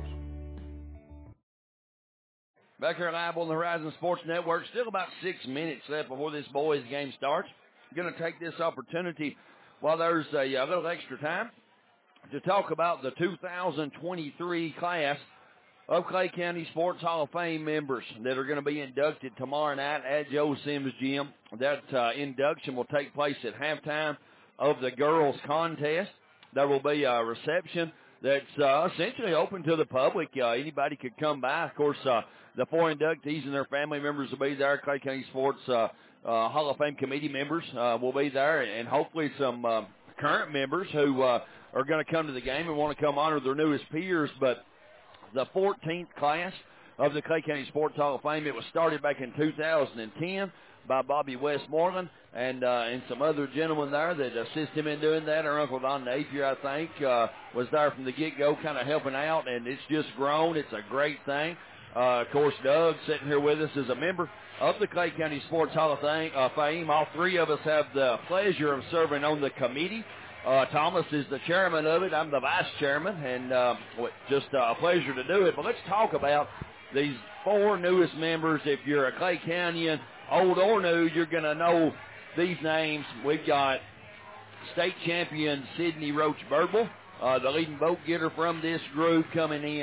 Back here live on the Horizon Sports Network, still about six minutes left before this boys' game starts. I'm going to take this opportunity while there's a, a little extra time to talk about the two thousand twenty-three class of Clay County Sports Hall of Fame members that are going to be inducted tomorrow night at Joe Sims Gym. That uh, induction will take place at halftime of the girls' contest. There will be a reception that's uh, essentially open to the public. Uh, anybody could come by. Of course, uh, the four inductees and their family members will be there. Clay County Sports uh, uh, Hall of Fame committee members uh, will be there, and hopefully some uh, current members who uh, are going to come to the game and want to come honor their newest peers. But the fourteenth class of the Clay County Sports Hall of Fame, it was started back in two thousand ten by Bobby Westmoreland and uh, and some other gentlemen there that assist him in doing that. Our Uncle Don Napier, I think, uh, was there from the get-go kind of helping out, and it's just grown. It's a great thing. Uh, of course, Doug sitting here with us is a member of the Clay County Sports Hall of Fame. All three of us have the pleasure of serving on the committee. Uh, Thomas is the chairman of it. I'm the vice chairman, and uh, just uh, a pleasure to do it. But let's talk about these four newest members. If you're a Clay Countian, old or new, you're going to know these names. We've got state champion Sydney Roach Birdwell, uh, the leading vote getter from this group, coming in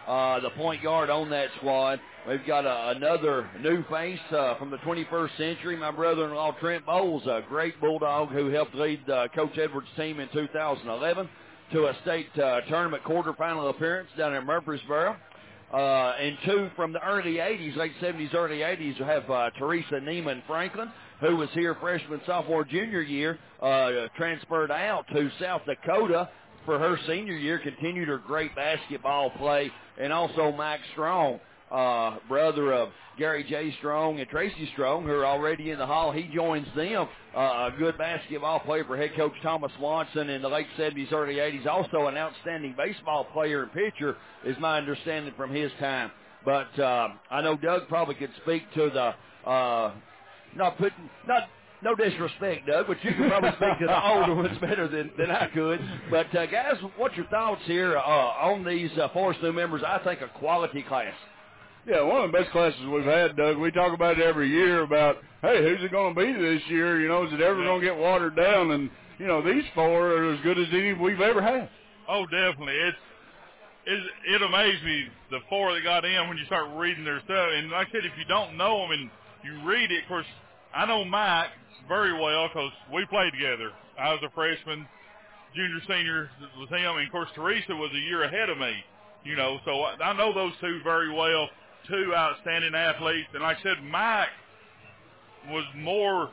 uh, the point guard on that squad. We've got a, another new face uh, from the twenty-first century, my brother-in-law Trent Bowles, a great Bulldog who helped lead uh, Coach Edwards' team in two thousand eleven to a state uh, tournament quarterfinal appearance down in Murfreesboro. Uh, and two from the early eighties, late seventies, early eighties, we have uh, Teresa Neiman Franklin, who was here freshman, sophomore, junior year, uh, transferred out to South Dakota for her senior year, continued her great basketball play, and also Mike Strong, uh, brother of Gary J. Strong and Tracy Strong, who are already in the hall. He joins them, uh, a good basketball player for head coach Thomas Swanson in the late seventies, early eighties. Also an outstanding baseball player and pitcher, is my understanding from his time. But uh, I know Doug probably could speak to the uh, not putting not. No disrespect, Doug, but you can probably speak to the older ones better than, than I could. But, uh, guys, what's your thoughts here uh, on these uh, Forest new members? I think a quality class. Yeah, one of the best classes we've had, Doug. We talk about it every year about, hey, who's it going to be this year? You know, is it ever going to get watered down? And, you know, these four are as good as any we've ever had. Oh, definitely. It's, it's It amazed me, the four that got in when you start reading their stuff. And like I said, if you don't know them and you read it, of course, I know Mike very well because we played together. I was a freshman, junior, senior with him, and of course Teresa was a year ahead of me. You know, so I, I know those two very well. Two outstanding athletes, and like I said, Mike was more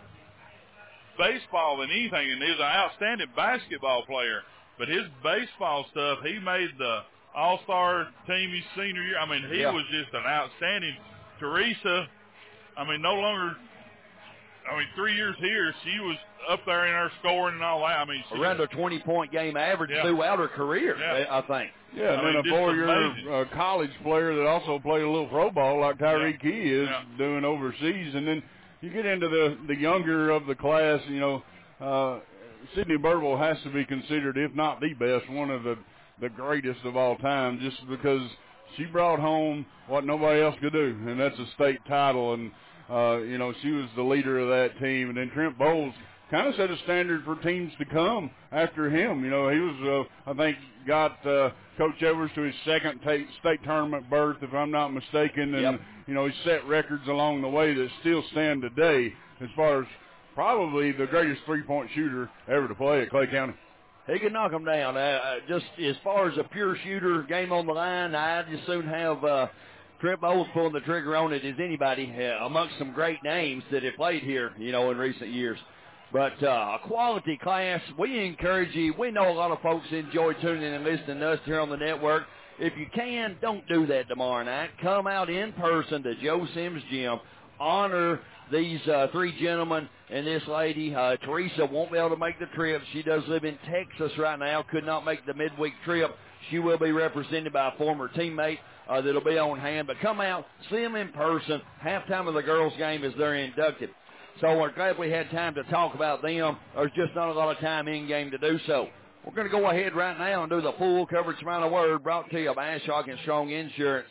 baseball than anything, and he was an outstanding basketball player. But his baseball stuff, he made the All-Star team his senior year. I mean, he yeah. was just an outstanding. Teresa, I mean, no longer. I mean, three years here, she was up there in her scoring and all that. I mean, she around was, a twenty-point game average yeah. throughout her career, yeah. I think. Yeah, and I then mean, a four-year uh, college player that also played a little pro ball like Tyreek yeah. Key is yeah. doing overseas. And then you get into the, the younger of the class, you know, uh, Sydney Burwell has to be considered, if not the best, one of the, the greatest of all time, just because she brought home what nobody else could do, and that's a state title. And Uh, you know, she was the leader of that team. And then Trent Bowles kind of set a standard for teams to come after him. You know, he was, uh, I think, got uh, Coach Edwards to his second t- state tournament berth, if I'm not mistaken. And, yep. you know, he set records along the way that still stand today as far as probably the greatest three-point shooter ever to play at Clay County. He could knock them down. Uh, just as far as a pure shooter, game on the line, I'd just soon have uh, – Trent Bowles pulling the trigger on it as anybody uh, amongst some great names that have played here, you know, in recent years. But uh, a quality class, we encourage you. We know a lot of folks enjoy tuning in and listening to us here on the network. If you can, don't do that tomorrow night. Come out in person to Joe Sims Gym. Honor these uh, three gentlemen and this lady. Uh, Teresa won't be able to make the trip. She does live in Texas right now, could not make the midweek trip. She will be represented by a former teammate uh, that will be on hand. But come out, see them in person. Halftime of the girls' game is they're inducted. So we're glad we had time to talk about them. There's just not a lot of time in-game to do so. We're going to go ahead right now and do the full coverage final word brought to you by Ashok and Strong Insurance.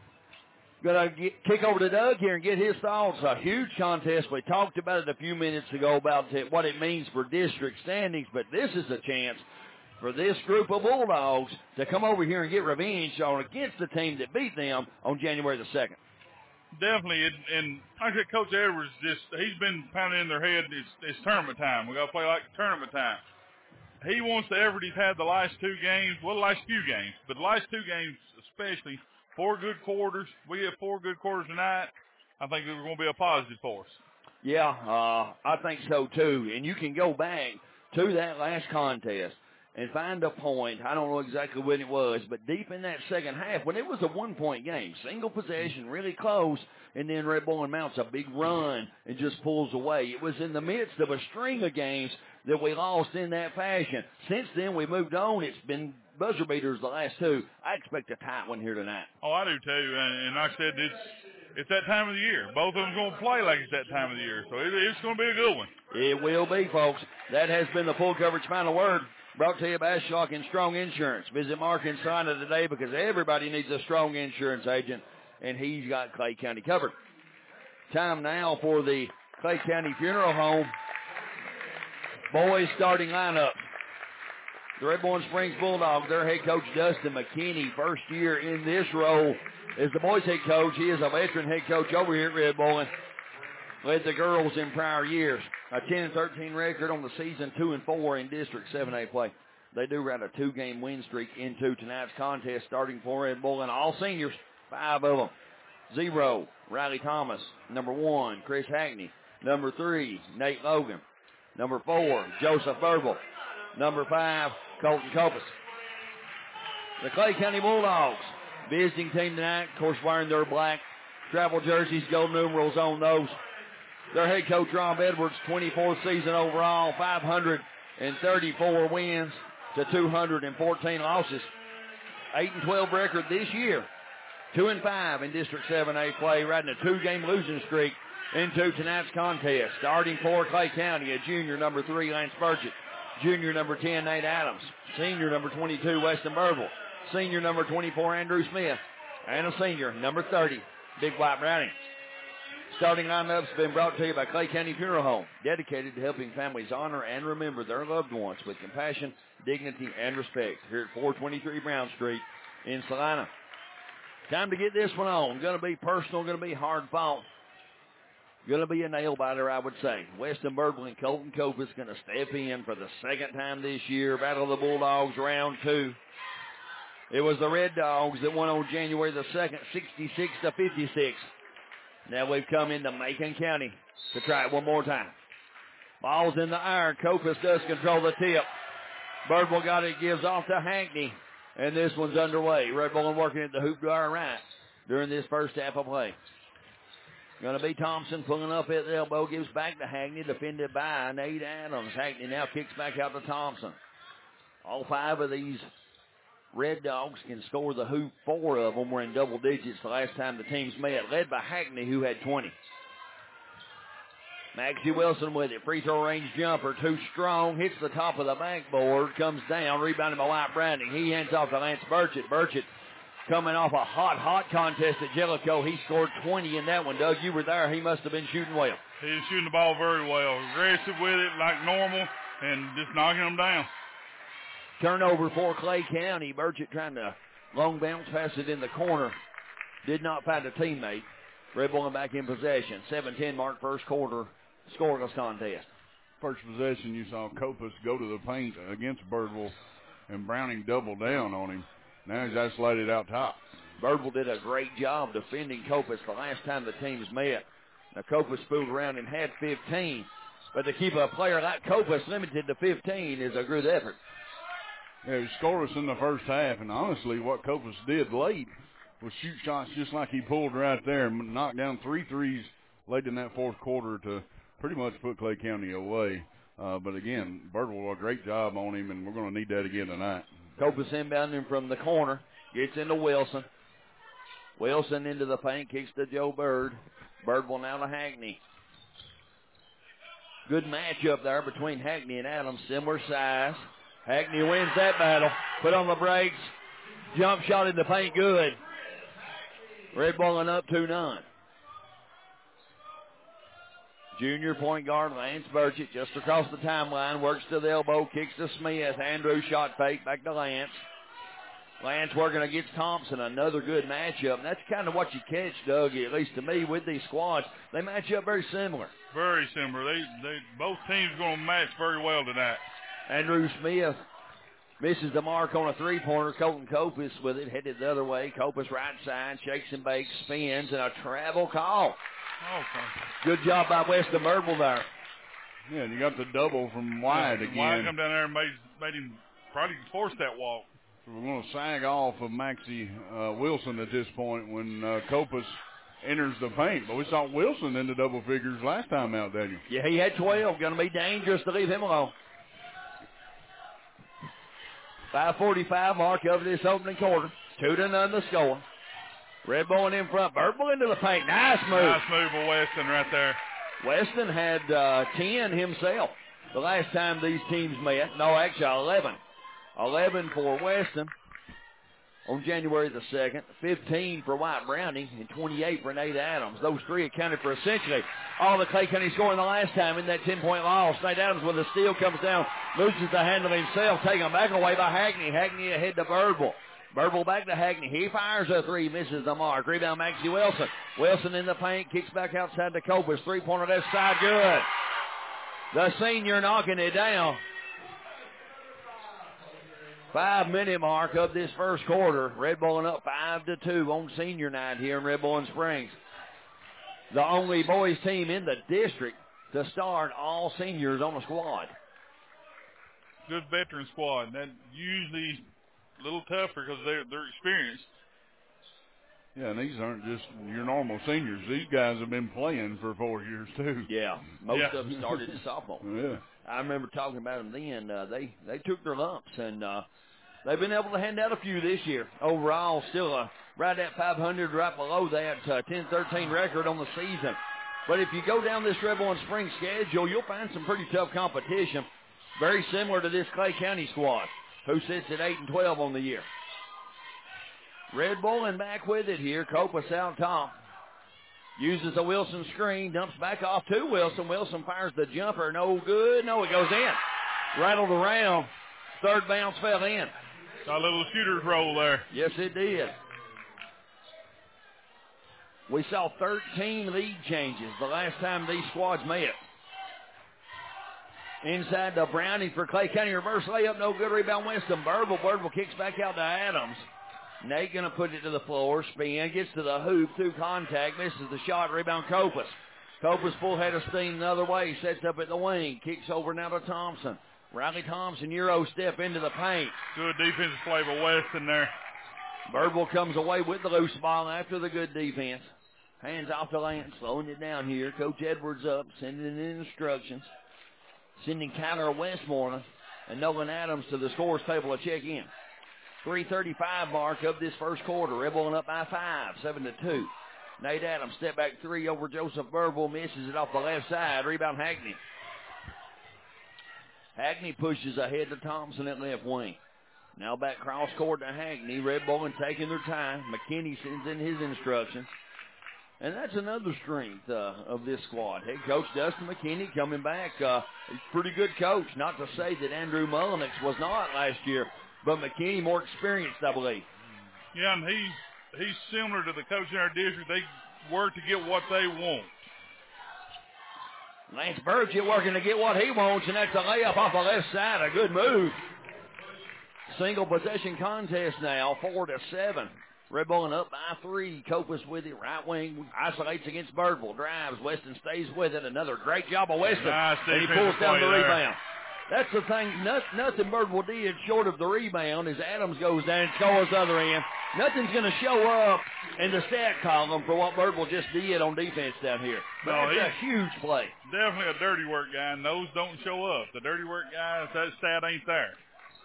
Going to kick over to Doug here and get his thoughts. A huge contest. We talked about it a few minutes ago about what it means for district standings, but this is a chance for this group of Bulldogs to come over here and get revenge on against the team that beat them on January the second. Definitely, and, and like I said, Coach Edwards, just he's been pounding in their head, it's, it's tournament time. We got to play like tournament time. He wants the Everettys had the last two games, well, the last few games, but the last two games especially, four good quarters. We have four good quarters tonight. I think it's going to be a positive for us. Yeah, uh, I think so too. And you can go back to that last contest and find a point. I don't know exactly when it was, but deep in that second half, when it was a one-point game, single possession, really close, and then Red Bull mounts a big run and just pulls away. It was in the midst of a string of games that we lost in that fashion. Since then, we moved on. It's been buzzer beaters the last two. I expect a tight one here tonight. Oh, I do too. And, and like I said, it's it's that time of the year. Both of them going to play like it's that time of the year. So it, it's going to be a good one. It will be, folks. That has been the full coverage final word. Brought to you by Ashok and Strong Insurance. Visit Mark and Sina today because everybody needs a strong insurance agent, and he's got Clay County covered. Time now for the Clay County Funeral Home boys starting lineup. The Red Bowling Springs Bulldogs, their head coach Dustin McKinney, first year in this role as the boys head coach. He is a veteran head coach over here at Red Bowling. Led the girls in prior years. A ten and thirteen record on the season, two and four in District seven A play. They do ride a two-game win streak into tonight's contest, starting for Red Bowling. All seniors, five of them. Zero, Riley Thomas. Number one, Chris Hackney. Number three, Nate Logan. Number four, Joseph Verbal. Number five, Colton Copus. The Clay County Bulldogs, visiting team tonight, of course, wearing their black travel jerseys, gold numerals on those. Their head coach, Rob Edwards, twenty-fourth season overall, five hundred thirty-four wins to two hundred fourteen losses. eight and twelve record this year. two and five in District seven A play, riding a two-game losing streak into tonight's contest. Starting for Clay County, a junior, number three, Lance Burchett. Junior, number ten, Nate Adams. Senior, number twenty-two, Weston Burville. Senior, number twenty-four, Andrew Smith. And a senior, number thirty, Big White Browning. Starting lineup's been brought to you by Clay County Funeral Home, dedicated to helping families honor and remember their loved ones with compassion, dignity, and respect. Here at four twenty-three Brown Street in Salina. Time to get this one on. Going to be personal, going to be hard fought. Going to be a nail biter, I would say. Weston Burble and Colton Copus going to step in for the second time this year. Battle of the Bulldogs, round two. It was the Red Dogs that won on January the second, sixty-six to fifty-six. Now we've come into Macon County to try it one more time. Ball's in the iron. Copus does control the tip. Birdwell got it, gives off to Hackney. And this one's underway. Red Bull working at the hoop to our right during this first half of play. Going to be Thompson pulling up at the elbow, gives back to Hackney, defended by Nate Adams. Hackney now kicks back out to Thompson. All five of these Red Dogs can score the hoop. Four of them were in double digits the last time the teams met, led by Hackney, who had twenty. Maxie Wilson with it. Free throw range jumper. Too strong. Hits the top of the backboard. Comes down. Rebounded by White Browning. He hands off to Lance Burchett. Burchett coming off a hot, hot contest at Jellicoe. He scored twenty in that one. Doug, you were there. He must have been shooting well. He was shooting the ball very well. Aggressive with it like normal and just knocking them down. Turnover for Clay County. Burchett trying to long bounce, pass it in the corner. Did not find a teammate. Red Bull back in possession. seven ten mark first quarter. Scoreless contest. First possession, you saw Copus go to the paint against Birdwell, and Browning doubled down on him. Now he's isolated out top. Birdwell did a great job defending Copus the last time the teams met. Now Copus spooled around and had fifteen, but to keep a player like Copus limited to fifteen is a good effort. Yeah, he was scoreless in the first half, and honestly, what Copus did late was shoot shots just like he pulled right there and knocked down three threes late in that fourth quarter to pretty much put Clay County away. Uh, but again, Birdwell, a great job on him, and we're going to need that again tonight. Copus inbounding from the corner. Gets into Wilson. Wilson into the paint. Kicks to Joe Bird. Birdwell now to Hackney. Good matchup there between Hackney and Adams. Similar size. Hackney wins that battle. Put on the brakes. Jump shot in the paint. Good. Red Bull up two none. Junior point guard Lance Burchett just across the timeline, works to the elbow, kicks to Smith. Andrew shot fake back to Lance. Lance working against Thompson, another good matchup. And that's kind of what you catch, Doug, at least to me, with these squads. They match up very similar. Very similar. They, they both teams going to match very well tonight. Andrew Smith misses the mark on a three-pointer. Colton Copus with it, headed the other way. Copus right side, shakes and bakes, spins, and a travel call. Okay. Good job by Weston Birdwell there. Yeah, and you got the double from Wyatt yeah, again. Wyatt come down there and made, made him probably force that walk. So we're going to sag off of Maxie uh, Wilson at this point when uh, Copus enters the paint. But we saw Wilson in the double figures last time out, Daniel. Yeah, he had twelve. Going to be dangerous to leave him alone. five forty-five mark of this opening quarter. Two to none the score. Red Bull in front. Birdwell into the paint. Nice move. Nice move by Weston right there. Weston had uh, ten himself the last time these teams met. No, actually eleven. eleven for Weston. on January the second, fifteen for White Browning, and twenty-eight for Nate Adams. Those three accounted for essentially all the Clay County scoring the last time in that ten-point loss. Nate Adams with a steal comes down, loses the handle himself, taken back away by Hackney. Hackney ahead to Birdville. Birdville back to Hackney. He fires a three, misses the mark. Rebound, Maxie Wilson. Wilson in the paint, kicks back outside to Copas. Three-pointer left side, good. The senior knocking it down. Five-minute mark of this first quarter. Red Bull up five to two on senior night here in Red Bull Springs. The only boys team in the district to start all seniors on the squad. Good veteran squad. That usually a little tougher because they're they're experienced. Yeah, and these aren't just your normal seniors. These guys have been playing for four years too. Yeah, most yeah. of them started as sophomore. Yeah, I remember talking about them then. Uh, they they took their lumps, and uh, they've been able to hand out a few this year. Overall, still uh, right at five hundred, right below that uh, ten thirteen record on the season. But if you go down this Red Bull Spring schedule, you'll find some pretty tough competition, very similar to this Clay County squad, who sits at eight and twelve on the year. Red Bull and back with it here. Copas out top. Uses a Wilson screen. Dumps back off to Wilson. Wilson fires the jumper. No good. No, it goes in. Rattled around. Third bounce fell in. Got a little shooter's roll there. Yes, it did. We saw thirteen lead changes the last time these squads met. Inside to Browning for Clay County. Reverse layup. No good. Rebound Winston. Birdville. Birdville kicks back out to Adams. Nate going to put it to the floor. Spin. Gets to the hoop. Through contact. Misses the shot. Rebound Copas. Copas full head of steam the other way. Sets up at the wing. Kicks over now to Thompson. Riley Thompson, Euro step into the paint. Good defensive play by Weston there. Birdville comes away with the loose ball after the good defense. Hands off to Lance. Slowing it down here. Coach Edwards up. Sending in instructions. Sending Kyler Westmoreland and Nolan Adams to the scores table to check in. three thirty-five mark of this first quarter. Red Bull up by five, seven to two. Nate Adams, step back three over Joseph Birdville, misses it off the left side. Rebound Hackney. Hackney pushes ahead to Thompson at left wing. Now back cross court to Hackney. Red Bull taking their time. McKinney sends in his instructions. And that's another strength uh, of this squad. Head coach Dustin McKinney coming back. Uh, he's a pretty good coach. Not to say that Andrew Mullenix was not last year, but McKinney more experienced, I believe. Yeah, and he's he's similar to the coach in our district. They work to get what they want. Lance Burgett working to get what he wants, and that's a layup off the left side. A good move. Single possession contest now, four to seven. Red Bull up by three. Copas with it. Right wing isolates against Birdville. Drives. Weston stays with it. Another great job of Weston. Nice and he pulls down the there. rebound. That's the thing. Not, nothing Birdville did short of the rebound as Adams goes down and scores the other end. Nothing's going to show up in the stat column for what Birdville just did on defense down here. But No, that's a huge play. Definitely a dirty work guy, and those don't show up. The dirty work guys, that stat ain't there.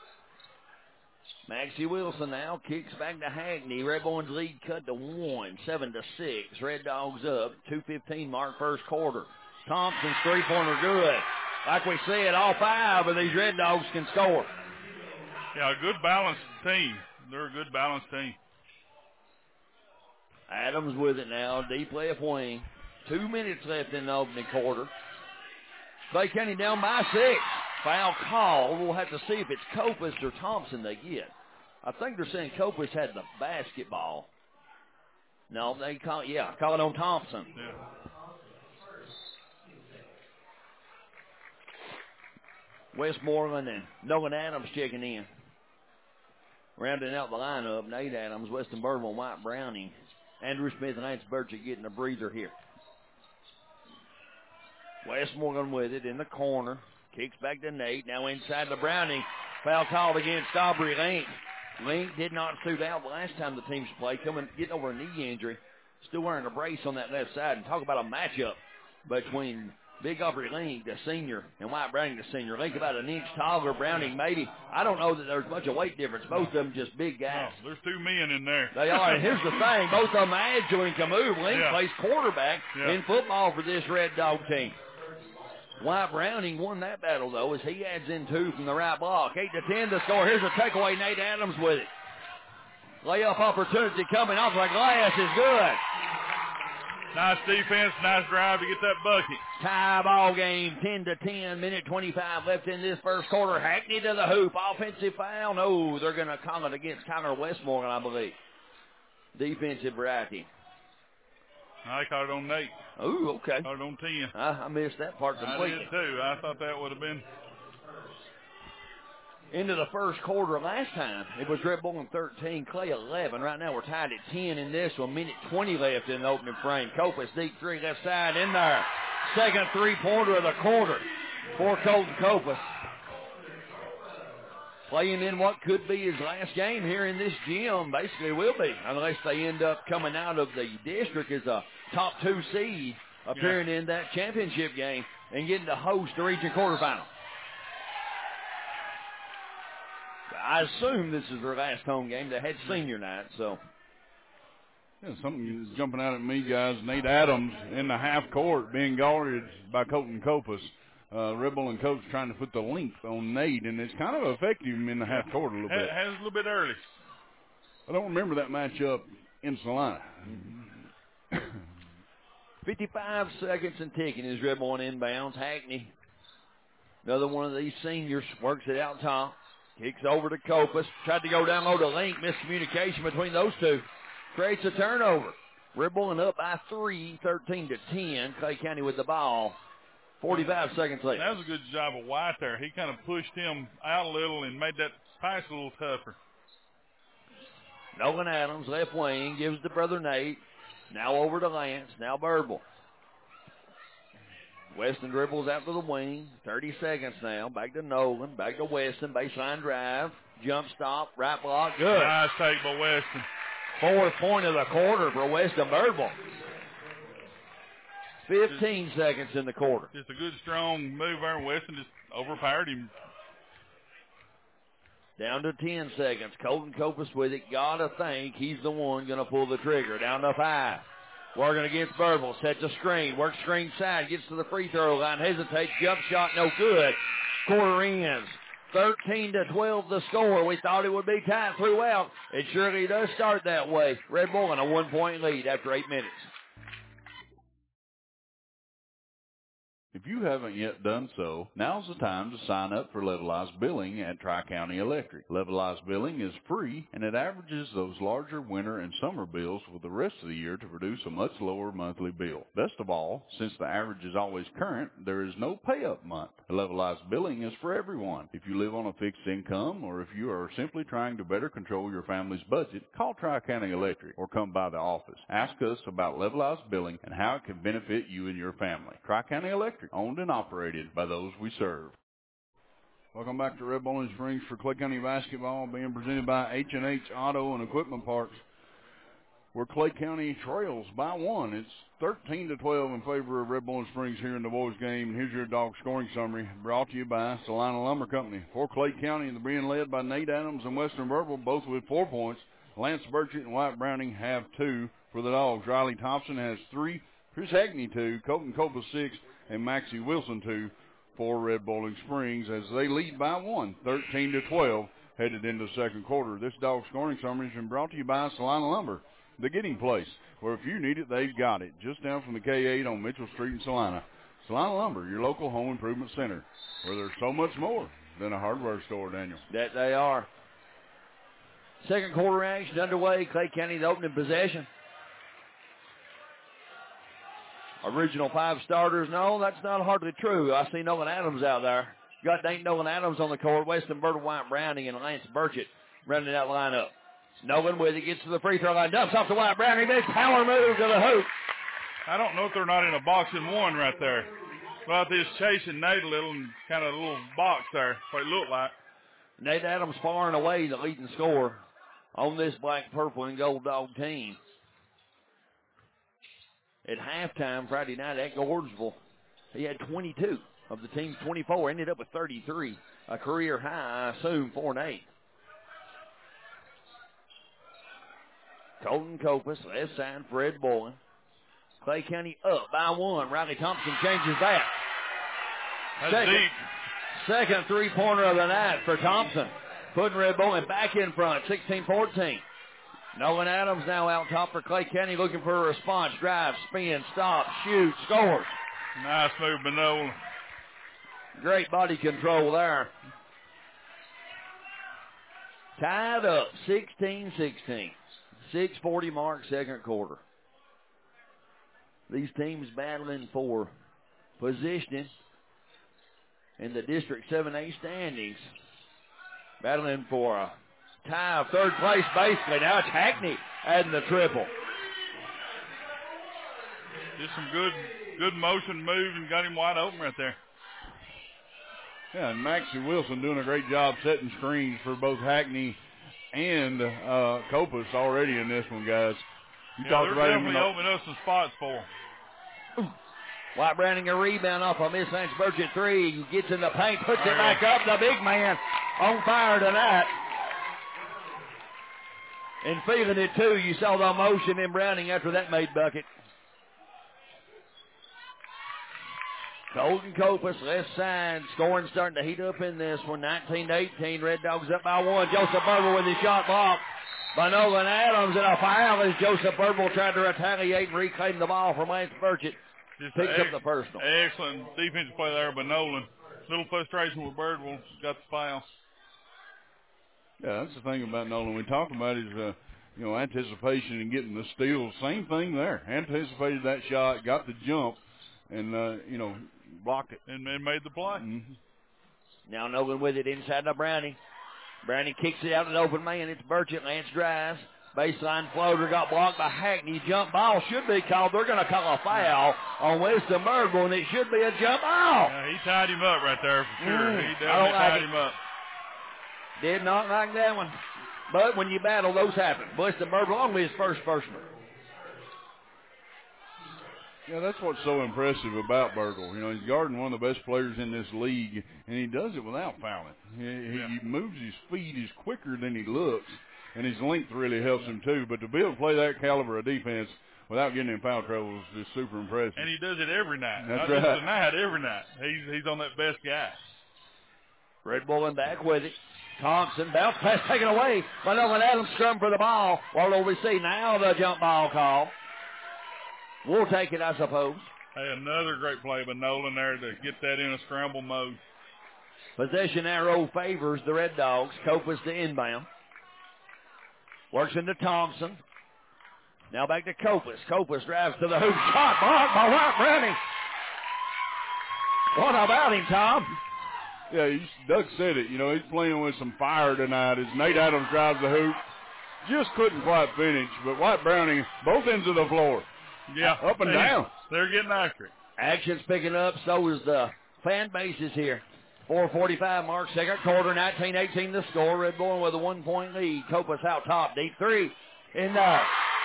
Maxie Wilson now kicks back to Hackney. Red Bull's lead cut to one, seven to six. Red Dogs up, two fifteen mark first quarter. Thompson's three-pointer good. Like we said, all five of these Red Dogs can score. Yeah, a good balanced team. They're a good balanced team. Adams with it now, deep left wing. Two minutes left in the opening quarter. Clay County down by six. Foul call. We'll have to see if it's Copas or Thompson they get. I think they're saying Copas had the basketball. No, they call yeah, call it on Thompson. Yeah. Westmoreland and Nolan Adams checking in. Rounding out the lineup, Nate Adams, Weston Birdville, White Browning, Andrew Smith, and Lance Burchett getting a breather here. Westmoreland with it in the corner. Kicks back to Nate. Now inside to Browning. Foul called against Aubrey Link. Link did not suit out the last time the teams played, coming getting over a knee injury. Still wearing a brace on that left side. And talk about a matchup between Big Aubrey Link, the senior, and White Browning, the senior. Link about an inch taller. Browning maybe. I don't know that there's much of weight difference. Both of them just big guys. Oh, there's two men in there. They are. And here's the thing. Both of them agile and can move. Link Yeah. plays quarterback Yeah. in football for this Red Dog team. White Browning won that battle, though, as he adds in two from the right block. eight to ten to score. Here's a takeaway. Nate Adams with it. Layup opportunity coming off the glass is good. Nice defense, nice drive to get that bucket. Tie ball game, ten to ten, minute twenty-five left in this first quarter. Hackney to the hoop, offensive foul. No, they're going to call it against Tyler Westmoreland, I believe. Defensive variety. I caught it on Nate. Ooh, okay. Caught it on ten. I, I missed that part completely. I did too. I thought that would have been. Into the first quarter last time, it was Red Bull in thirteen, Clay eleven. Right now we're tied at ten in this one. Minute twenty left in the opening frame. Copas deep three left side in there. Second three-pointer of the quarter for Colton Copas. Playing in what could be his last game here in this gym. Basically will be, unless they end up coming out of the district as a top two seed, appearing yeah. in that championship game and getting to host the region quarterfinal. I assume this is their last home game. They had senior night, so. Yeah, something is jumping out at me, guys. Nate Adams in the half court being guarded by Colton Copas. Uh, Red Bull and coach trying to put the length on Nate, and it's kind of affected him in the half court a little bit. Has a little bit early. I don't remember that matchup in Salina. fifty-five seconds and ticking is Red Bull inbounds. Hackney, another one of these seniors, works it out top. Kicks over to Copas. Tried to go down low to Link. Miscommunication between those two. Creates a turnover. Red Bull up by three, thirteen to ten. Clay County with the ball. forty-five seconds left. That was a good job of White there. He kind of pushed him out a little and made that pass a little tougher. Nolan Adams, left wing, gives to brother Nate. Now over to Lance. Now Birdwell. Weston dribbles out to the wing. thirty seconds now. Back to Nolan. Back to Weston. Baseline drive. Jump stop. Right block. Good. Nice take by Weston. Fourth point of the quarter for Weston Birdwell. fifteen just, seconds in the quarter. Just a good, strong move there. Weston just overpowered him. Down to ten seconds. Colton Copas with it. Gotta think he's the one going to pull the trigger. Down to five. Working against Birdwell. Sets a screen. Works screen side. Gets to the free throw line. Hesitates. Jump shot. No good. Quarter ends. thirteen to twelve the score. We thought it would be tight throughout. It surely does start that way. Red Bull in a one-point lead after eight minutes. If you haven't yet done so, now's the time to sign up for levelized billing at Tri-County Electric. Levelized billing is free, and it averages those larger winter and summer bills for the rest of the year to produce a much lower monthly bill. Best of all, since the average is always current, there is no pay-up month. Levelized billing is for everyone. If you live on a fixed income, or if you are simply trying to better control your family's budget, call Tri-County Electric or come by the office. Ask us about levelized billing and how it can benefit you and your family. Tri-County Electric, owned and operated by those we serve. Welcome back to Red Bowling Springs for Clay County basketball, being presented by H and H Auto and Equipment Parts, where Clay County trails by one. It's thirteen to twelve in favor of Red Bowling Springs here in the boys' game. And here's your dog scoring summary, brought to you by Salina Lumber Company. For Clay County, they're being led by Nate Adams and Western Birdwell, both with four points. Lance Burchett and White Browning have two for the Dogs. Riley Thompson has three. Chris Hackney two. Colton Copas six. And Maxie Wilson two for Red Bowling Springs as they lead by one, thirteen to twelve, headed into the second quarter. This dog scoring summary has been brought to you by Salina Lumber, the getting place, where if you need it, they've got it. Just down from the K eight on Mitchell Street in Salina. Salina Lumber, your local home improvement center, where there's so much more than a hardware store, Daniel. That they are. Second quarter action underway. Clay County, the opening possession. Original five starters. No, that's not hardly true. I see Nolan Adams out there. Got ain't Nolan Adams on the court. Weston Birdwell, White Browning, and Lance Burchett running that lineup. Nolan with it, gets to the free throw line, dumps off to White Browning. Big power move to the hoop. I don't know if they're not in a box and one right there. Well, they're just chasing Nate a little and kind of a little box there, what it looked like. Nate Adams far and away the leading scorer on this black, purple, and gold dog team. At halftime Friday night at Gordonsville, he had twenty-two of the team's twenty-four, ended up with thirty-three, a career high, I assume, for Nate. Colton Copas, left side, Fred Boylan. Clay County up by one. Riley Thompson changes that. That's second, deep. Second three-pointer of the night for Thompson, putting Red Boylan back in front, sixteen fourteen. Nolan Adams now out top for Clay County, looking for a response. Drive, spin, stop, shoot, scores. Nice move by Nolan. Great body control there. Tied up, sixteen sixteen. six forty mark, second quarter. These teams battling for positioning in the District seven A standings. Battling for a tie of third place, basically. Now it's Hackney adding the triple. Just some good good motion move and got him wide open right there. Yeah, and Maxie Wilson doing a great job setting screens for both Hackney and uh, Copas already in this one, guys. You yeah, talked they're about definitely opening up some spots for him. White Browning a rebound off of Miss Lance Birch at three. Gets in the paint, puts it back up. The big man on fire tonight. And feeling it too. You saw the motion in Browning after that made bucket. Colton Copas, left side, scoring starting to heat up in this one, nineteen to eighteen. Red Dogs up by one. Joseph Burble with his shot blocked by Nolan Adams, and a foul as Joseph Burble tried to retaliate and reclaim the ball from Lance Burchett. Just Picks ex- up the personal. Excellent defensive play there by Nolan. Little frustration with Birdwell, got the foul. Yeah, that's the thing about Nolan. We talk about his, uh, you know, anticipation and getting the steals. Same thing there. Anticipated that shot, got the jump, and uh, you know, blocked it. And, and made the play. Mm-hmm. Now Nolan with it inside to Brownie. Brownie kicks it out an open man. It's Burchett. Lance drives. Baseline floater got blocked by Hackney. Jump ball should be called. They're going to call a foul on Winston Birdwell, and it should be a jump ball. Yeah, he tied him up right there for sure. Mm, he I definitely don't like tied it. him up. Did not like that one. But when you battle, those happen. Winston Birdwell on his first freshman. Yeah, that's what's so impressive about Birdwell. You know, he's guarding one of the best players in this league, and he does it without fouling. He, Yeah. he moves his feet. He's quicker than he looks, and his length really helps him too. But to be able to play that caliber of defense without getting in foul trouble is just super impressive. And he does it every night. That's Not right. just tonight, every night. He's he's on that best guy. Red Bull back with it. Thompson, bounce pass taken away by Nolan Adams, scrum for the ball. What will we see now? The jump ball call. We'll take it, I suppose. Hey, another great play by Nolan there to get that in a scramble mode. Possession arrow favors the Red Dogs. Copas to inbound. Works into Thompson. Now back to Copas. Copas drives to the hoop. Shot blocked by White Browning. What about him, Tom? Yeah, he's, Doug said it. You know, he's playing with some fire tonight as Nate Adams drives the hoop. Just couldn't quite finish, but White Browning, both ends of the floor. Yeah. Up and they, down. They're getting after it. Action's picking up. So is the fan bases here. four forty-five mark, second quarter, nineteen eighteen the score. Red Bull with a one-point lead. Copas out top. Deep three. In there.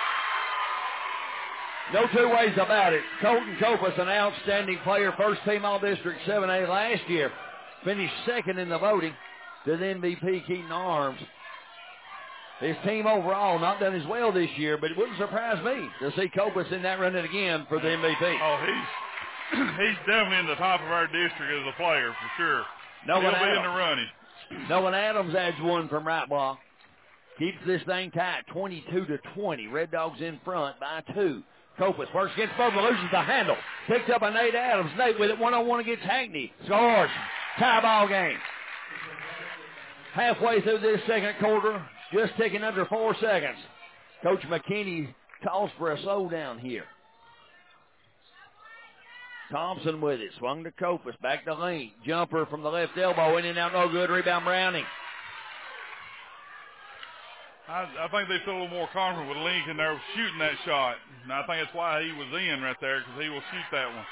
No two ways about it. Colton Copas, an outstanding player. First team All-District seven A last year. Finished second in the voting to the M V P, Keaton Arms. His team overall not done as well this year, but it wouldn't surprise me to see Copas in that running again for the M V P. Oh, he's he's definitely in the top of our district as a player for sure. Nolan He'll be Adams. in the running. Nolan Adams adds one from right block. Keeps this thing tight, twenty-two to twenty. Red Dogs in front by two. Copas works against Bobo, loses the handle. Picked up by Nate Adams. Nate with it one-on-one against Hackney. Scores. Tie ball game. Halfway through this second quarter, just ticking under four seconds. Coach McKinney calls for a slowdown here. Thompson with it. Swung to Copas. Back to Link. Jumper from the left elbow. In and out. No good. Rebound Browning. I, I think they feel a little more confident with Lincoln there shooting that shot. And I think that's why he was in right there, because he will shoot that one.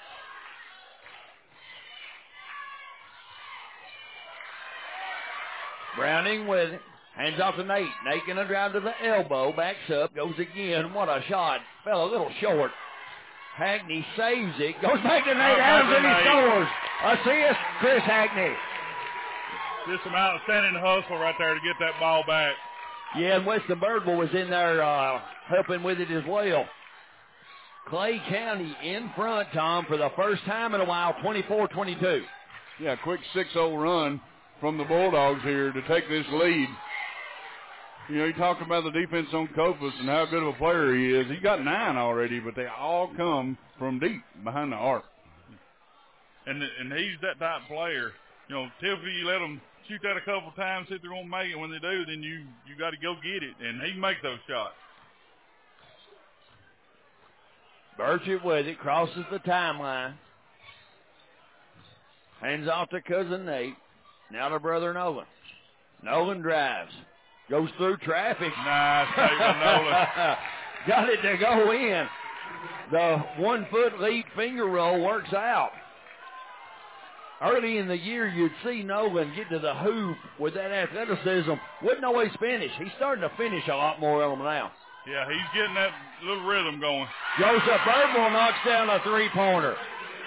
Browning with it. Hands off to Nate. Nate going to drive to the elbow. Backs up. Goes again. What a shot. Fell a little short. Hackney saves it. Goes back to Nate Adams and he scores. Assist, Chris Hackney. Just some outstanding hustle right there to get that ball back. Yeah, and Weston Birdwell was in there uh, helping with it as well. Clay County in front, Tom, for the first time in a while, twenty-four twenty-two. Yeah, quick six oh run from the Bulldogs here to take this lead. You know, you talk about the defense on Copas and how good of a player he is. He got nine already, but they all come from deep behind the arc. And and he's that type of player. You know, typically you let them shoot that a couple times, see if they're going to make it. When they do, then you, you got to go get it, and he can make those shots. Burchett with it, crosses the timeline. Hands off to cousin Nate. Now to brother Nolan. Nolan drives. Goes through traffic. Nice save by Nolan. Got it to go in. The one-foot lead finger roll works out. Early in the year, you'd see Nolan get to the hoop with that athleticism. Wouldn't always finish. He's starting to finish a lot more of them now. Yeah, he's getting that little rhythm going. Joseph Birdwell knocks down a three-pointer.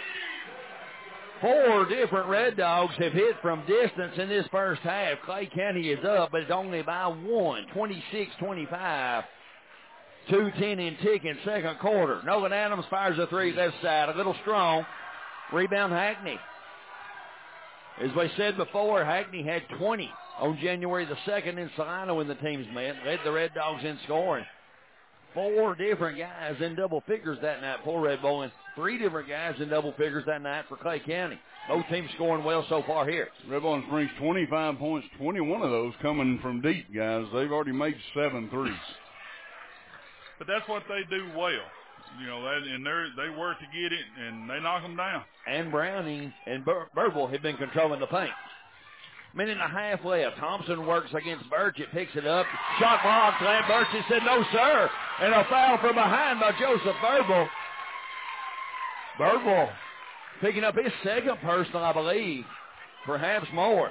Four different Red Dogs have hit from distance in this first half. Clay County is up, but it's only by one, twenty-six twenty-five. two ten in ticking, second quarter. Nolan Adams fires a three left side, a little strong. Rebound Hackney. As we said before, Hackney had twenty on January the second in Salina when the teams met. Led the Red Dogs in scoring. Four different guys in double figures that night for Red Bull, and three different guys in double figures that night for Clay County. Both teams scoring well so far here. Red Bull Springs twenty-five points, twenty-one of those coming from deep, guys. They've already made seven threes. But that's what they do well. You know, that, and they they work to get it, and they knock them down. And Browning and Bur- Birdwell have been controlling the paint. Minute and a half left. Thompson works against Burchett, picks it up. Shot blocked. Lance Burchett said, no, sir. And a foul from behind by Joseph Birdwell. Birdwell picking up his second personal, I believe. Perhaps more.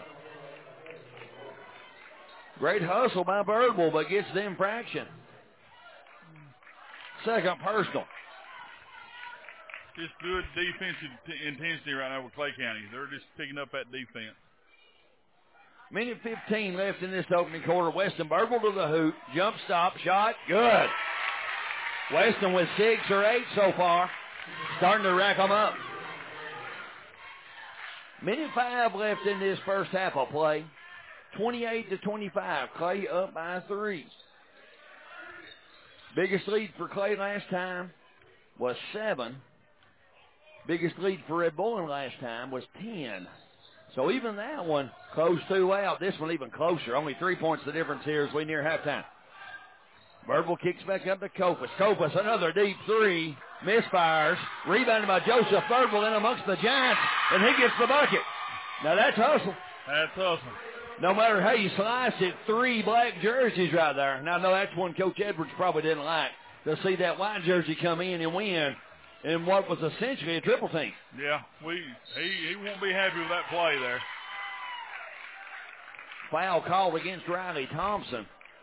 Great hustle by Birdwell, but gets the infraction. Second personal. Just good defensive t- intensity right now with Clay County. They're just picking up that defense. Minute fifteen left in this opening quarter. Weston Birdwell to the hoop. Jump stop. Shot. Good. Weston with six or eight so far. Starting to rack them up. Minute five left in this first half of play. twenty-eight to twenty-five. Clay up by three. Biggest lead for Clay last time was seven. Biggest lead for Red Bull last time was ten. So even that one close two out. This one even closer. Only three points the difference here as we near halftime. Birdwell kicks back up to Copas. Copas, another deep three. Misfires. Rebounded by Joseph Birdwell in amongst the Giants, and he gets the bucket. Now that's hustle. That's hustle. No matter how you slice it, three black jerseys right there. Now, I know that's one Coach Edwards probably didn't like, to see that white jersey come in and win in what was essentially a triple team. Yeah, we he, he won't be happy with that play there. Foul called against Riley Thompson.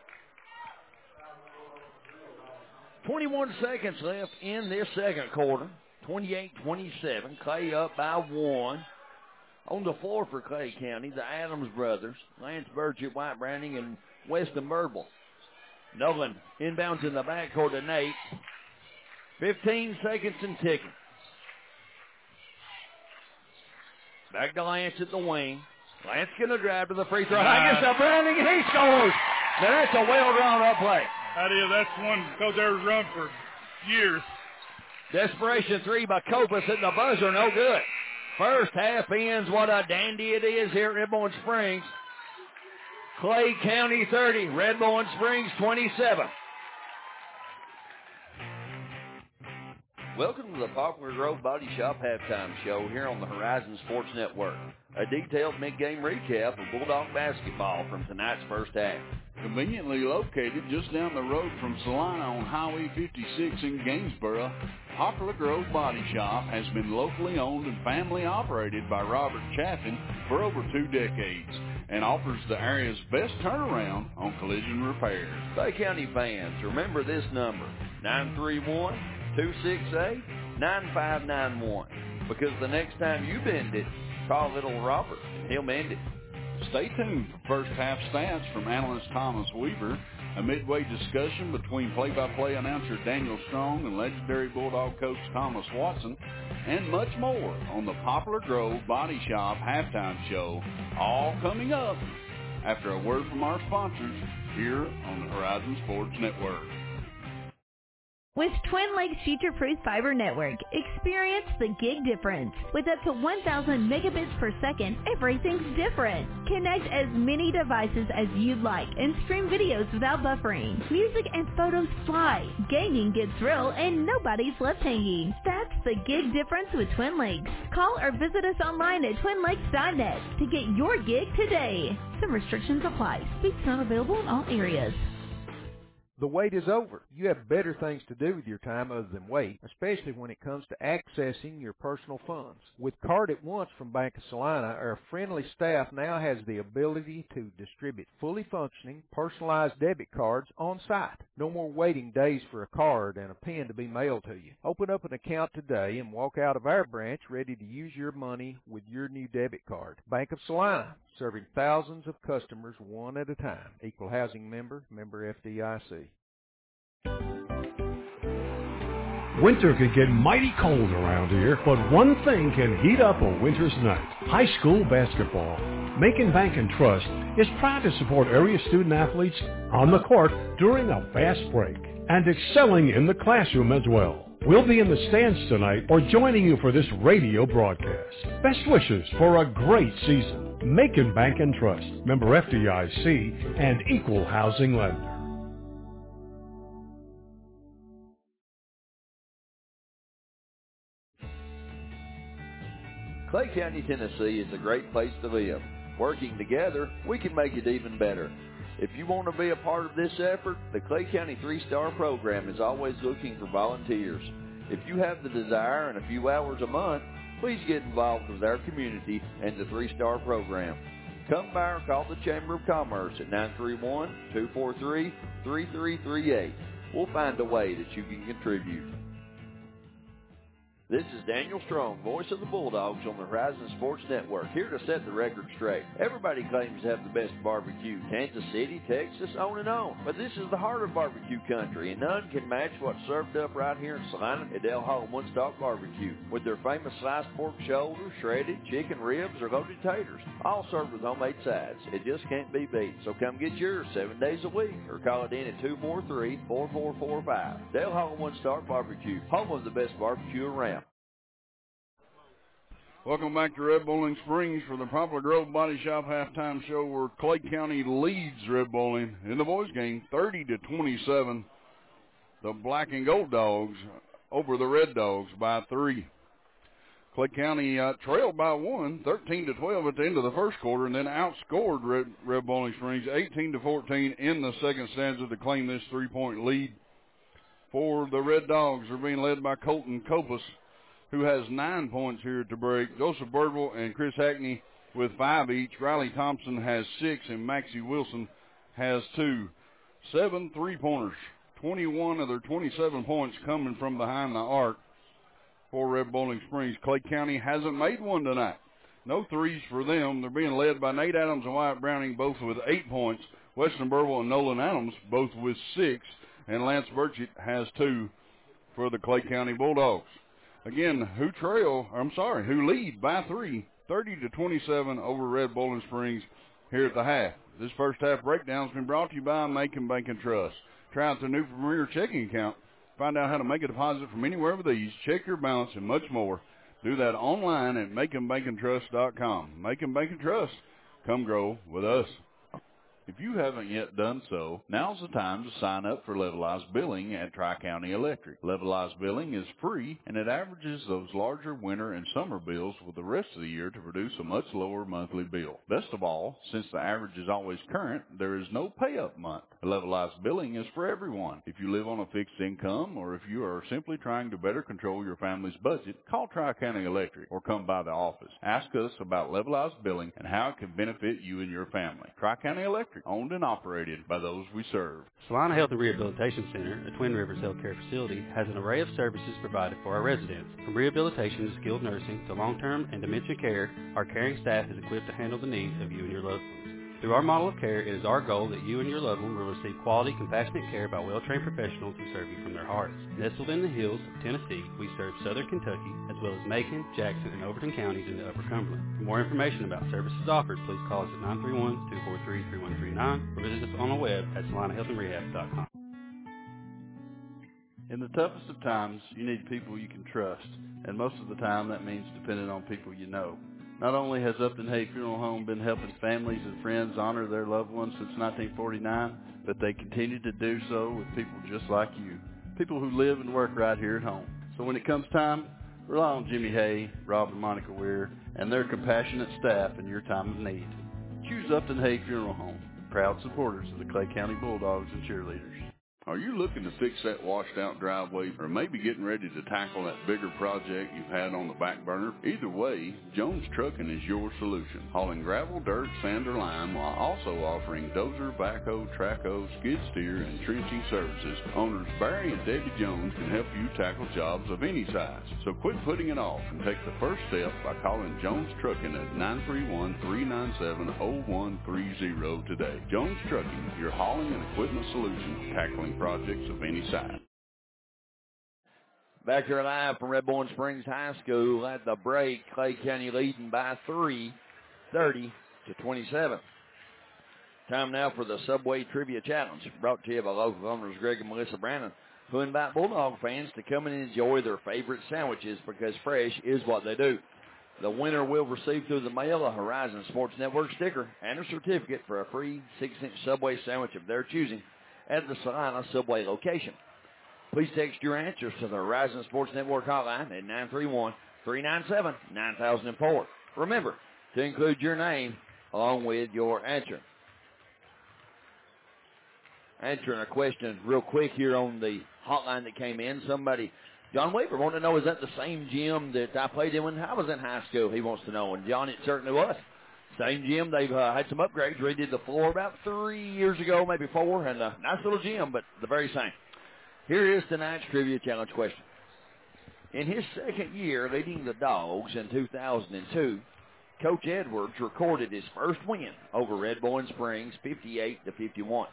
twenty-one seconds left in this second quarter. twenty-eight twenty-seven. Clay up by one. On the floor for Clay County, the Adams brothers, Lance Burchett, White Browning, and Weston Birdwell. Nolan inbounds in the backcourt to Nate. fifteen seconds and ticking. Back to Lance at the wing. Lance going to drive to the free throw. I guess a Browning, and he scores. Now that's a well-drawn-up play. That is, that's one Coach Edwards run for years. Desperation three by Copas at the buzzer, no good. First half ends. What a dandy it is here at Red Bull Springs. Clay County thirty, Red Bull Springs twenty-seven. Welcome to the Poplar Grove Body Shop halftime show here on the Horizon Sports Network. A detailed mid-game recap of Bulldog basketball from tonight's first half. Conveniently located just down the road from Salina on Highway fifty-six in Gainesboro, Poplar Grove Body Shop has been locally owned and family operated by Robert Chaffin for over two decades and offers the area's best turnaround on collision repairs. Bay County fans, remember this number, nine three one, two six eight, nine five nine one, because the next time you bend it, call little Robert and he'll mend it. Stay tuned for first half stats from analyst Thomas Weaver, a midway discussion between play-by-play announcer Daniel Strong and legendary Bulldog coach Thomas Watson, and much more on the Poplar Grove Body Shop halftime show, all coming up after a word from our sponsors here on the Horizon Sports Network. With Twin Lakes Future-Proof Fiber Network, experience the gig difference. With up to one thousand megabits per second, everything's different. Connect as many devices as you'd like and stream videos without buffering. Music and photos fly, gaming gets real, and nobody's left hanging. That's the gig difference with Twin Lakes. Call or visit us online at twin lakes dot net to get your gig today. Some restrictions apply. Speeds not available in all areas. The wait is over. You have better things to do with your time other than wait, especially when it comes to accessing your personal funds. With Card at Once from Bank of Salina, our friendly staff now has the ability to distribute fully functioning, personalized debit cards on site. No more waiting days for a card and a pen to be mailed to you. Open up an account today and walk out of our branch ready to use your money with your new debit card. Bank of Salina, serving thousands of customers one at a time. Equal housing member, member F D I C. Winter can get mighty cold around here, but one thing can heat up a winter's night. High school basketball. Macon Bank and Trust is proud to support area student athletes on the court during a fast break and excelling in the classroom as well. We'll be in the stands tonight or joining you for this radio broadcast. Best wishes for a great season. Macon Bank and Trust, member F D I C and equal housing lender. Clay County, Tennessee is a great place to live. Working together, we can make it even better. If you want to be a part of this effort, the Clay County three-Star Program is always looking for volunteers. If you have the desire and a few hours a month, please get involved with our community and the three-Star Program. Come by or call the Chamber of Commerce at nine three one, two four three, three three three eight. We'll find a way that you can contribute. This is Daniel Strong, voice of the Bulldogs on the Horizon Sports Network, here to set the record straight. Everybody claims to have the best barbecue, Kansas City, Texas, on and on. But this is the heart of barbecue country, and none can match what's served up right here in Salina at Del Hall One Stop Barbecue, with their famous sliced pork shoulder, shredded chicken ribs, or loaded taters, all served with homemade sides. It just can't be beat. So come get yours seven days a week, or call it in at two four three, four four four five. Del Hall One Stop Barbecue, home of the best barbecue around. Welcome back to Red Bowling Springs for the Poplar Grove Body Shop halftime show, where Clay County leads Red Bowling in the boys game thirty to twenty-seven. The Black and Gold Dogs over the Red Dogs by three. Clay County uh, trailed by one, thirteen to twelve at the end of the first quarter, and then outscored Red, Red Bowling Springs eighteen to fourteen in the second stanza to claim this three-point lead. For the Red Dogs are being led by Colton Copas, who has nine points here at the break. Joseph Birdwell and Chris Hackney with five each. Riley Thompson has six, and Maxie Wilson has two. Seven three-pointers. twenty-one of their twenty-seven points coming from behind the arc for Red Bowling Springs. Clay County hasn't made one tonight. No threes for them. They're being led by Nate Adams and Wyatt Browning, both with eight points. Weston Birdwell and Nolan Adams, both with six. And Lance Burchett has two for the Clay County Bulldogs. Again, who trail, I'm sorry, who lead by three, thirty to twenty-seven over Red Bowling Springs here at the half. This first half breakdown has been brought to you by Macon Bank and Trust. Try out the new Premier checking account. Find out how to make a deposit from anywhere with ease, check your balance, and much more. Do that online at macon bank and trust dot com. Macon Bank and Trust. Come grow with us. If you haven't yet done so, now's the time to sign up for Levelized Billing at Tri-County Electric. Levelized Billing is free, and it averages those larger winter and summer bills with the rest of the year to produce a much lower monthly bill. Best of all, since the average is always current, there is no pay-up month. Levelized Billing is for everyone. If you live on a fixed income, or if you are simply trying to better control your family's budget, call Tri-County Electric or come by the office. Ask us about Levelized Billing and how it can benefit you and your family. Tri-County Electric, owned and operated by those we serve. Salina Health and Rehabilitation Center, a Twin Rivers Healthcare facility, has an array of services provided for our residents. From rehabilitation to skilled nursing to long-term and dementia care, our caring staff is equipped to handle the needs of you and your loved ones. Through our model of care, it is our goal that you and your loved one will receive quality, compassionate care by well-trained professionals who serve you from their hearts. Nestled in the hills of Tennessee, we serve southern Kentucky, as well as Macon, Jackson, and Overton counties in the Upper Cumberland. For more information about services offered, please call us at nine three one, two four three, three one three nine or visit us on the web at salina health and rehab dot com. In the toughest of times, you need people you can trust, and most of the time that means depending on people you know. Not only has Upton Hay Funeral Home been helping families and friends honor their loved ones since nineteen forty-nine, but they continue to do so with people just like you, people who live and work right here at home. So when it comes time, rely on Jimmy Hay, Rob and Monica Weir, and their compassionate staff in your time of need. Choose Upton Hay Funeral Home, proud supporters of the Clay County Bulldogs and Cheerleaders. Are you looking to fix that washed-out driveway, or maybe getting ready to tackle that bigger project you've had on the back burner? Either way, Jones Trucking is your solution. Hauling gravel, dirt, sand, or lime, while also offering dozer, backhoe, trackhoe, skid steer, and trenching services. Owners Barry and Debbie Jones can help you tackle jobs of any size. So quit putting it off and take the first step by calling Jones Trucking at nine three one, three nine seven, zero one three zero today. Jones Trucking, your hauling and equipment solution, tackling projects of any size. Back here live from Red Bowling Springs High School at the break. Clay County leading by three, thirty to twenty-seven. Time now for the Subway Trivia Challenge, brought to you by local owners Greg and Melissa Brandon, who invite Bulldog fans to come and enjoy their favorite sandwiches because fresh is what they do. The winner will receive through the mail a Horizon Sports Network sticker and a certificate for a free six-inch Subway sandwich of their choosing at the Salina Subway location. Please text your answers to the Horizon Sports Network hotline at nine three one, three nine seven, nine thousand four. Remember to include your name along with your answer. Answering a question real quick here on the hotline that came in. Somebody, John Weaver, wanted to know, is that the same gym that I played in when I was in high school? He wants to know. And, John, it certainly was. Same gym. They've uh, had some upgrades. Redid the floor about three years ago, maybe four, and a nice little gym, but the very same. Here is tonight's Trivia Challenge question. In his second year leading the Dogs in two thousand two, Coach Edwards recorded his first win over Red Bowling Springs, fifty-eight to fifty-one.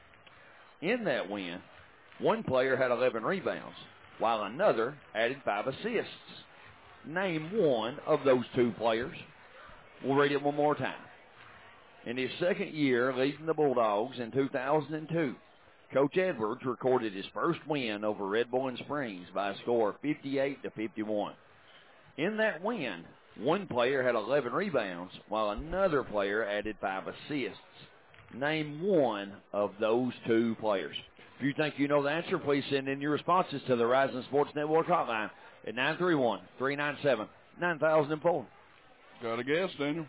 In that win, one player had eleven rebounds, while another added five assists. Name one of those two players. We'll read it one more time. In his second year leading the Bulldogs in two thousand two, Coach Edwards recorded his first win over Red Bowling Springs by a score of fifty-eight to fifty-one. In that win, one player had eleven rebounds, while another player added five assists. Name one of those two players. If you think you know the answer, please send in your responses to the Horizon Sports Network hotline at nine three one, three nine seven, nine thousand four. Got a guess, Daniel?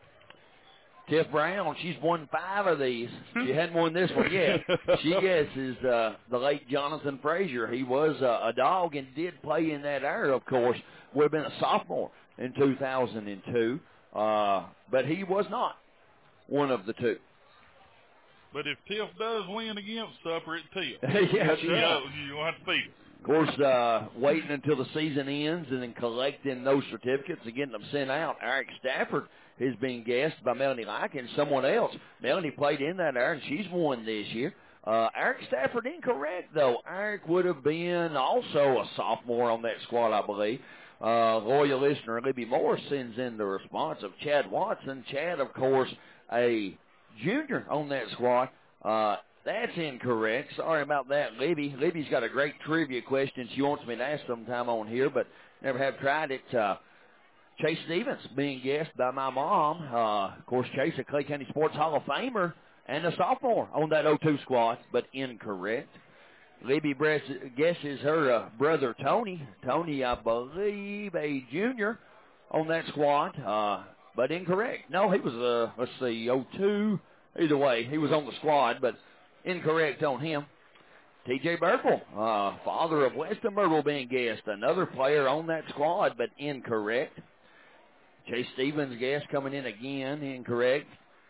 Tiff Brown, she's won five of these. She hadn't won this one yet. She guesses uh, the late Jonathan Frazier. He was uh, a Dog and did play in that era, of course. Would have been a sophomore in two thousand two, uh, but he was not one of the two. But if Tiff does win against Supper, it's Tiff. Yeah, she does. You want to beat it. Of course, uh, waiting until the season ends and then collecting those certificates and getting them sent out. Eric Stafford is being guessed by Melanie Like and someone else. Melanie played in that era, and she's won this year. Uh, Eric Stafford incorrect, though. Eric would have been also a sophomore on that squad, I believe. Uh, loyal listener Libby Moore sends in the response of Chad Watson. Chad, of course, a junior on that squad. Uh, That's incorrect. Sorry about that, Libby. Libby's got a great trivia question she wants me to ask sometime on here, but never have tried it. Uh, Chase Stevens being guessed by my mom. Uh, of course, Chase, a Clay County Sports Hall of Famer and a sophomore on that oh two squad, but incorrect. Libby guesses her uh, brother Tony. Tony, I believe, a junior on that squad, uh, but incorrect. No, he was, uh, let's see, oh two. Either way, he was on the squad, but incorrect on him. T J Burkle, uh, father of Weston Myrtle being guessed. Another player on that squad, but incorrect. Chase Stevens guest coming in again, incorrect.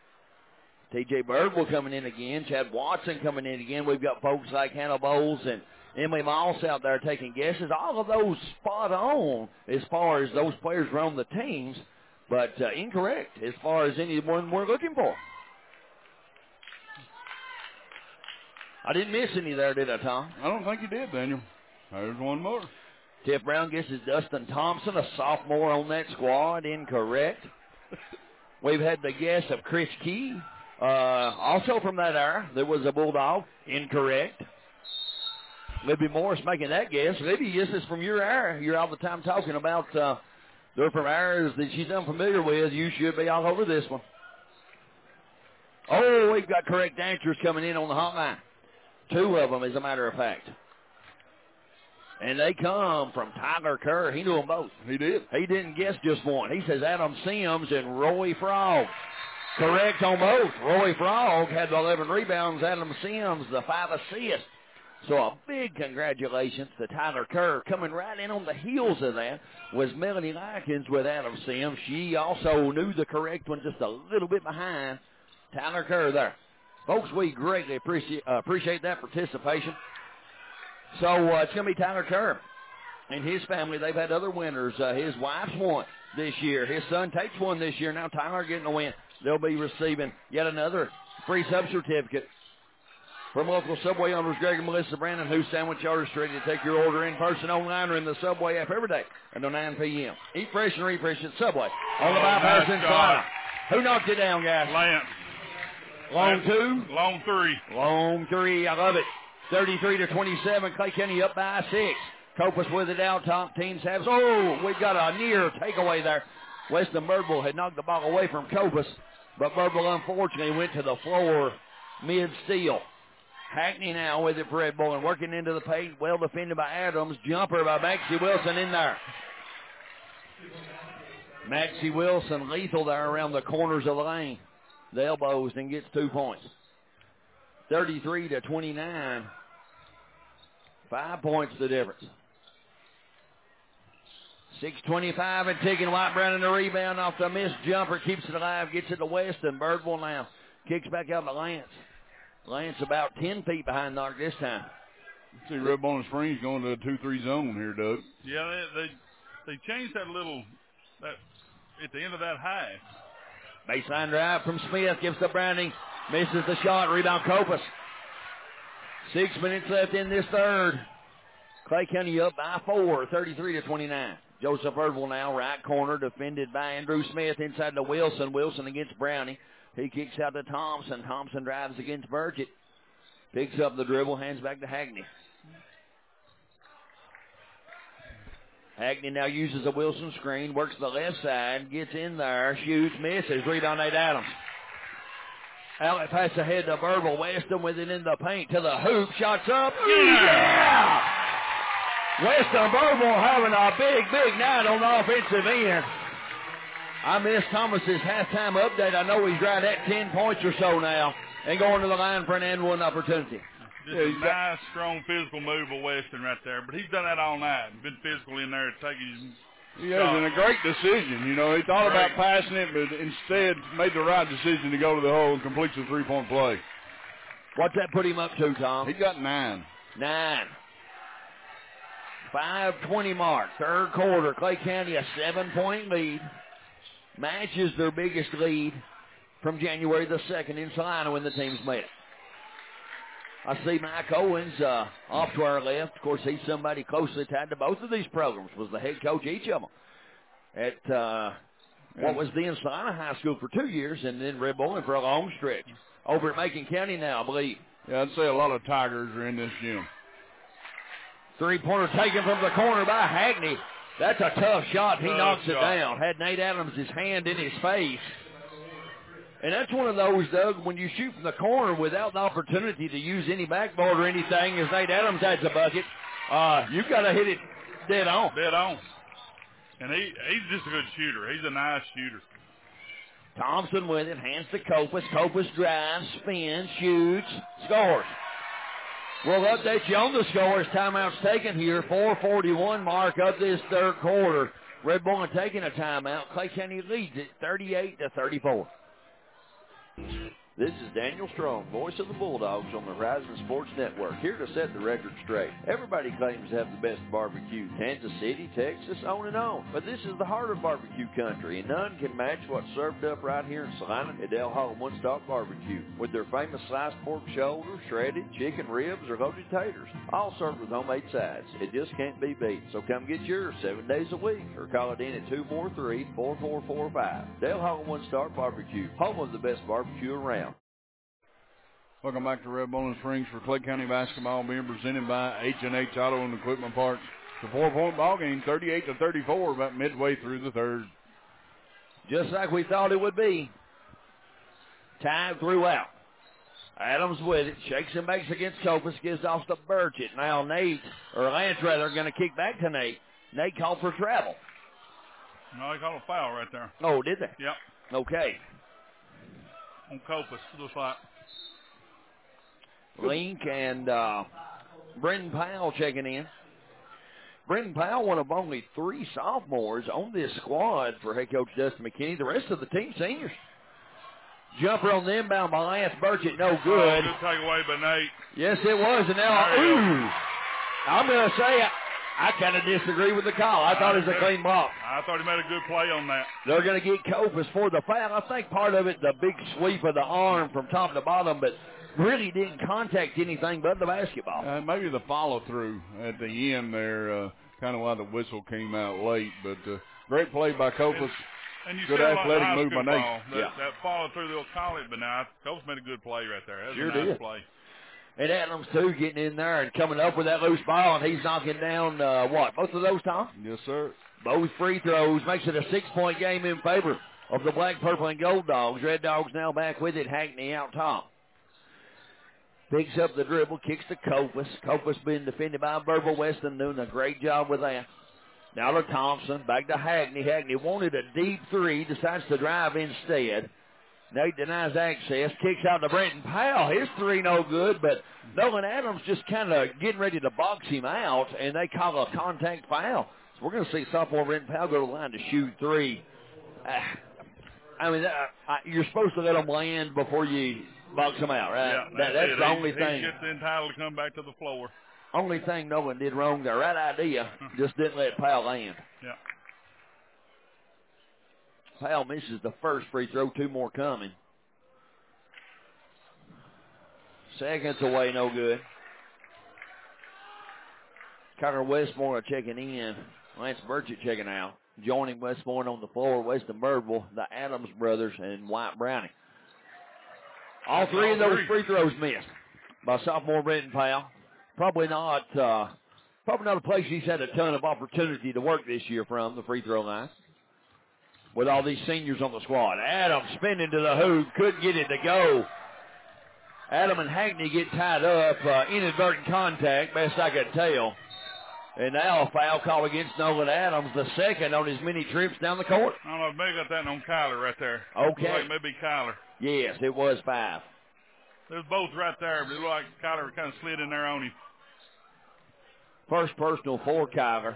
T J Burkle coming in again. Chad Watson coming in again. We've got folks like Hannah Bowles and Emily Moss out there taking guesses. All of those spot on as far as those players were on the teams, but uh, incorrect as far as anyone we're looking for. I didn't miss any there, did I, Tom? I don't think you did, Daniel. There's one more. Tiff Brown guesses Dustin Thompson, a sophomore on that squad. Incorrect. We've had the guess of Chris Key. Uh, also from that era, there was a Bulldog. Incorrect. Libby Morris making that guess. Libby, this is from your era. You're all the time talking about uh, they're from eras that she's unfamiliar with. You should be all over this one. Oh, we've got correct answers coming in on the hotline. Two of them, as a matter of fact. And they come from Tyler Kerr. He knew them both. He did. He didn't guess just one. He says Adam Sims and Roy Frog. Correct on both. Roy Frog had the eleven rebounds. Adam Sims, the five assists. So a big congratulations to Tyler Kerr. Coming right in on the heels of that was Melanie Likens with Adam Sims. She also knew the correct one just a little bit behind Tyler Kerr there. Folks, we greatly appreciate, uh, appreciate that participation. So uh, it's going to be Tyler Kerr and his family. They've had other winners. Uh, his wife's won this year. His son Tate's won this year. Now Tyler getting a win. They'll be receiving yet another free sub certificate from local Subway owners Greg and Melissa Brandon, whose sandwich orders ready to take your order in person, online, or in the Subway app every day until nine p.m. Eat fresh and refresh at Subway on the Oh, bypass nice in shot. Salina. Who knocked it down, guys? Lance. Long Lance. two? Long three. Long three. I love it. thirty-three to twenty-seven. Clay County up by six. Copus with it out. Top teams have. Oh, we've got a near takeaway there. Weston Birdwell had knocked the ball away from Copus, but Birdwell unfortunately went to the floor mid-steal. Hackney now with it for Red Bull and working into the paint. Well defended by Adams. Jumper by Maxie Wilson in there. Maxie Wilson lethal there around the corners of the lane. The elbows and gets two points. thirty-three to twenty-nine. Five points the difference. six twenty-five and ticking. White Brown in the rebound off the missed jumper. Keeps it alive. Gets it to Weston. Birdwell now. Kicks back out to Lance. Lance about ten feet behind Nark this time. See Red Ball Springs going to a two three zone here, Doug. Yeah, they, they they changed that little that at the end of that high. Baseline drive from Smith. Gives to Browning. Misses the shot. Rebound Copus. Six minutes left in this third. Clay County up by four, thirty-three to twenty-nine. Joseph Birdwell now, right corner, defended by Andrew Smith inside to Wilson. Wilson against Browning. He kicks out to Thompson. Thompson drives against Burgett. Picks up the dribble, hands back to Hackney. Hackney now uses a Wilson screen, works the left side, gets in there, shoots, misses. Rebound Nate Adams. Outlet pass ahead to Birdwell. Weston with it in the paint to the hoop. Shots up. Yeah! Weston Birdwell having a big, big night on the offensive end. I missed Thomas's halftime update. I know he's right at ten points or so now and going to the line for an and one opportunity. Just yeah, a nice, strong physical move of Weston right there. But he's done that all night. Been physical in there, taking his Yeah, and a great decision. You know, he thought great. about passing it, but instead made the right decision to go to the hole and complete the three-point play. What's that put him up to, Tom? He got nine. Nine. five twenty mark, third quarter. Clay County a seven-point lead. Matches their biggest lead from January the second in Salina when the teams met. I see Mike Owens uh, off to our left. Of course, he's somebody closely tied to both of these programs. Was the head coach each of them at uh, what was then Salina High School for two years, and then Red Bull for a long stretch. Over at Macon County now, I believe. Yeah, I'd say a lot of Tigers are in this gym. Three-pointer taken from the corner by Hackney. That's a tough shot. He tough knocks shot. it down. Had Nate Adams' hand in his face. And that's one of those, Doug, when you shoot from the corner without the opportunity to use any backboard or anything, as Nate Adams adds a bucket, uh, you've got to hit it dead on. Dead on. And he he's just a good shooter. He's a nice shooter. Thompson with it, hands to Copus. Copus drives, spins, shoots, scores. We'll update you on the scores. Timeout's taken here. four forty-one mark of this third quarter. Red Bull taking a timeout. Clay County leads it thirty-eight to thirty-four. This is Daniel Strong, voice of the Bulldogs on the Horizon Sports Network, here to set the record straight. Everybody claims to have the best barbecue, Kansas City, Texas, on and on. But this is the heart of barbecue country, and none can match what's served up right here in Salina at Dale Hall One Stop Barbecue, with their famous sliced pork shoulder, shredded chicken ribs, or loaded taters, all served with homemade sides. It just can't be beat. So come get yours seven days a week, or call it in at two four three, four four four five. Dale Hall One Stop Barbecue, home of the best barbecue around. Welcome back to Red Bowling Springs for Clay County basketball, being presented by H and H Auto and Equipment Parts. The four-point ball game, thirty-eight to thirty-four, about midway through the third. Just like we thought it would be. Time throughout. Adams with it, shakes and makes against Copus, gives off to Burchett. Now Nate, or Lance rather, going to kick back to Nate. Nate called for travel. No, he called a foul right there. Oh, did they? Yep. Okay. On Copus, looks like. Link and uh, Brendan Powell checking in. Brendan Powell, one of only three sophomores on this squad for head coach Dustin McKinney. The rest of the team seniors. Jumper on the inbound by Lance Burchett, no good. Oh, good takeaway by Nate. Yes, it was. And now, ooh, I'm going to say I, I kind of disagree with the call. I thought it was a clean block. I thought he made a good play on that. They're going to get Copus for the foul. I think part of it, the big sweep of the arm from top to bottom, but really didn't contact anything but the basketball. Uh, maybe the follow-through at the end there, uh, kind of why the whistle came out late. But uh, great play by Copus. And you good said athletic like move by Nate. That, yeah. that follow-through, they'll call it, but now Copus made a good play right there. That was sure a nice did. play. And Adams, too, getting in there and coming up with that loose ball, and he's knocking down, uh, what, both of those, Tom? Yes, sir. Both free throws makes it a six-point game in favor of the black, purple, and gold Dogs. Red Dogs now back with it. Hackney out top. Picks up the dribble, kicks to Copus. Copus being defended by Burble Weston, doing a great job with that. Now to Thompson, back to Hackney. Hackney wanted a deep three, decides to drive instead. Nate denies access, kicks out to Brenton Powell. His three no good, but Nolan Adams just kind of getting ready to box him out, and they call a contact foul. So we're going to see sophomore Brenton Powell go to the line to shoot three. Uh, I mean, uh, you're supposed to let them land before you box them out, right? Yeah, that, that's, that's it. the he, only he thing. gets entitled to come back to the floor. Only thing Nolan did wrong, the right idea, just didn't let Powell land. Yeah. Powell misses the first free throw, two more coming. Seconds away, no good. Connor Westmore checking in. Lance Burchett checking out. Joining Westmore on the floor, Weston Birdwell, the Adams brothers, and White Browning. All three of those free throws missed by sophomore Brenton Powell. Probably not, uh, probably not a place he's had a ton of opportunity to work this year from, the free throw line, with all these seniors on the squad. Adam spinning to the hoop, couldn't get it to go. Adam and Hackney get tied up, uh, inadvertent contact, best I could tell. And now a foul call against Nolan Adams, the second on his many trips down the court. I don't know, maybe got that on Kyler right there. Okay. Like maybe Kyler. Yes, it was five. They was both right there, but it looked like Kyler kind of slid in there on him. First personal for Kyler.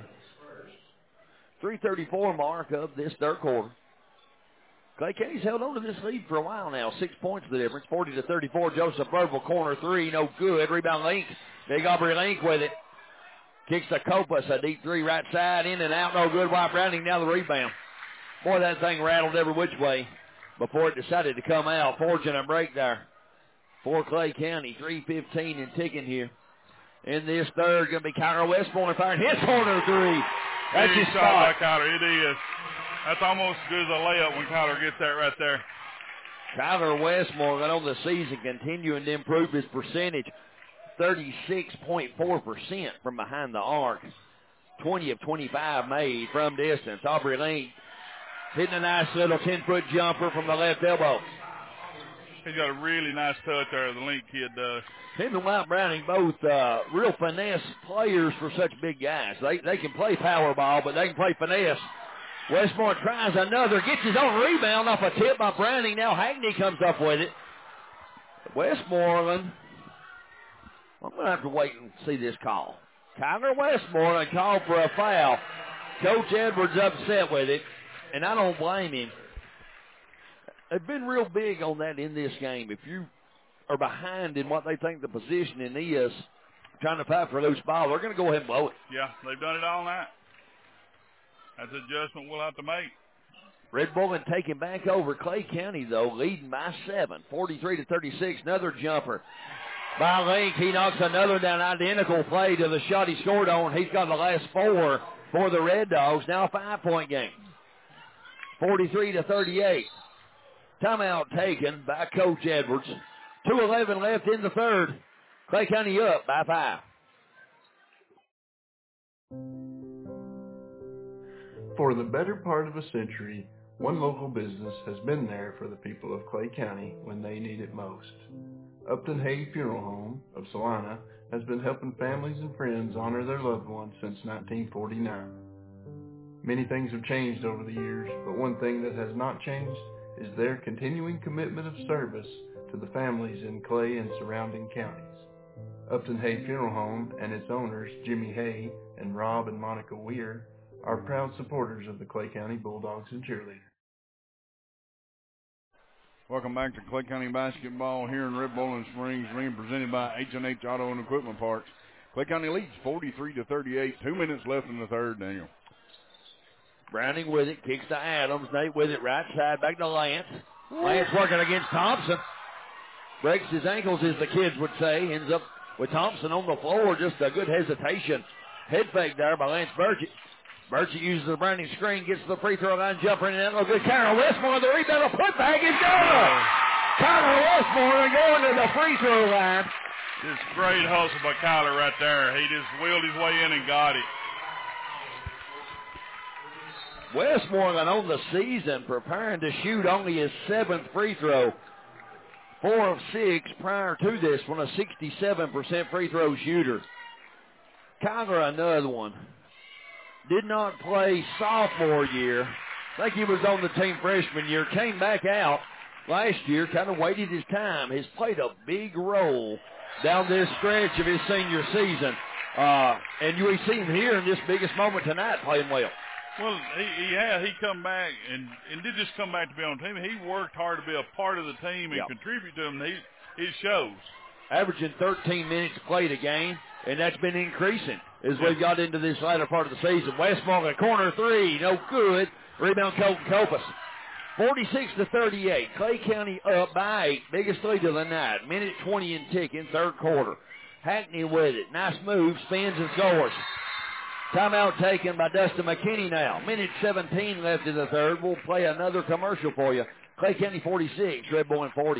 three thirty-four mark of this third quarter. Clay County's held on to this lead for a while now. Six points the difference, forty to thirty-four. Joseph Birdwell, corner three, no good. Rebound Link. Big Aubrey Link with it. Kicks to Copus, a deep three right side, in and out, no good. White Browning down the rebound. Boy, that thing rattled every which way before it decided to come out. Fortunate break there for Clay County. three fifteen and ticking here. In this third, going to be Kyler Westmore firing his corner three. That's Big his shot spot. by Kyler. It is. That's almost as good as a layup when Kyler gets that right there. Kyler Westmore got on the season, continuing to improve his percentage. thirty-six point four percent from behind the arc. twenty of twenty-five made from distance. Aubrey Link hitting a nice little ten-foot jumper from the left elbow. He's got a really nice touch there, the Link kid does. Him and White Browning both uh, real finesse players for such big guys. They they can play power ball, but they can play finesse. Westmore tries another, gets his own rebound off a tip by Browning. Now Hackney comes up with it. Westmoreland, I'm going to have to wait and see this call. Kyler Westmoreland called for a foul. Coach Edwards upset with it, and I don't blame him. they've been real big on that in this game. If you are behind in what they think the positioning is, trying to fight for a loose ball, they're going to go ahead and blow it. Yeah, they've done it all night. That's an adjustment we'll have to make. Red Bull taking back over Clay County, though, leading by seven, forty-three to thirty-six. Another jumper by Link. He knocks another down, identical play to the shot he scored on. He's got the last four for the Red Dogs. Now a five-point game, forty-three to thirty-eight. Timeout taken by Coach Edwards. two eleven left in the third. Clay County up by five. For the better part of a century, one local business has been there for the people of Clay County when they need it most. Upton Hay Funeral Home of Salina has been helping families and friends honor their loved ones since nineteen forty-nine. Many things have changed over the years, but one thing that has not changed is their continuing commitment of service to the families in Clay and surrounding counties. Upton Hay Funeral Home and its owners, Jimmy Hay and Rob and Monica Weir, are proud supporters of the Clay County Bulldogs and Cheerleaders. Welcome back to Clay County basketball here in Red Bowling Springs, being presented by H and H Auto and Equipment Parts. Clay County leads forty-three to thirty-eight. Two minutes left in the third, Daniel. Browning with it, kicks to Adams. Nate with it, right side, back to Lance. Lance working against Thompson. Breaks his ankles, as the kids would say. Ends up with Thompson on the floor. Just a good hesitation. Head fake there by Lance Burgett. Burgett uses the Browning screen, gets to the free throw line, jumper in and out. Good. Connor Westmore, the rebound, the putback is good. Connor Westmore going to the free throw line. Just great hustle by Kyler right there. He just wheeled his way in and got it. Westmore on the season, preparing to shoot only his seventh free throw. Four of six prior to this one, a sixty-seven percent free throw shooter. Kyler another one. Did not play sophomore year. I think he was on the team freshman year. Came back out last year, kind of waited his time. Has played a big role down this stretch of his senior season. Uh, and you see him here in this biggest moment tonight playing well. Well, he, he had. He come back and, and did just come back to be on the team. He worked hard to be a part of the team and yep. contribute to them. He, it shows. Averaging thirteen minutes played a game, and that's been increasing as we've got into this latter part of the season. Westmore, a corner three, no good. Rebound, Colton Copas. forty-six to thirty-eight. Clay County up by eight. Biggest lead of the night. Minute twenty and ticking, third quarter. Hackney with it. Nice move, spins and scores. Timeout taken by Dustin McKinney now. Minute seventeen left in the third. We'll play another commercial for you. Clay County forty-six, Red Bull forty.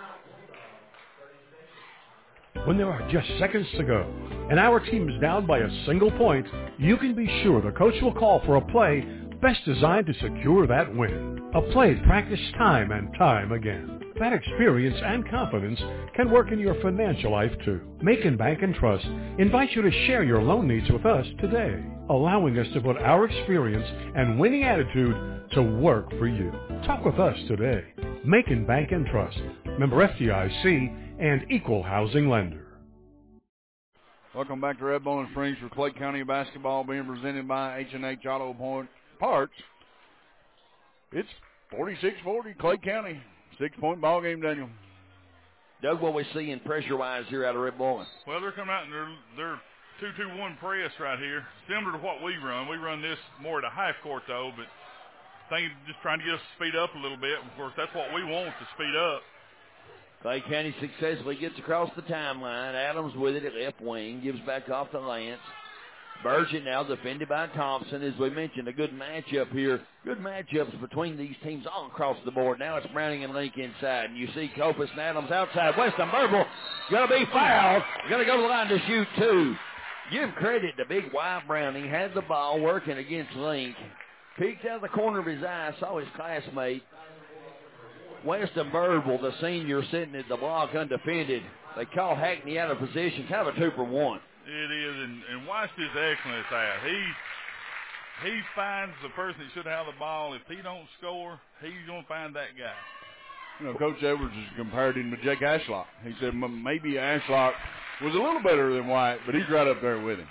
When there are just seconds to go and our team is down by a single point, you can be sure the coach will call for a play best designed to secure that win. A play practiced time and time again. That experience and confidence can work in your financial life too. Macon Bank and Trust invites you to share your loan needs with us today, allowing us to put our experience and winning attitude to work for you. Talk with us today. Macon Bank and Trust, member F D I C and equal housing lender. Welcome back to Red Bowling Springs for Clay County basketball, being presented by H and H Auto Parts. It's forty-six forty, Clay County. Six-point ball game, Daniel. Doug, what we see in pressure-wise here out of Red Bowling? Well, they're coming out and they're they're two two one press right here, similar to what we run. We run this more at a half court though, but I think just trying to get us to speed up a little bit. Of course, that's what we want, to speed up. Clay County successfully gets across the timeline. Adams with it at left wing, gives back off to Lance. Burgett now defended by Thompson. As we mentioned, a good matchup here. Good matchups between these teams all across the board. Now it's Browning and Link inside. And you see Copas and Adams outside. Weston Burble going to be fouled. Going to go to the line to shoot two. Give credit to Big Y Browning. Had the ball working against Link. Peeked out of the corner of his eye. Saw his classmate, Weston Burble, the senior, sitting at the block undefended. They call Hackney out of position. Kind of a two for one. It is, and, and watch this excellence out. He he finds the person that should have the ball. If he don't score, he's going to find that guy. You know, Coach Edwards has compared him to Jake Ashlock. He said maybe Ashlock was a little better than White, but he's right up there with him.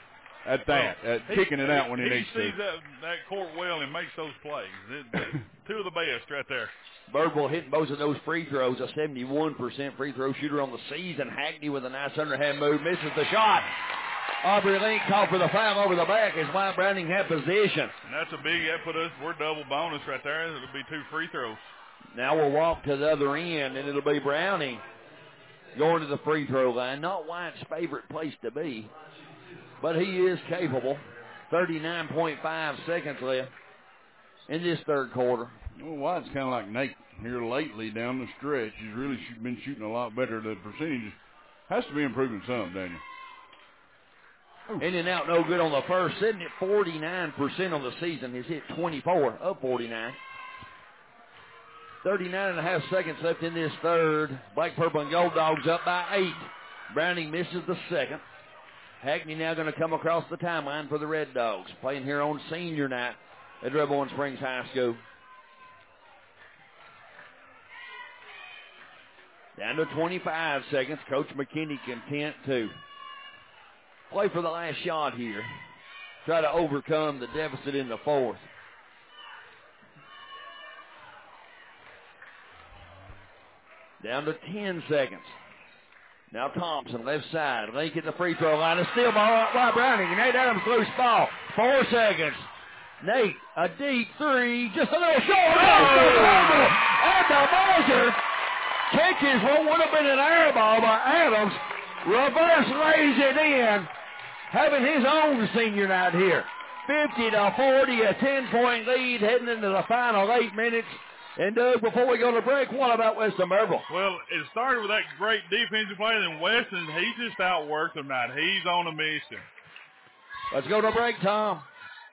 at that, well, at he, kicking it out when he, he needs to. He sees that, that court well and makes those plays. It, it, two of the best right there. Birdwell hitting both of those free throws, a seventy-one percent free throw shooter on the season. Hackney with a nice underhand move, misses the shot. Aubrey Link called for the foul over the back as Wyatt Browning had possession. And that's a big, that put us, we're double bonus right there. It'll be two free throws. Now we'll walk to the other end, and it'll be Browning going to the free throw line. Not Wyatt's favorite place to be, but he is capable. thirty-nine point five seconds left in this third quarter. Well, Wyatt's kind of like Nate here lately down the stretch. He's really shoot, been shooting a lot better. The percentage has to be improving some, Daniel. In and out, no good on the first. Sitting at forty-nine percent on the season. He's hit twenty-four of forty-nine. thirty-nine and a half seconds left in this third. Black, Purple, and Gold Dogs up by eight. Browning misses the second. Hackney now going to come across the timeline for the Red Dogs. Playing here on senior night at Red Bowling Springs High School. Down to twenty-five seconds. Coach McKinney content to play for the last shot here. Try to overcome the deficit in the fourth. Down to ten seconds. Now Thompson, left side. Link at the free throw line. A steal ball out by Browning. Nate Adams, loose ball. Four seconds. Nate, a deep three. Just a little short. Oh! At the buzzer. Catches what would have been an air ball by Adams. Reverse lays it in. Having his own senior night here. fifty to forty, a ten-point lead heading into the final eight minutes. And, Doug, before we go to break, what about Weston Birdwell? Well, it started with that great defensive play, and Weston, he just outworked them tonight. He's on a mission. Let's go to break, Tom.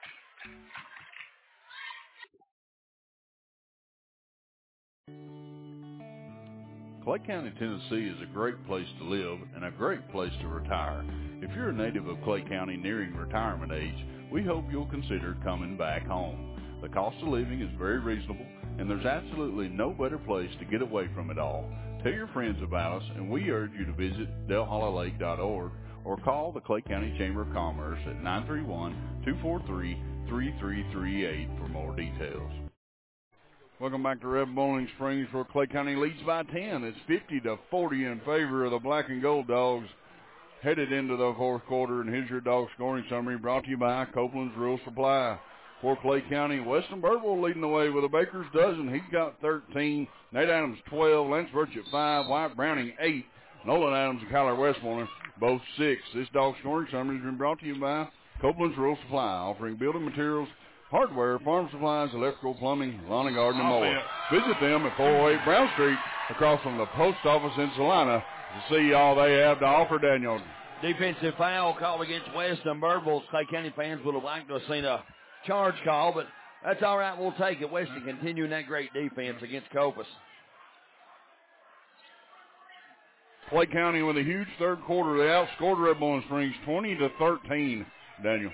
Clay County, Tennessee is a great place to live and a great place to retire. If you're a native of Clay County nearing retirement age, we hope you'll consider coming back home. The cost of living is very reasonable, and there's absolutely no better place to get away from it all. Tell your friends about us, and we urge you to visit Del Holla Lake dot org or call the Clay County Chamber of Commerce at nine three one, two four three, three three three eight for more details. Welcome back to Red Bowling Springs, where Clay County leads by ten. It's fifty to forty in favor of the Black and Gold Dogs headed into the fourth quarter. And here's your dog scoring summary brought to you by Copeland's Rural Supply. For Clay County, Weston Birdwell leading the way with a baker's dozen. He's got thirteen. Nate Adams, twelve. Lance Birch at five. Wyatt Browning, eight. Nolan Adams and Kyler Westmoreland, both six. This dog scoring summary has been brought to you by Copeland's Rural Supply, offering building materials, hardware, farm supplies, electrical, plumbing, lawn and garden, and more. Visit them at four oh eight Brown Street, across from the post office in Salina, to see all they have to offer, Daniel. Defensive foul called against Weston Birdwell. Clay County fans would have liked to have seen a charge call, but that's all right. We'll take it. Weston continuing that great defense against Copus. Clay County with a huge third quarter. They outscored Red Bowling Springs twenty to thirteen, Daniel.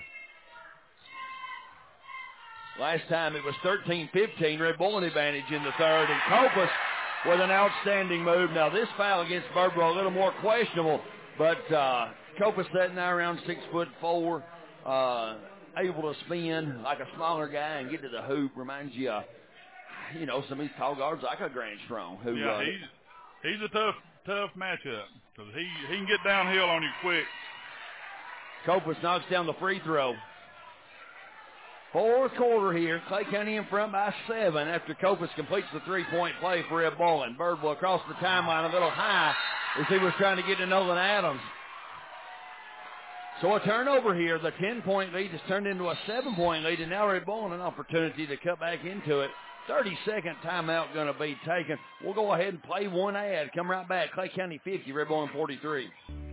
Last time it was thirteen fifteen, Red Bowling advantage in the third, and Copus with an outstanding move. Now this foul against Birdwell a little more questionable, but uh, Copus sitting there around six foot four, uh, able to spin like a smaller guy and get to the hoop. Reminds you, uh, you know, some of these tall guards like a Grant Strong. Who, yeah, uh, he's he's a tough tough matchup because he he can get downhill on you quick. Copus knocks down the free throw. Fourth quarter here. Clay County in front by seven after Copus completes the three-point play for Red Bowling. Birdwell across the timeline a little high as he was trying to get to Nolan Adams. So a turnover here. The ten-point lead has turned into a seven-point lead, and now Red Bowling an opportunity to cut back into it. thirty-second timeout going to be taken. We'll go ahead and play one ad. Come right back. Clay County fifty, Red Bowling forty-three.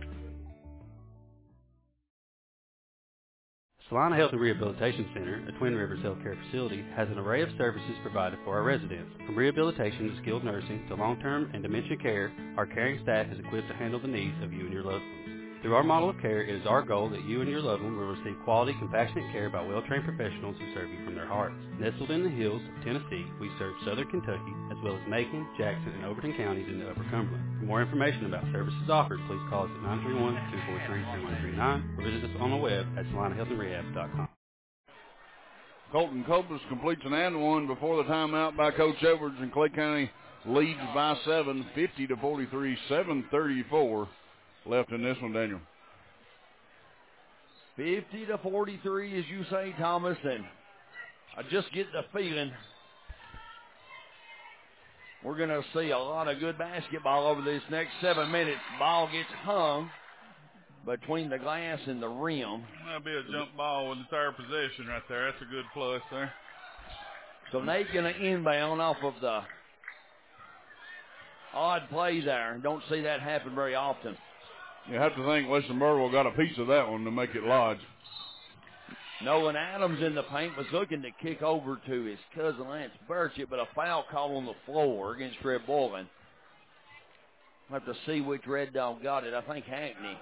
Salina Health and Rehabilitation Center, a Twin Rivers healthcare facility, has an array of services provided for our residents. From rehabilitation to skilled nursing to long-term and dementia care, our caring staff is equipped to handle the needs of you and your loved ones. Through our model of care, it is our goal that you and your loved one will receive quality, compassionate care by well-trained professionals who serve you from their hearts. Nestled in the hills of Tennessee, we serve southern Kentucky, as well as Macon, Jackson, and Overton counties in the Upper Cumberland. For more information about services offered, please call us at nine three one, two four three, three one three nine or visit us on the web at salina health and rehab dot com. Colton Copas completes an and one before the timeout by Coach Edwards, and Clay County leads by seven, fifty to forty-three, seven thirty-four left in this one, Daniel. fifty to forty-three, as you say, Thomas, and I just get the feeling we're going to see a lot of good basketball over this next seven minutes. Ball gets hung between the glass and the rim. That'll be a jump ball with entire possession right there. That's a good plus there. So Nate going to inbound off of the odd play there. Don't see that happen very often. You have to think Western Burwell got a piece of that one to make it lodge. Nolan Adams in the paint was looking to kick over to his cousin Lance Burchett, but a foul call on the floor against Red Boylan. We'll have to see which Red Dog got it. I think Hackney.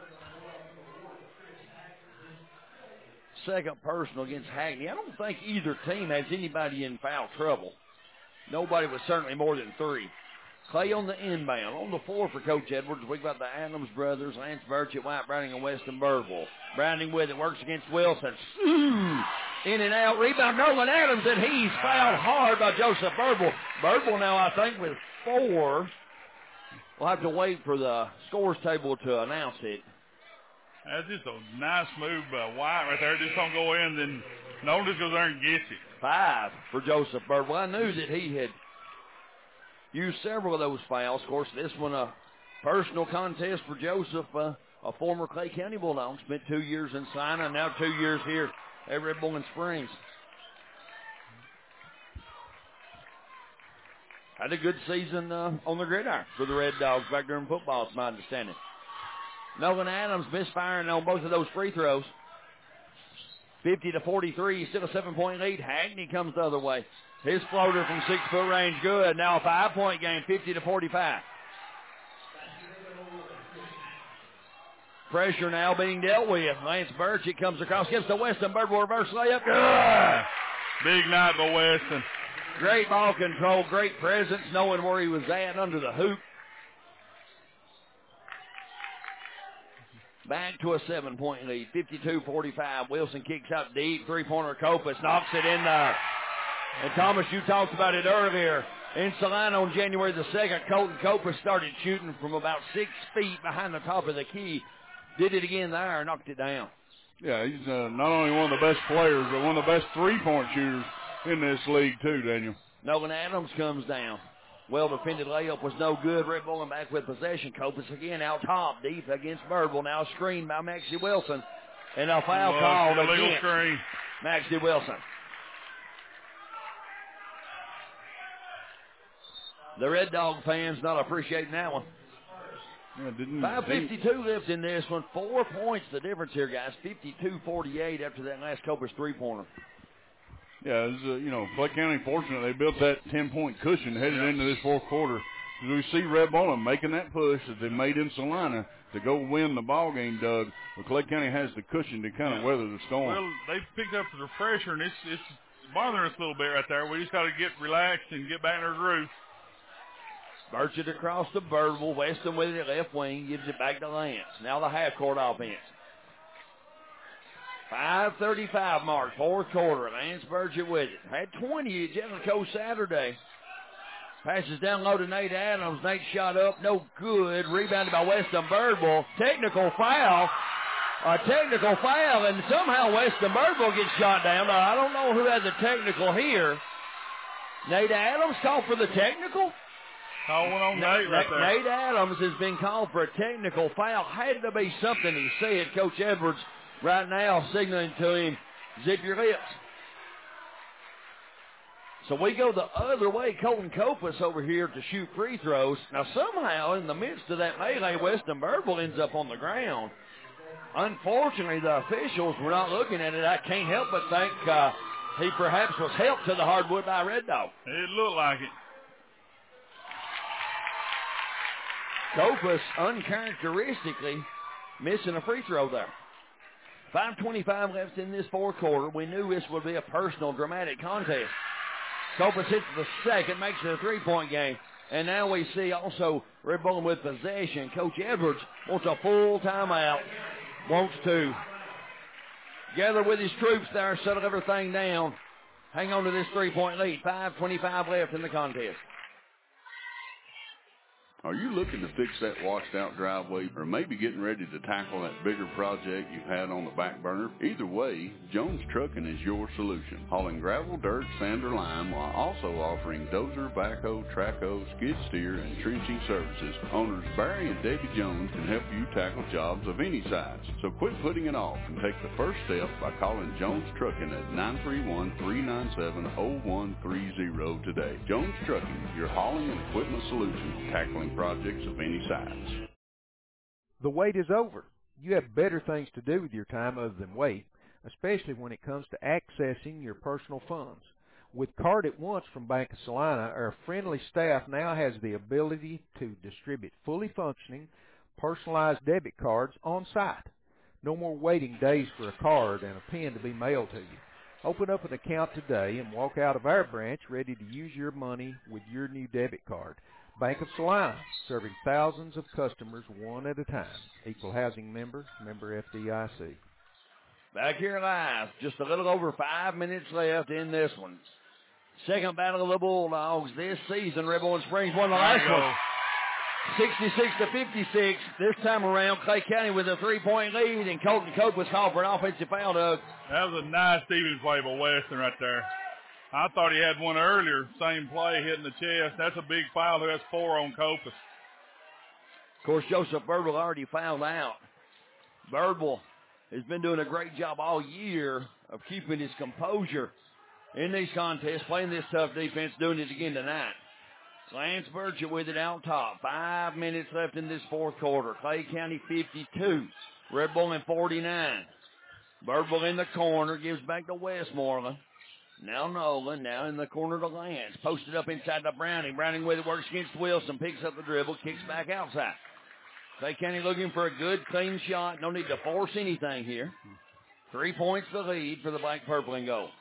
Second personal against Hackney. I don't think either team has anybody in foul trouble. Nobody was certainly more than three. Clay on the inbound. On the floor for Coach Edwards, we've got the Adams brothers, Lance Burchett, White Browning, and Weston Birdwell. Browning with it, works against Wilson. In and out, rebound, Nolan Adams, and he's fouled hard by Joseph Birdwell. Birdwell now, I think, with four. We'll have to wait for the scores table to announce it. That's just a nice move by White right there. Just don't go in, then Nolan just goes there and gets it. Five for Joseph Birdwell. I knew that he had used several of those fouls. Of course, this one a personal contest for Joseph, uh, a former Clay County Bulldog. Spent two years in Salina, now two years here at Red Bull Springs. Had a good season uh, on the gridiron for the Red Dogs back during football, it's my understanding. Nolan Adams misfiring on both of those free throws. fifty to forty-three, still a seven-point lead. Hackney comes the other way. His floater from six-foot range, good. Now a five-point game, fifty to forty-five. Pressure now being dealt with. Lance Burchett comes across, gets to Weston. Bird will reverse layup. Good. Big night by Weston. Great ball control, great presence, knowing where he was at under the hoop. Back to a seven-point lead, fifty-two forty-five. Wilson kicks out deep, three-pointer. Copas knocks it in there. And Thomas, you talked about it earlier. In Salina on January the second, Colton Copas started shooting from about six feet behind the top of the key. Did it again there, knocked it down. Yeah, he's uh, not only one of the best players, but one of the best three-point shooters in this league too, Daniel. Nolan Adams comes down. Well-defended layup was no good. Red Bull back with possession. Copas again out top, deep against Birdwell. Now screened by Maxie Wilson. And a foul called against screen. Maxie Wilson. The Red Dog fans not appreciating that one. Yeah, five fifty-two left in this one. Four points the difference here, guys. fifty-two forty-eight after that last Copas three-pointer. Yeah, it was, uh, you know, Clay County fortunate they built that ten-point cushion headed into this fourth quarter. As we see Red Bull making that push that they made in Salina to go win the ball game, Doug. But Clay County has the cushion to kind of weather the storm. Well, they picked up the pressure, and it's, it's bothering us a little bit right there. We just got to get relaxed and get back in our groove. Burchett across the Birdwell. Weston with it left wing. Gives it back to Lance. Now the half-court offense. five thirty-five mark, fourth quarter. Lance Burchett with it. Had twenty at Jellicoe Saturday. Passes down low to Nate Adams. Nate shot up. No good. Rebounded by Weston Birdwell. Technical foul. A technical foul, and somehow Weston Birdwell gets shot down. Now, I don't know who had the technical here. Nate Adams called for the technical? Call one on Nate right there. Nate Adams has been called for a technical foul. Had to be something he said. Coach Edwards right now signaling to him, zip your lips. So we go the other way. Colton Copas over here to shoot free throws. Now somehow in the midst of that melee, Weston Birdwell ends up on the ground. Unfortunately, the officials were not looking at it. I can't help but think uh, he perhaps was helped to the hardwood by Red Dog. It looked like it. Copas uncharacteristically missing a free throw there. five twenty-five left in this fourth quarter. We knew this would be a personal, dramatic contest. Copas hits the second, makes it a three-point game. And now we see also Red Bull with possession. Coach Edwards wants a full timeout. Wants to gather with his troops there, settle everything down. Hang on to this three-point lead. five twenty-five left in the contest. Are you looking to fix that washed-out driveway or maybe getting ready to tackle that bigger project you've had on the back burner? Either way, Jones Trucking is your solution. Hauling gravel, dirt, sand, or lime while also offering dozer, backhoe, trackhoe, skid steer, and trenching services. Owners Barry and Debbie Jones can help you tackle jobs of any size. So quit putting it off and take the first step by calling Jones Trucking at nine three one, three nine seven, zero one three zero today. Jones Trucking, your hauling and equipment solution, tackling projects of any size. The wait is over. You have better things to do with your time other than wait, especially when it comes to accessing your personal funds. With Card at Once from Bank of Salina, our friendly staff now has the ability to distribute fully functioning, personalized debit cards on site. No more waiting days for a card and a pin to be mailed to you. Open up an account today and walk out of our branch ready to use your money with your new debit card. Bank of Salina, serving thousands of customers one at a time. Equal housing member, member F D I C. Back here live, just a little over five minutes left in this one. Second battle of the Bulldogs this season. Red Bull Springs won the last one. sixty-six to fifty-six. This time around, Clay County with a three-point lead, and Colton Cope was called for an offensive foul, Doug. That was a nice Stevens play by Weston right there. I thought he had one earlier, same play, hitting the chest. That's a big foul. That's four on Copus. Of course, Joseph Birdwell already fouled out. Birdwell has been doing a great job all year of keeping his composure in these contests, playing this tough defense, doing it again tonight. Lance Burchett with it out top. Five minutes left in this fourth quarter. Clay County fifty-two, Red Bull in forty-nine. Birdwell in the corner, gives back to Westmoreland. Now Nolan, now in the corner to Lance. Posted up inside to Browning. Browning with it, works against Wilson. Picks up the dribble, kicks back outside. Clay County looking for a good, clean shot. No need to force anything here. Three points the lead for the Black, Purple, and Gold.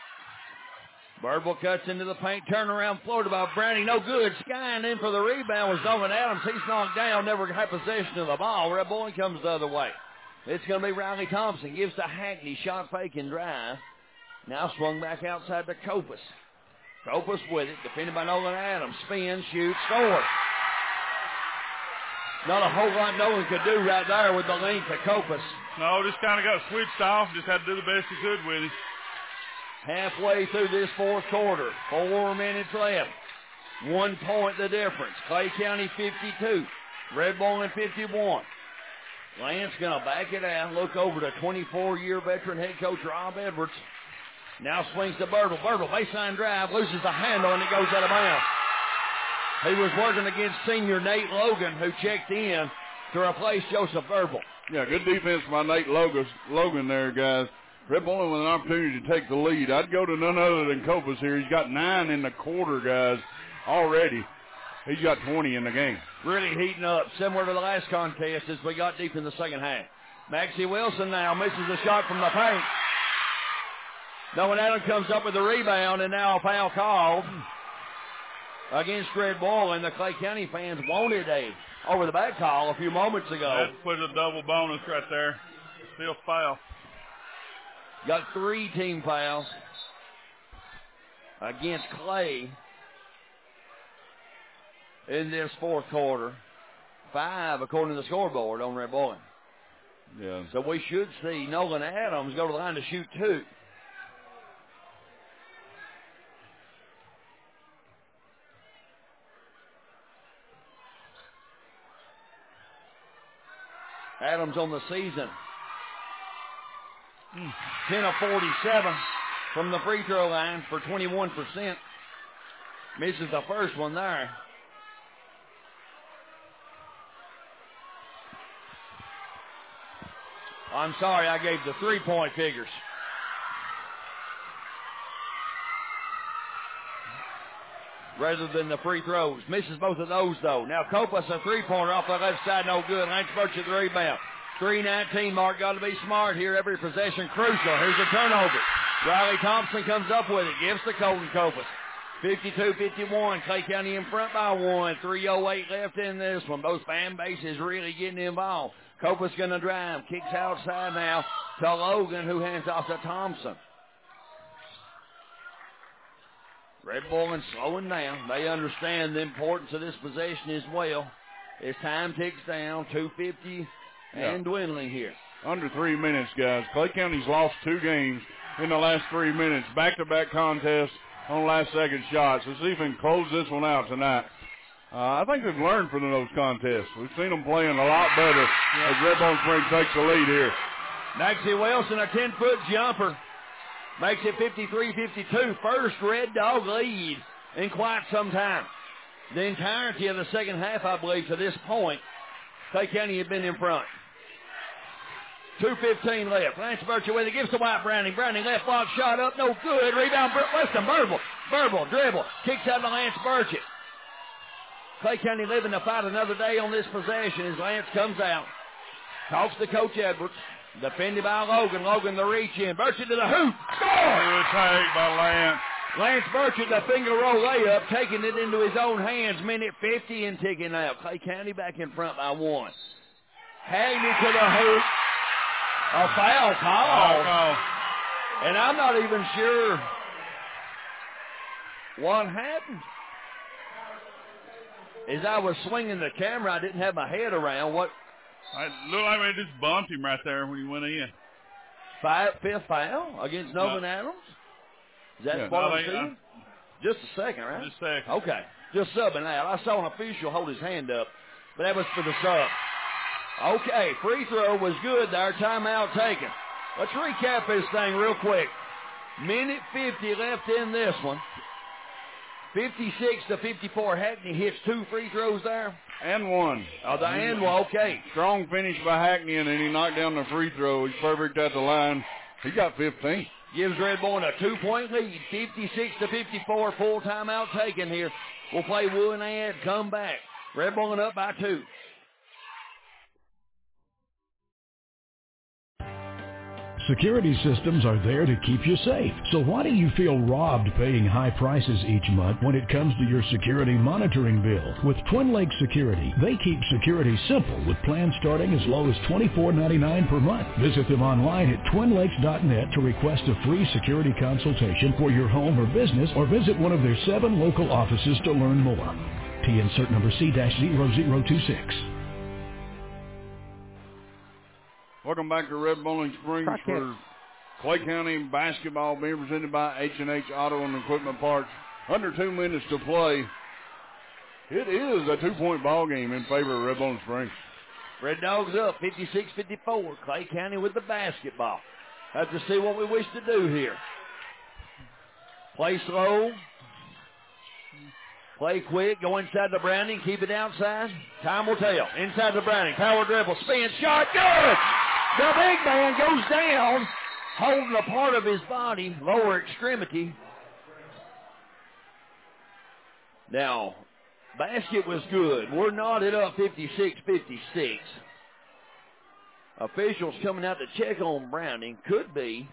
Birdwell cuts into the paint. Turnaround floated by Browning. No good. Skying in for the rebound was Dolan Adams. He's knocked down. Never had possession of the ball. Red Bull comes the other way. It's going to be Riley Thompson. Gives to Hackney. Shot fake and drive. Now swung back outside to Copus. Copus with it, defended by Nolan Adams. Spin, shoots, scores. Not a whole lot Nolan could do right there with the length of Copus. No, just kind of got switched off. Just had to do the best he could with it. Halfway through this fourth quarter. Four minutes left. One point the difference. Clay County fifty-two. Red Bull fifty-one. Lance going to back it out. Look over to twenty-four-year veteran head coach Rob Edwards. Now swings to Birdwell. Birdwell, baseline drive, loses the handle, and it goes out of bounds. He was working against senior Nate Logan, who checked in to replace Joseph Birdwell. Yeah, good defense by Nate Logan, Logan there, guys. Red Bull with an opportunity to take the lead. I'd go to none other than Copus here. He's got nine in the quarter, guys, already. He's got twenty in the game. Really heating up, similar to the last contest as we got deep in the second half. Maxie Wilson now misses a shot from the paint. Nolan Adams comes up with the rebound, and now a foul called against Red Bull, and the Clay County fans wanted a over-the-back call a few moments ago. That put a double bonus right there. Still foul. Got three team fouls against Clay in this fourth quarter. Five, according to the scoreboard, on Red Bull. Yeah. So we should see Nolan Adams go to the line to shoot two. Adams on the season. ten of forty-seven from the free throw line for twenty-one percent. Misses the first one there. I'm sorry, I gave the three-point figures. Rather than the free throws. Misses both of those, though. Now Copas, a three-pointer off the left side, no good. Lance Burchett, the rebound. three nineteen mark. Got to be smart here. Every possession crucial. Here's a turnover. Riley Thompson comes up with it. Gives to Colton Copas. fifty-two fifty-one. Clay County in front by one. three oh eight left in this one. Both fan bases really getting involved. Copas going to drive. Kicks outside now to Logan, who hands off to Thompson. Red Bull slowing down. They understand the importance of this possession as well. As time ticks down, two fifty yeah. and dwindling here. Under three minutes, guys. Clay County's lost two games in the last three minutes. Back-to-back contests on last-second shots. Let's see if we can close this one out tonight. Uh, I think they've learned from those contests. We've seen them playing a lot better yeah. as Red Bone Springs takes the lead here. Maxie Wilson, a ten-foot jumper. Makes it fifty-three fifty-two. First Red Dog lead in quite some time. The entirety of the second half, I believe, to this point, Clay County had been in front. two fifteen left. Lance Burchett with it. Gives to White Browning. Browning left block shot up. No good. Rebound. Weston Burble. Burble dribble. Kicks out to Lance Burchett. Clay County living to fight another day on this possession as Lance comes out. Talks to Coach Edwards. Defended by Logan. Logan the reach in. Burchett to the hoop. Score! Good take by Lance. Lance Burchett, the finger roll layup, taking it into his own hands. Minute fifty and ticking out. Clay County back in front by one. Hagney to the hoop. A foul call. Oh, and I'm not even sure what happened. As I was swinging the camera, I didn't have my head around what. It looked like they just bumped him right there when he went in. Five, fifth foul against Nolan no. Adams? Is that yeah, what no, I'm seeing? Just a second, right? Just a second. Okay. Just subbing out. I saw an official hold his hand up, but that was for the sub. Okay, free throw was good there. Timeout taken. Let's recap this thing real quick. Minute fifty left in this one. fifty-six to fifty-four. Hackney hits two free throws there. And one. Oh, the and one, okay. Strong finish by Hackney, and then he knocked down the free throw. He's perfect at the line. He got fifteen. Gives Red Bull a two-point lead, fifty-six to fifty-four. Full timeout taken here. We'll play Wood and Ad, come back. Red Bull up by two. Security systems are there to keep you safe. So why do you feel robbed paying high prices each month when it comes to your security monitoring bill? With Twin Lakes Security, they keep security simple with plans starting as low as twenty-four ninety-nine per month. Visit them online at twin lakes dot net to request a free security consultation for your home or business, or visit one of their seven local offices to learn more. T insert number C zero zero two six. Welcome back to Red Bowling Springs for Clay County basketball, being presented by H and H Auto and Equipment Parts. Under two minutes to play. It is a two-point ball game in favor of Red Bowling Springs. Red Dogs up, fifty-six fifty-four. Clay County with the basketball. Have to see what we wish to do here. Play slow. Play quick. Go inside the Browning. Keep it outside. Time will tell. Inside the Browning. Power dribble. Spin. Shot. Good! The big man goes down, holding a part of his body, lower extremity. Now, basket was good. We're knotted up fifty-six fifty-six. Officials coming out to check on Browning. Could be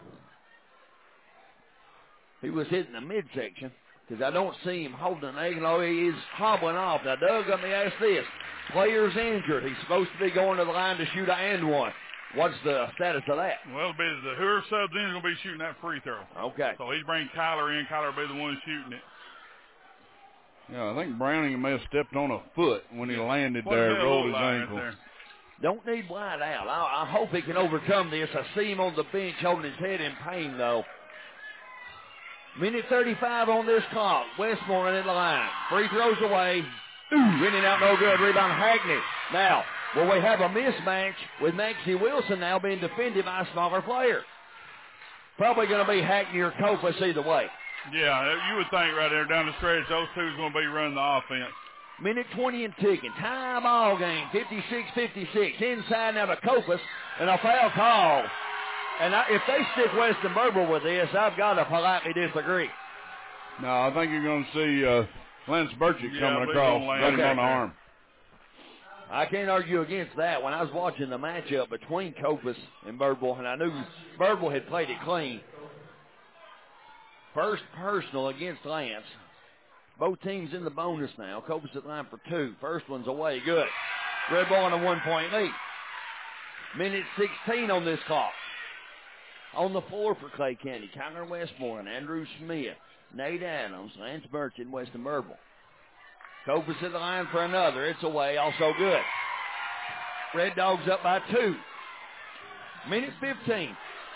he was hitting the midsection, because I don't see him holding an angle. He is hobbling off. Now, Doug, let me ask this. Player's injured. He's supposed to be going to the line to shoot an and one. What's the status of that? Well, be the whoever subs in is going to be shooting that free throw. Okay. So he's bringing Kyler in. Kyler will be the one shooting it. Yeah, I think Browning may have stepped on a foot when he landed what there, rolled his ankle. Right, don't need White out. I, I hope he can overcome this. I see him on the bench holding his head in pain, though. Minute thirty-five on this clock. Westmoreland in the line. Free throws away. Ooh, in and out, no good. Rebound, Hackney. Now, will we have a mismatch with Maxie Wilson now being defended by a smaller player? Probably going to be Hackney or Copas either way. Yeah, you would think right there down the stretch, those two's going to be running the offense. Minute twenty and ticking. Tie ball game, fifty-six fifty-six. Inside now to Copas, and a foul call. And I, if they stick Weston Burble with this, I've got to politely disagree. No, I think you're going to see uh, Lance Burchett yeah, coming across, got him on the arm. I can't argue against that. When I was watching the matchup between Copus and Birdwell, and I knew Birdwell had played it clean. First personal against Lance. Both teams in the bonus now. Copus at line for two. First one's away. Good. Red Bull on a one-point lead. Minute sixteen on this clock. On the floor for Clay County, Connor Westmoreland, Andrew Smith, Nate Adams, Lance Burchett, Weston Birdwell. Copus at the line for another. It's away, also good. Red Dogs up by two. Minute fifteen.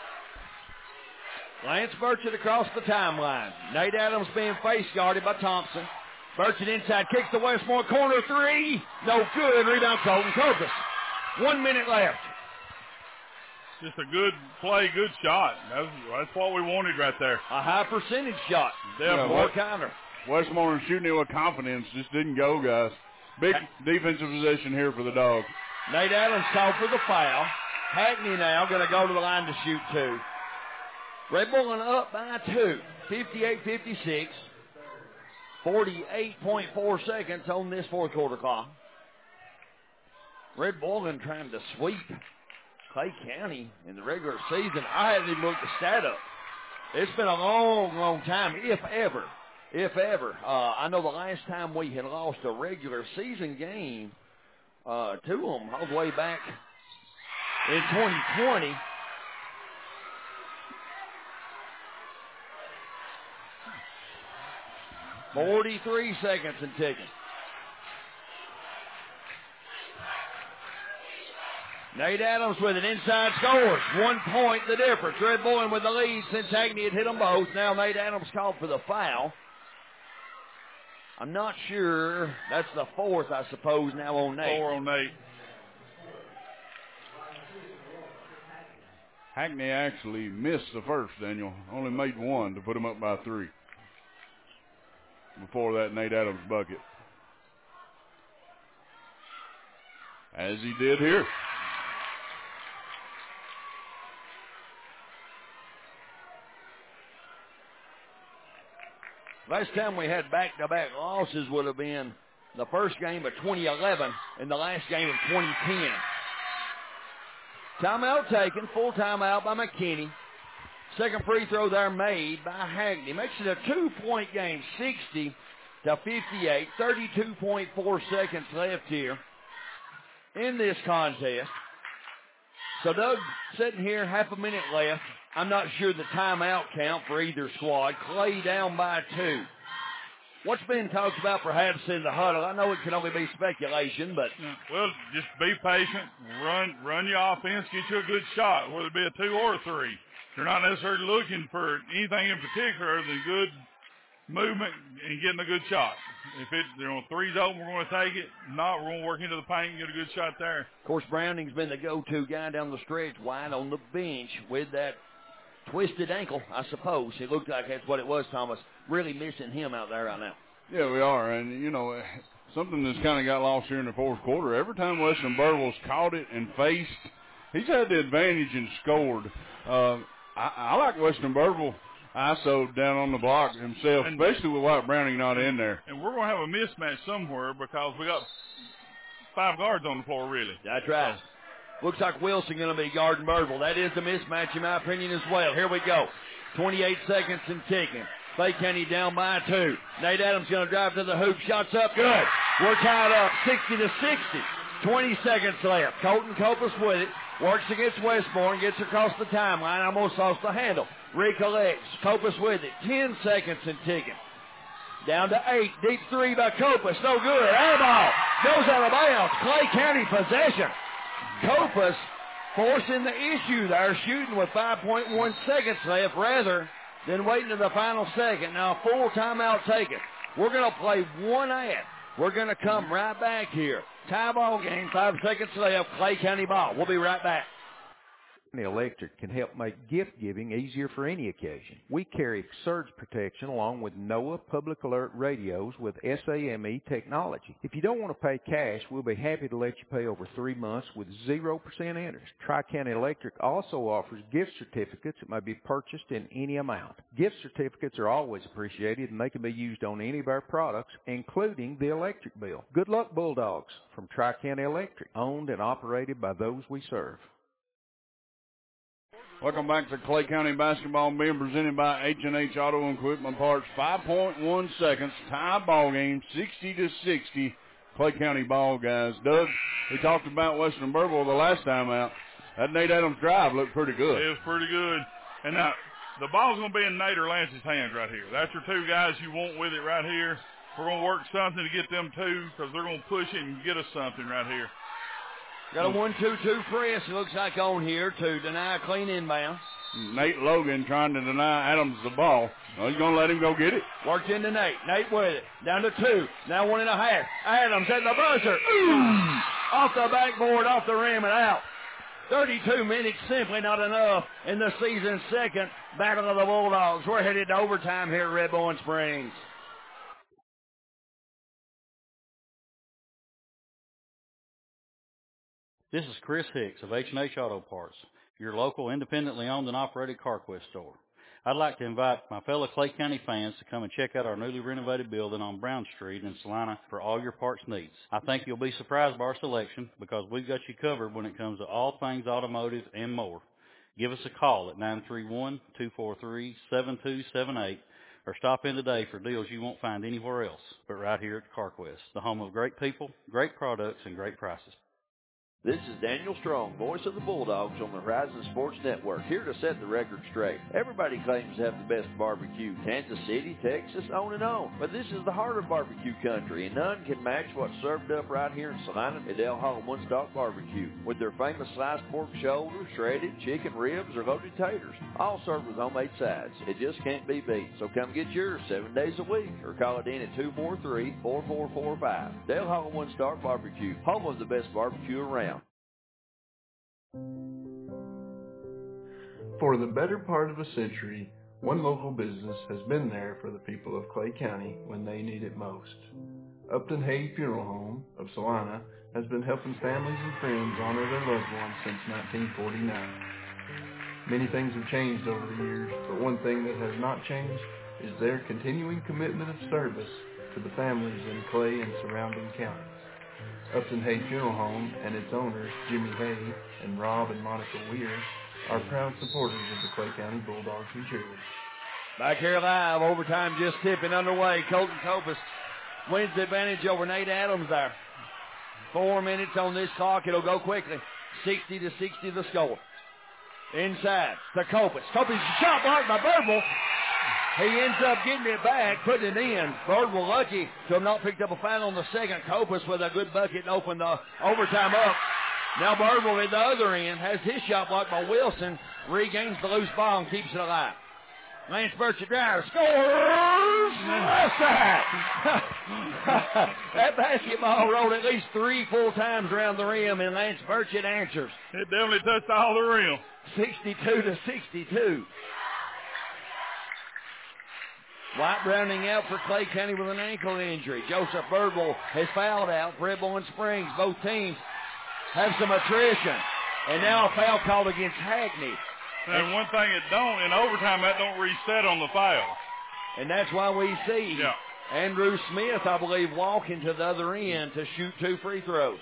Lance Burchett across the timeline. Nate Adams being face guarded by Thompson. Burchett inside, kicks the Westmore corner three. No good. Rebound Colton Copus. One minute left. Just a good play, good shot. That's, that's what we wanted right there. A high percentage shot. Yeah, more counter. Westmore shooting it with confidence. Just didn't go, guys. Big defensive possession here for the Dogs. Nate Adams called for the foul. Hackney now going to go to the line to shoot two. Red Bull up by two. fifty-eight fifty-six. forty-eight point four seconds on this fourth quarter clock. Red Bull trying to sweep Clay County in the regular season. I haven't even looked the stat up. It's been a long, long time, if ever. If ever. Uh, I know the last time we had lost a regular season game uh, to them all the way back in twenty twenty. forty-three seconds and ticking. Nate Adams with an inside scores. One point the difference. Red Bull with the lead since Hackney had hit them both. Now Nate Adams called for the foul. I'm not sure. That's the fourth, I suppose, now on Nate. Four on Nate. Hackney actually missed the first, Daniel. Only made one to put him up by three. Before that Nate Adams bucket. As he did here. Last time we had back-to-back losses would have been the first game of twenty eleven and the last game of twenty ten. Timeout taken, full timeout by McKinney. Second free throw there made by Hackney. Makes it a two-point game, sixty to fifty-eight. thirty-two point four seconds left here in this contest. So Doug sitting here, half a minute left. I'm not sure the timeout count for either squad. Clay down by two. What's been talked about perhaps in the huddle? I know it can only be speculation, but... Well, just be patient. Run run your offense. Get you a good shot, whether it be a two or a three. You're not necessarily looking for anything in particular other than good movement and getting a good shot. If it, you know, three's open, we're going to take it. If not, we're going to work into the paint and get a good shot there. Of course, Browning's been the go-to guy down the stretch, wide on the bench with that twisted ankle, I suppose. It looked like that's what it was, Thomas. Really missing him out there right now. Yeah, we are. And, you know, something that's kind of got lost here in the fourth quarter. Every time Weston Birdwell's caught it and faced, he's had the advantage and scored. Uh, I, I like Weston Birdwell I S O'd down on the block himself, and especially with White Browning not in there. And we're going to have a mismatch somewhere because we got five guards on the floor, really. That's right. Looks like Wilson going to be guarding Birdwell. That is the mismatch in my opinion as well. Here we go. twenty-eight seconds and ticking. Clay County down by two. Nate Adams going to drive to the hoop. Shots up. Good. We're tied up sixty to sixty. twenty seconds left. Colton Copus with it. Works against Westmore and gets across the timeline. Almost lost the handle. Recollects. Copus with it. Ten seconds and ticking. Down to eight. Deep three by Copus. No good. Air ball. Goes out of bounds. Clay County possession. Copus forcing the issue there, shooting with five point one seconds left rather than waiting to the final second. Now a full timeout taken. We're going to play one ad. We're going to come right back here. Tie ball game, five seconds left. Clay County ball. We'll be right back. Electric can help make gift-giving easier for any occasion. We carry surge protection along with NOAA Public Alert radios with S A M E technology. If you don't want to pay cash, we'll be happy to let you pay over three months with zero percent interest. Tri-County Electric also offers gift certificates that may be purchased in any amount. Gift certificates are always appreciated, and they can be used on any of our products, including the electric bill. Good luck, Bulldogs, from Tri-County Electric, owned and operated by those we serve. Welcome back to Clay County Basketball, being presented by H and H Auto Equipment Parts. five point one seconds, tie ball game, sixty to sixty. Clay County ball, guys. Doug, we talked about Western Burble the last time out. That Nate Adams drive looked pretty good. It was pretty good. And now, the ball's going to be in Nate or Lance's hands right here. That's your two guys you want with it right here. We're going to work something to get them two because they're going to push it and get us something right here. Got a one two two press, it looks like, on here to deny a clean inbound. Nate Logan trying to deny Adams the ball. Well, he's going to let him go get it. Worked into Nate. Nate with it. Down to two. Now one and a half. Adams at the buzzer. Ooh! Off the backboard, off the rim, and out. thirty-two minutes, simply not enough in the season's second battle of the Bulldogs. We're headed to overtime here at Red Bowling Springs. This is Chris Hicks of H and H Auto Parts, your local independently owned and operated CarQuest store. I'd like to invite my fellow Clay County fans to come and check out our newly renovated building on Brown Street in Salina for all your parts needs. I think you'll be surprised by our selection because we've got you covered when it comes to all things automotive and more. Give us a call at nine three one, two four three, seven two seven eight or stop in today for deals you won't find anywhere else but right here at CarQuest, the home of great people, great products, and great prices. This is Daniel Strong, voice of the Bulldogs on the Horizon Sports Network, here to set the record straight. Everybody claims to have the best barbecue, Kansas City, Texas, on and on. But this is the heart of barbecue country, and none can match what's served up right here in Salina at Del Hall One Stock Barbecue, with their famous sliced pork shoulder, shredded chicken ribs, or loaded taters, all served with homemade sides. It just can't be beat. So come get yours seven days a week, or call it in at two four three, four four four five. Del Hall One Stock Barbecue, home of the best barbecue around. For the better part of a century, one local business has been there for the people of Clay County when they need it most. Upton Hay Funeral Home of Salina has been helping families and friends honor their loved ones since nineteen forty-nine. Many things have changed over the years, but one thing that has not changed is their continuing commitment of service to the families in Clay and surrounding counties. Upton Hay Funeral Home and its owners, Jimmy Hay and Rob and Monica Weir, are proud supporters of the Clay County Bulldogs and cheerleaders. Back here live, overtime just tipping underway. Colton Copus wins the advantage over Nate Adams there. Four minutes on this clock. It'll go quickly. sixty to sixty the score. Inside to Copus. Copus shot blocked by Birdwell. He ends up getting it back, putting it in. Birdwell lucky to have not picked up a foul on the second. Copus with a good bucket and opened the overtime up. Now Birdwell at the other end has his shot blocked by Wilson. Regains the loose ball and keeps it alive. Lance Burchett drives, scores! Left side. That basketball rolled at least three full times around the rim, and Lance Burchett answers. It definitely touched all the rim. sixty-two to sixty-two. White rounding out for Clay County with an ankle injury. Joseph Birdwell has fouled out for Red Bowling Springs. Both teams have some attrition. And now a foul called against Hackney. And one thing it don't, in overtime, that don't reset on the foul. And that's why we see yeah. Andrew Smith, I believe, walking to the other end to shoot two free throws.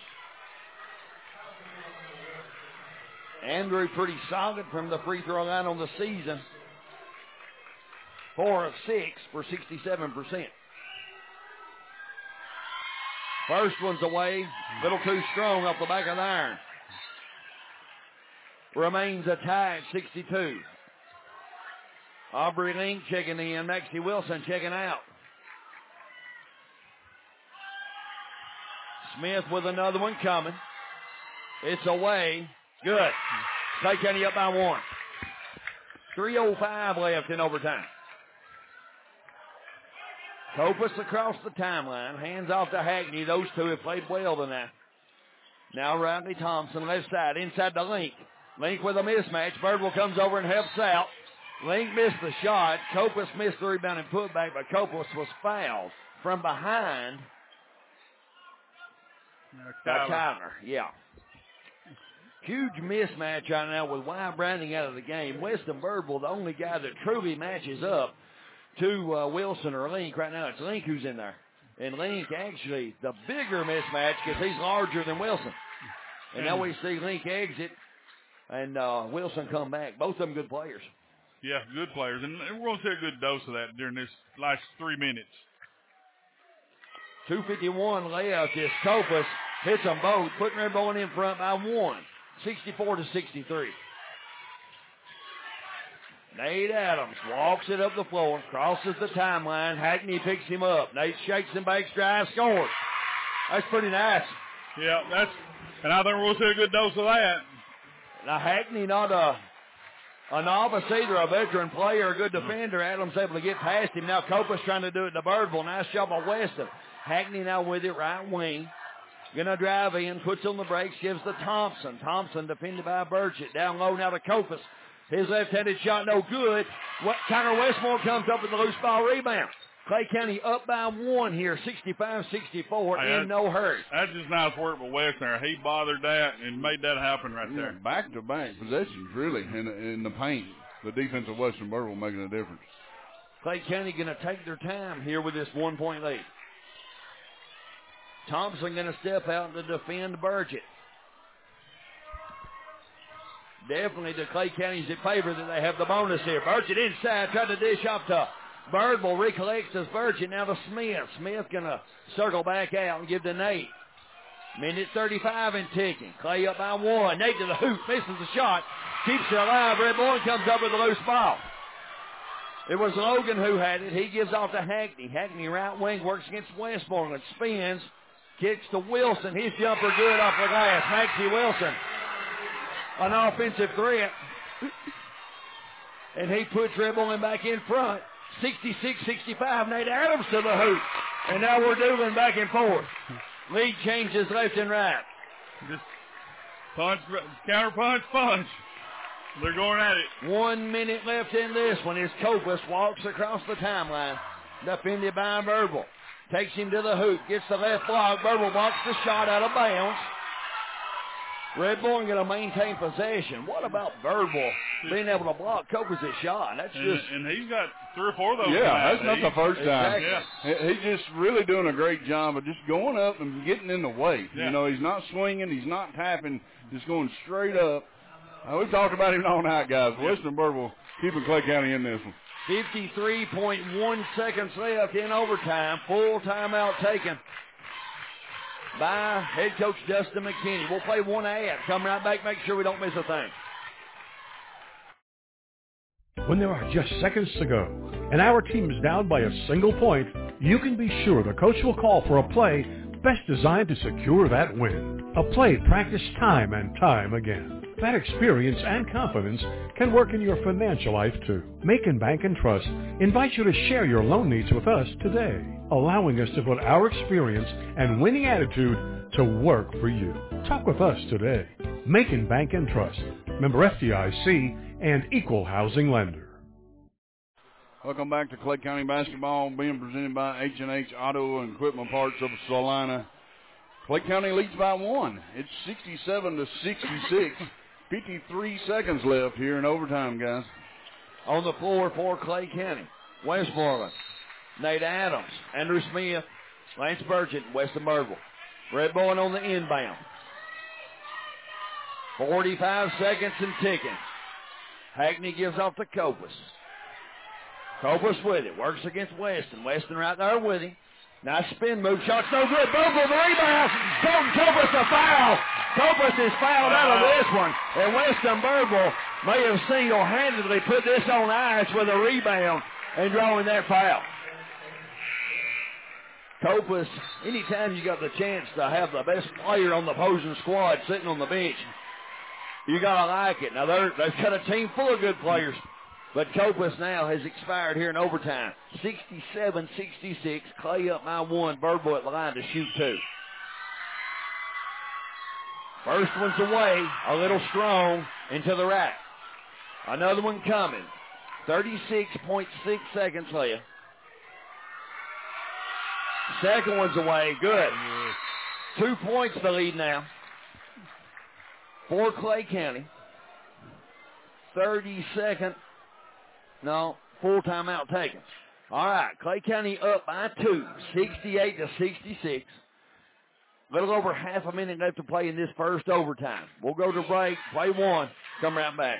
Andrew pretty solid from the free throw line on the season. Four of six for sixty-seven percent. First one's away. Little too strong off the back of the iron. Remains a tie at sixty-two. Aubrey Link checking in. Maxie Wilson checking out. Smith with another one coming. It's away. Good. Clay County up by one. three oh five left in overtime. Copus across the timeline. Hands off to Hackney. Those two have played well tonight. Now Rodney Thompson left side inside the Link. Link with a mismatch. Birdwell comes over and helps out. Link missed the shot. Copas missed the rebound and putback, but Copas was fouled from behind by Kyler. Yeah. Huge mismatch right now with Wyatt Browning out of the game. Weston Birdwell, the only guy that truly matches up to uh, Wilson or Link. Right now it's Link who's in there. And Link actually the bigger mismatch because he's larger than Wilson. And now we see Link exit and uh, Wilson come back. Both of them good players. Yeah, good players. And we're going to see a good dose of that during this last three minutes. two fifty-one left as Copas hits them both, putting Red Bull in front by one, sixty-four to sixty-three. Nate Adams walks it up the floor, crosses the timeline. Hackney picks him up. Nate shakes him, bakes, drive, scores. That's pretty nice. Yeah, that's, and I think we'll see a good dose of that. Now Hackney not a a novice either, a veteran player, a good defender. Adams able to get past him. Now Copas trying to do it to Birdwell. Nice job by Weston. Hackney now with it, right wing. Gonna drive in, puts on the brakes, gives to Thompson. Thompson defended by Burgett. Down low now to Copas. His left-handed shot no good. What, Connor Westmore comes up with the loose ball rebound. Clay County up by one here, sixty-five sixty-four, hey, in no hurry. That's just nice work by West there. He bothered that and made that happen right there. Back-to-back possessions, really, in, in the paint. The defense of Western Birdwell making a difference. Clay County going to take their time here with this one-point lead. Thompson going to step out to defend Burgett. Definitely to Clay County's in favor that they have the bonus here. Burgett inside, tried to dish off to Birdwell. Recollects as Burgett now to Smith. Smith going to circle back out and give to Nate. Minute thirty-five and ticking. Clay up by one. Nate to the hoop, misses the shot. Keeps it alive. Red Bull comes up with a loose ball. It was Logan who had it. He gives off to Hackney. Hackney right wing works against Westmoreland. Spins. Kicks to Wilson. His jumper good off the glass. Maxie Wilson. An offensive threat. And he puts Red Bull back in front. sixty-six sixty-five. Nate Adams to the hoop. And now we're doing back and forth. Lead changes left and right. Just punch, counter punch, punch. They're going at it. One minute left in this one as Copas walks across the timeline. Defended by Birdwell. Takes him to the hoop. Gets the left block. Birdwell blocks the shot out of bounds. Red Bull going to maintain possession. What about Birdwell being able to block Copas' shot? That's and, just... And he's got three or four of those. Yeah, that's not the first time. Exactly. He's just really doing a great job of just going up and getting in the way. Yeah. You know, he's not swinging. He's not tapping. Just going straight up. Uh, we talked about him all night, guys. Western Birdwell keeping Clay County in this one. fifty-three point one seconds left in overtime. Full timeout taken by head coach Dustin McKinney. We'll play one ad. Come right back. Make sure we don't miss a thing. When there are just seconds to go and our team is down by a single point, you can be sure the coach will call for a play best designed to secure that win. A play practiced time and time again. That experience and confidence can work in your financial life too. Macon Bank and Trust invites you to share your loan needs with us today, allowing us to put our experience and winning attitude to work for you. Talk with us today. Macon Bank and Trust, member F D I C and equal housing lender. Welcome back to Clay County Basketball, being presented by H and H Auto and Equipment Parts of Salina. Clay County leads by one. It's sixty-seven to sixty-six. fifty-three seconds left here in overtime, guys. On the floor for Clay County, Westmoreland, Nate Adams, Andrew Smith, Lance Burgett, Weston Birdwell. Red Bull on the inbound. forty-five seconds and ticking. Hackney gives off to Copas. Copas with it. Works against Weston. Weston right there with him. Nice spin move. Shot's no good. Birdwell the rebound. Colton Copas a foul. Copas is fouled out of this one. And Weston Birdwell may have single-handedly put this on ice with a rebound and drawing that foul. Copas, anytime you got the chance to have the best player on the opposing squad sitting on the bench, you got to like it. Now, they're, they've got a team full of good players, but Copas now has expired here in overtime. sixty-seven sixty-six, Clay up by one, Birdwell at the line to shoot two. First one's away, a little strong, and to the rack. Another one coming. thirty-six point six seconds left. Second one's away, good. Two points the lead now for Clay County. thirty-second, no, full timeout taken. All right, Clay County up by two, sixty-eight to sixty-six. A little over half a minute left to play in this first overtime. We'll go to break, play one, come right back.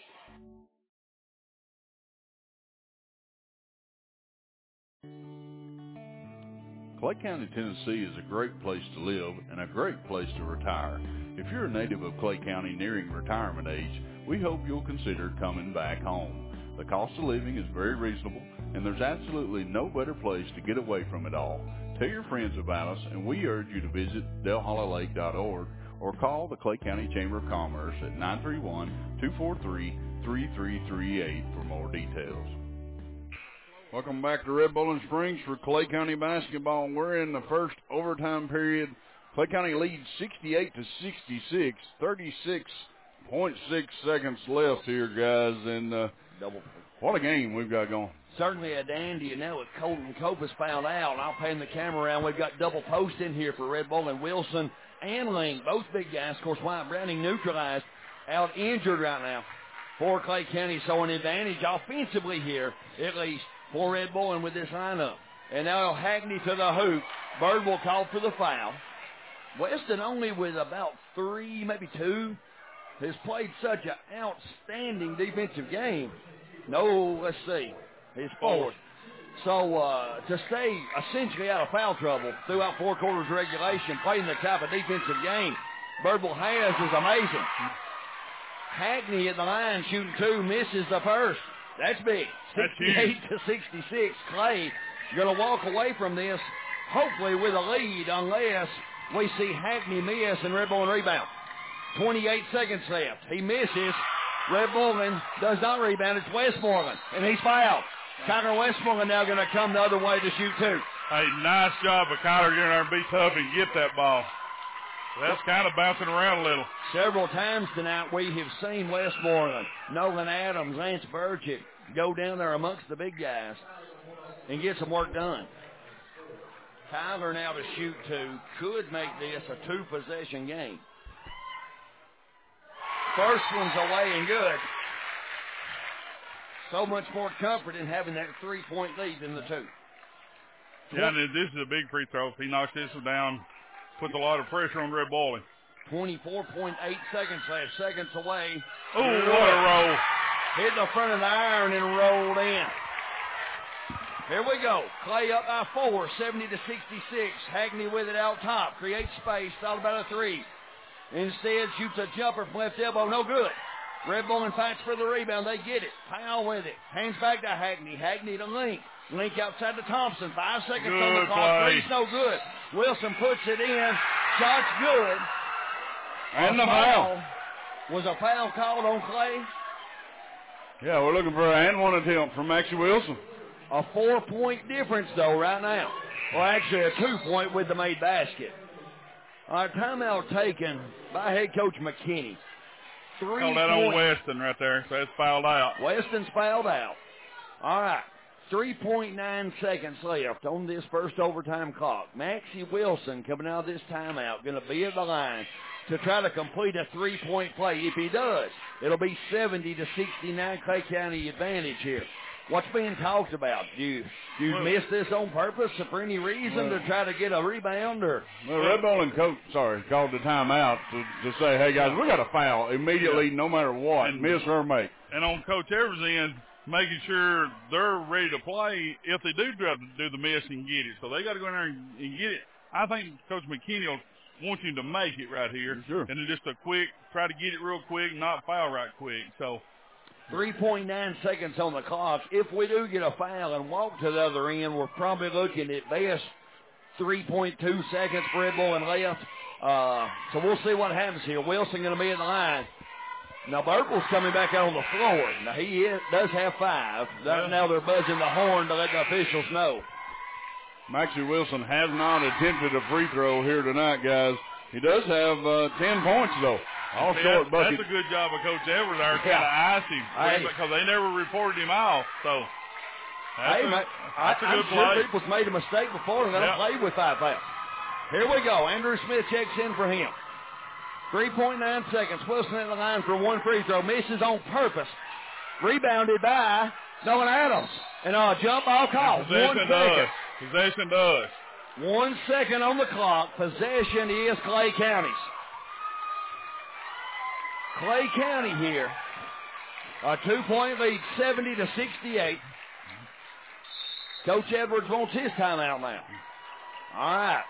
Clay County, Tennessee is a great place to live and a great place to retire. If you're a native of Clay County nearing retirement age, we hope you'll consider coming back home. The cost of living is very reasonable, and there's absolutely no better place to get away from it all. Tell your friends about us, and we urge you to visit Del Holla Lake dot org or call the Clay County Chamber of Commerce at nine three one, two four three, three three three eight for more details. Welcome back to Red Bowling Springs for Clay County basketball. We're in the first overtime period. Clay County leads sixty-eight to sixty-six, thirty-six point six seconds left here, guys, and uh, Double. What a game we've got going. Certainly a dandy, and now with Colton Copus fouled out. I'll pan the camera around. We've got double post in here for Red Bull and Wilson and Link. Both big guys. Of course, Wyatt Browning neutralized, out injured right now for Clay County. So an advantage offensively here, at least, for Red Bull and with this lineup. And now Hackney to the hoop. Bird will call for the foul. Weston only with about three, maybe two, has played such an outstanding defensive game. No, let's see, his fourth. So uh, to stay essentially out of foul trouble throughout four quarters of regulation, playing the type of defensive game Birdwell has is amazing. Hackney at the line shooting two, misses the first. That's big. sixty-eight to sixty-six. Clay going to walk away from this, hopefully with a lead, unless we see Hackney miss and Red Bull rebound. twenty-eight seconds left. He misses. Red Bullman does not rebound. It's Westmoreland, and he's fouled. Kyler Westmoreland now going to come the other way to shoot two. Hey, nice job of Kyler getting there and be tough and get that ball. That's kind of bouncing around a little. Several times tonight we have seen Westmoreland, Nolan Adams, Lance Burchett go down there amongst the big guys and get some work done. Kyler now to shoot two. Could make this a two-possession game. First one's away and good. So much more comfort in having that three-point lead than the two. Yeah, and this is a big free throw. If he knocks this one down, puts a lot of pressure on Red Bowling. twenty-four point eight seconds left. Seconds away. Oh, what a roll. Hit the front of the iron and rolled in. Here we go. Clay up by four, seventy to sixty-six. Hackney with it out top. Creates space. Thought about a three. Instead, shoots a jumper from left elbow. No good. Red Bowling fights for the rebound. They get it. Powell with it. Hands back to Hackney. Hackney to Link. Link outside to Thompson. Five seconds good on the clock. play. Three's no good. Wilson puts it in. Shot's good. And a the foul. Was a foul called on Clay? Yeah, we're looking for an and one attempt from Maxie Wilson. A four-point difference, though, right now. Well, actually, a two-point with the made basket. All right, timeout taken by head coach McKinney. Three Call that on Weston right there. So that's fouled out. Weston's fouled out. All right, three point nine seconds left on this first overtime clock. Maxie Wilson coming out of this timeout, going to be at the line to try to complete a three-point play. If he does, it'll be seventy to sixty-nine Clay County advantage here. What's being talked about? Do you, do you well, miss this on purpose or for any reason well, to try to get a rebound? Or well, Red Bowling coach, sorry, called the timeout to, to say, hey, guys, we got a foul immediately no matter what, and, miss or make. And on Coach Evers' end, making sure they're ready to play if they do try to do the miss and get it. So they got to go in there and, and get it. I think Coach McKinney will want you to make it right here. Sure. And then just a quick, try to get it real quick, not foul right quick. So three point nine seconds on the clock. If we do get a foul and walk to the other end, we're probably looking at best three point two seconds for Red Bull and left. Uh, so we'll see what happens here. Wilson going to be in the line. Now, Burkle's coming back out on the floor. Now, he is, does have five. That, now they're buzzing the horn to let the officials know. Maxie Wilson has not attempted a free throw here tonight, guys. He does have uh, ten points, though. All See, short that's, bucket. that's a good job of Coach Edwards there, Yeah. kind of ice him Hey. because they never reported him out. So that's Hey, a, man, that's a I, good I'm play. sure people's made a mistake before and they don't Yep. play with five fouls. Here we go. Andrew Smith checks in for him. three point nine seconds. Wilson at the line for one free throw. Misses on purpose. Rebounded by Nolan Adams. And a jump ball call. One Possession to second. us. Possession to us. One second on the clock. Possession is Clay County's. Clay County here. A two-point lead, seventy to sixty-eight. Coach Edwards wants his timeout now. All right.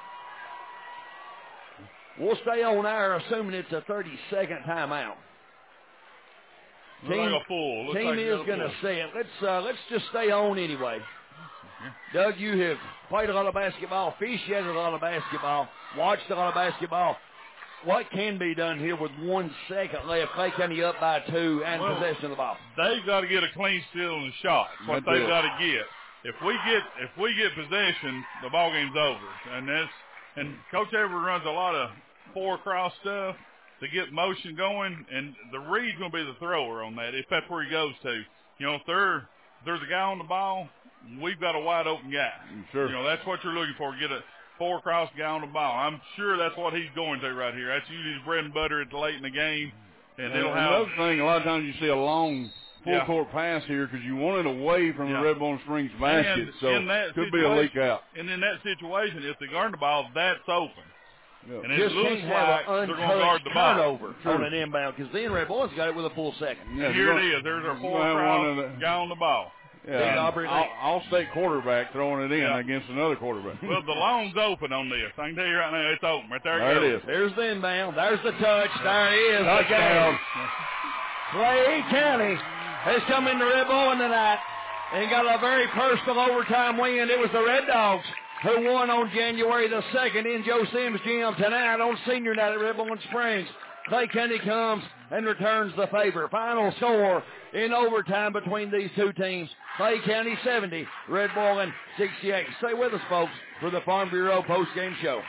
We'll stay on air, assuming it's a thirty-second timeout. Looks Team, like a full. Looks team like is another going to full. say it. Let's uh, let's just stay on anyway. Doug, you have played a lot of basketball, officiated a lot of basketball, watched a lot of basketball. What can be done here with one second left? Clay County up by two and Well, possession of the ball. They've got to get a clean steal and shot. That's what That's they've it. got to get. If we get if we get possession, the ball game's over. And that's and Coach Edwards runs a lot of four cross stuff to get motion going, and the Reed's going to be the thrower on that if that's where he goes to. You know, if there if there's a guy on the ball, we've got a wide open guy. Sure. You know, that's what you're looking for. Get a four cross guy on the ball. I'm sure that's what he's going to right here. That's usually his bread and butter at the late in the game, and, And it'll have. another thing, a lot of times you see a long full Yeah. court pass here because you want it away from Yeah. the Red Bone Springs basket, And so in that could be a leak situation- out. And in that situation, if they guard the ball, that's open. Yeah. And it Just looks can't have like an they're going to guard untouched the ball. turnover on an inbound because then Red Boys got it with a full second. Yeah, And you're here gonna- it is. There's our you're four gonna have cross one of the- guy on the ball. Yeah, Big and Aubrey all, Lake. all state quarterback throwing it in Yeah. against another quarterback. Well, the lawn's open on this. I can tell you right now, it's open. Right there, There it goes. is. There's the inbound. There's the touch. There it is. The Touchdown. game. Clay County has come into Red Bull tonight and got a very personal overtime win. It was the Red Dogs who won on January the second in Joe Sims Gym tonight on Senior Night at Red Bull Springs. Clay County comes and returns the favor. Final score in overtime between these two teams. Clay County seventy, Red Bull sixty-eight. Stay with us, folks, for the Farm Bureau post-game show.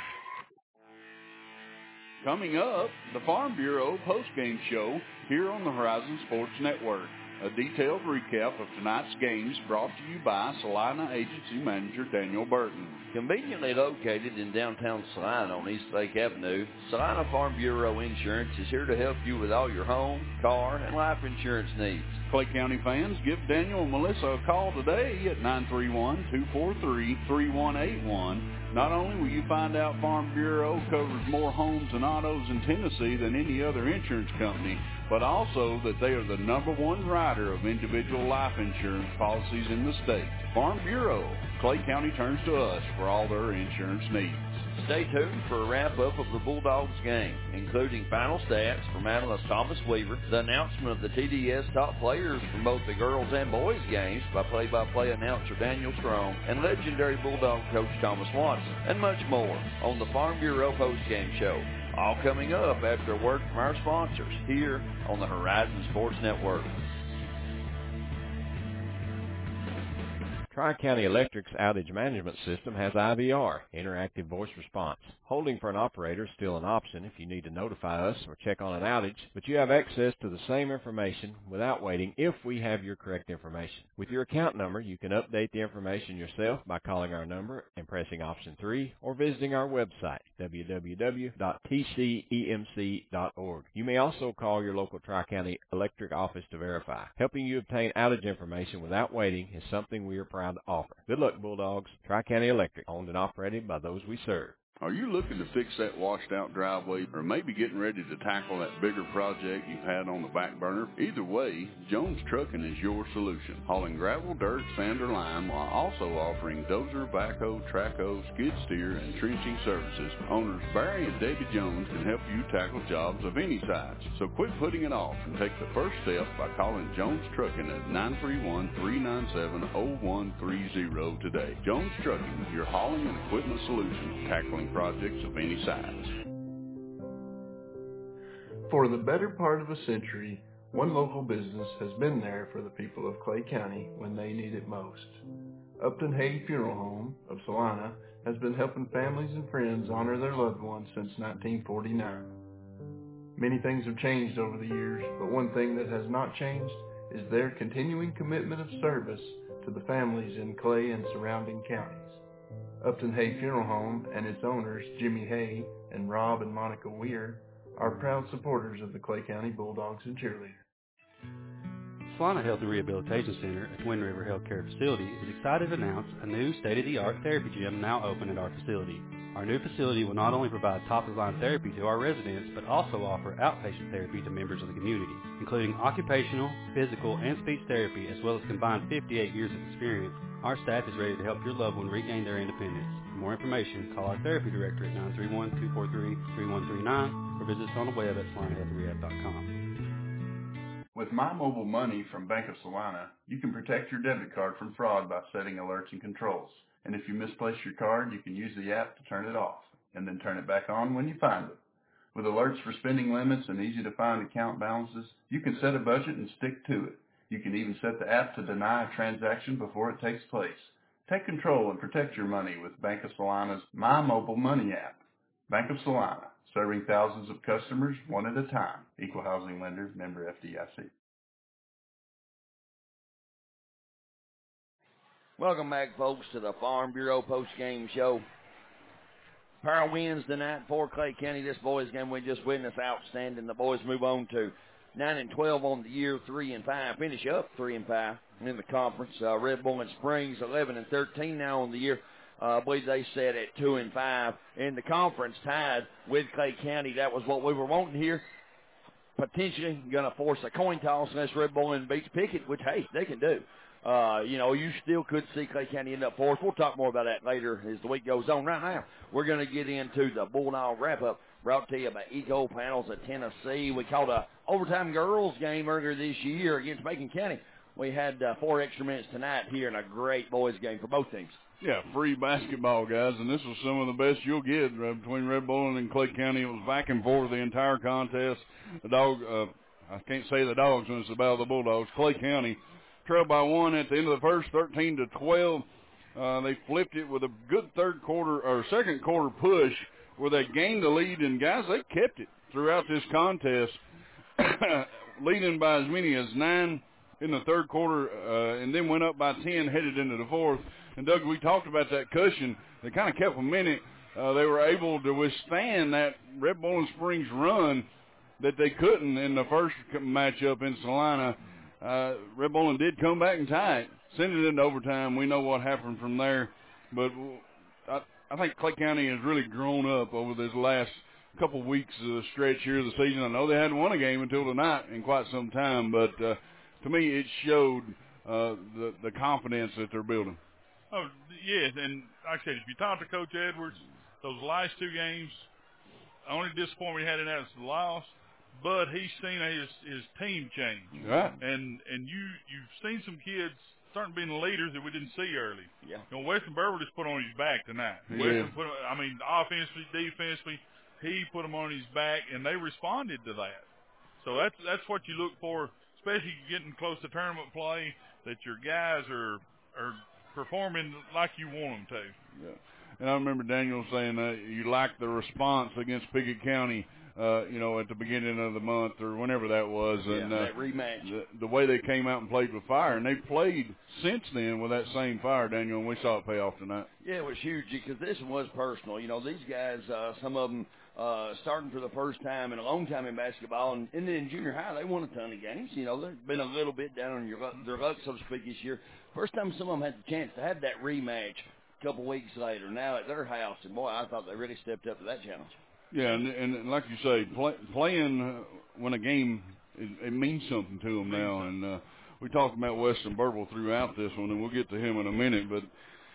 Coming up, the Farm Bureau post-game show here on the Horizon Sports Network. A detailed recap of tonight's games brought to you by Salina Agency Manager Daniel Burton. Conveniently located in downtown Salina on East Lake Avenue, Salina Farm Bureau Insurance is here to help you with all your home, car, and life insurance needs. Clay County fans, give Daniel and Melissa a call today at nine three one, two four three, three one eight one. Not only will you find out Farm Bureau covers more homes and autos in Tennessee than any other insurance company, but also that they are the number one writer of individual life insurance policies in the state. Farm Bureau, Clay County turns to us for all their insurance needs. Stay tuned for a wrap-up of the Bulldogs game, including final stats from analyst Thomas Weaver, the announcement of the T D S top players from both the girls and boys games by play-by-play announcer Daniel Strong and legendary Bulldog coach Thomas Watson, and much more on the Farm Bureau post-game show. All coming up after a word from our sponsors here on the Horizon Sports Network. Tri-County Electric's outage management system has I V R, interactive voice response. Holding for an operator is still an option if you need to notify us or check on an outage, but you have access to the same information without waiting if we have your correct information. With your account number, you can update the information yourself by calling our number and pressing option three or visiting our website, w w w dot t c e m c dot org. You may also call your local Tri-County Electric office to verify. Helping you obtain outage information without waiting is something we are proud to offer. Good luck, Bulldogs. Tri-County Electric, owned and operated by those we serve. Are you looking to fix that washed out driveway or maybe getting ready to tackle that bigger project you've had on the back burner? Either way, Jones Trucking is your solution. Hauling gravel, dirt, sand, or lime while also offering dozer, backhoe, trackhoe, skid steer, and trenching services. Owners Barry and Debbie Jones can help you tackle jobs of any size. So quit putting it off and take the first step by calling Jones Trucking at nine three one, three nine seven, zero one three zero today. Jones Trucking, your hauling and equipment solution, tackling projects of any size. For the better part of a century, one local business has been there for the people of Clay County when they need it most. Upton Hay Funeral Home of Salina has been helping families and friends honor their loved ones since nineteen forty-nine. Many things have changed over the years, but one thing that has not changed is their continuing commitment of service to the families in Clay and surrounding counties. Upton Hay Funeral Home and its owners, Jimmy Hay and Rob and Monica Weir, are proud supporters of the Clay County Bulldogs and Cheerleaders. Salina Health and Rehabilitation Center, a Twin River Healthcare facility, is excited to announce a new state-of-the-art therapy gym now open at our facility. Our new facility will not only provide top-of-the-line therapy to our residents, but also offer outpatient therapy to members of the community, including occupational, physical, and speech therapy, as well as combined fifty-eight years of experience. Our staff is ready to help your loved one regain their independence. For more information, call our therapy director at nine three one, two four three, three one three nine or visit us on the web at salina health rehab dot com. With My Mobile Money from Bank of Salina, you can protect your debit card from fraud by setting alerts and controls. And if you misplace your card, you can use the app to turn it off, and then turn it back on when you find it. With alerts for spending limits and easy-to-find account balances, you can set a budget and stick to it. You can even set the app to deny a transaction before it takes place. Take control and protect your money with Bank of Salina's My Mobile Money app. Bank of Salina, serving thousands of customers one at a time. Equal housing lender, member F D I C. Welcome back, folks, to the Farm Bureau post-game show. Pair of wins tonight for Clay County. This boys' game we just witnessed outstanding. The boys move on to nine and twelve on the year, three and five. Finish up three and five in the conference. Uh, Red Bull and Springs eleven and thirteen now on the year. Uh, I believe they set at two and five in the conference, tied with Clay County. That was what we were wanting here. Potentially going to force a coin toss unless Red Bull beats Pickett, which hey, they can do. Uh, you know, you still could see Clay County end up fourth. We'll talk more about that later as the week goes on. Right now, we're going to get into the Bulldog wrap-up brought to you by Eco Panels of Tennessee. We called a overtime girls game earlier this year against Macon County. We had uh, four extra minutes tonight here in a great boys game for both teams. Yeah, free basketball, guys, and this was some of the best you'll get uh, between Red Bull and Clay County. It was back and forth the entire contest. The dog, uh, I can't say the dogs when it's about the Bulldogs. Clay County trailed by one at the end of the first, thirteen to twelve. Uh, they flipped it with a good third quarter or second quarter push where they gained the lead, and guys, they kept it throughout this contest, leading by as many as nine in the third quarter, uh, and then went up by ten headed into the fourth. And Doug, we talked about that cushion. They kind of kept them in it. Uh, they were able to withstand that Red Bull and Springs run that they couldn't in the first matchup in Salina. Uh, Red Bull did come back and tie it, send it into overtime. We know what happened from there. But I, I think Clay County has really grown up over this last couple of weeks of the stretch here of the season. I know they hadn't won a game until tonight in quite some time, but uh, to me it showed uh, the, the confidence that they're building. Oh, yes, and like I said, if you talk to Coach Edwards, those last two games, the only disappointment he had in that is the loss, but he's seen his his team change. Right. And and you, you've seen some kids starting being leaders that we didn't see early. Yeah. You know, Weston Burwell just put on his back tonight. Yeah. Weston put, I mean, offensively, defensively, he put them on his back, and they responded to that. So that's that's what you look for, especially getting close to tournament play, that your guys are are performing like you want them to. Yeah. And I remember Daniel saying that you liked the response against Pickett County, uh, you know, at the beginning of the month or whenever that was. Yeah, and uh, that rematch. The, the way they came out and played with fire, and they played since then with that same fire, Daniel, and we saw it pay off tonight. Yeah, it was huge because this one was personal. You know, these guys, uh, some of them uh, starting for the first time in a long time in basketball, and, and then in junior high, they won a ton of games. You know, they've been a little bit down on your luck, their luck, so to speak, this year. First time some of them had the chance to have that rematch a couple weeks later, now at their house, and boy, I thought they really stepped up to that challenge. Yeah, and, and like you say, play, playing uh, when a game, it, it means something to them now. And uh, we talked about Weston Burwell throughout this one, and we'll get to him in a minute. But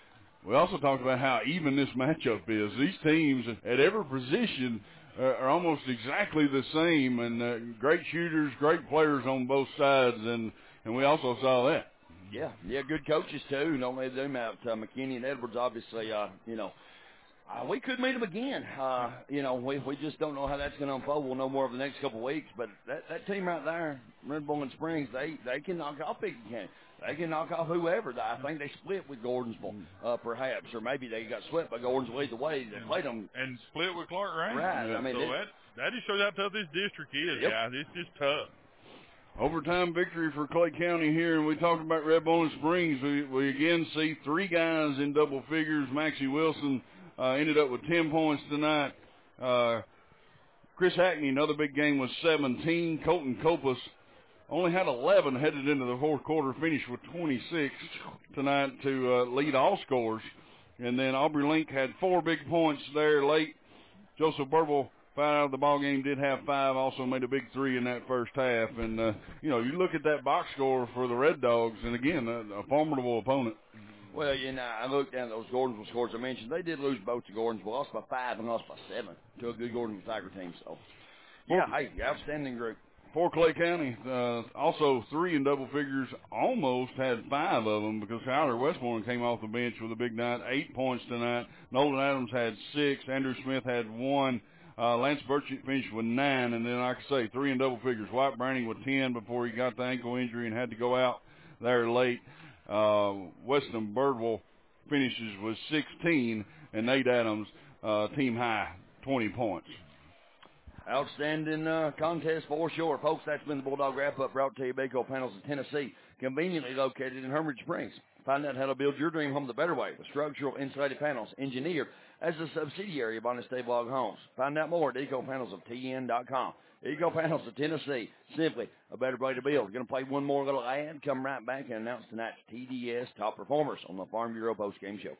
we also talked about how even this matchup is. These teams at every position uh, are almost exactly the same, and uh, great shooters, great players on both sides, and, and we also saw that. Yeah, yeah, good coaches, too. Not only them out, uh, McKinney and Edwards, obviously, uh, you know, Uh, we could meet them again. Uh, you know, we we just don't know how that's going to unfold. We'll know more over the next couple of weeks. But that, that team right there, Red Bowling Springs, they, they can knock off Pickett County. They can knock off whoever. I think they split with Gordonsville, uh, perhaps, or maybe they got swept by Gordonsville. Either way, they played them. And split with Clark Rain. Right. Yeah. I mean, so it, that, that just shows how tough this district is, yep. guys. It's just tough. Overtime victory for Clay County here, and we talked about Red Bowling Springs. We, we again see three guys in double figures. Maxie Wilson uh, ended up with ten points tonight. Uh, Chris Hackney, another big game, was seventeen. Colton Copas only had eleven headed into the fourth quarter, finished with twenty-six tonight to uh, lead all scores. And then Aubrey Link had four big points there late. Joseph Burble, five out of the ball game, did have five, also made a big three in that first half. And, uh, you know, you look at that box score for the Red Dogs, and, again, a, a formidable opponent. Well, you know, I looked down at those Gordonsville scores I mentioned. They did lose both to Gordonsville, lost by five and lost by seven to a good Gordonsville Tiger team. So, yeah, hey, outstanding group. For Clay County, uh, also three in double figures, almost had five of them because Tyler Westmoreland came off the bench with a big night, eight points tonight. Nolan Adams had six. Andrew Smith had one. Uh, Lance Burchett finished with nine. And then, like I say, three in double figures. White Browning with ten before he got the ankle injury and had to go out there late. Uh, Weston Birdwell finishes with sixteen. And Nate Adams, uh, team high, twenty points. Outstanding uh, contest for sure. Folks, that's been the Bulldog Wrap-Up brought to you by Baco Panels of Tennessee, conveniently located in Hermitage Springs. Find out how to build your dream home the better way with structural insulated panels engineered as a subsidiary of Honest Dave Log Homes. Find out more at eco panels of T N dot com. Eco Panels of Tennessee, simply a better way to build. Going to play one more little ad, come right back and announce tonight's T D S top performers on the Farm Bureau Post-Game Show.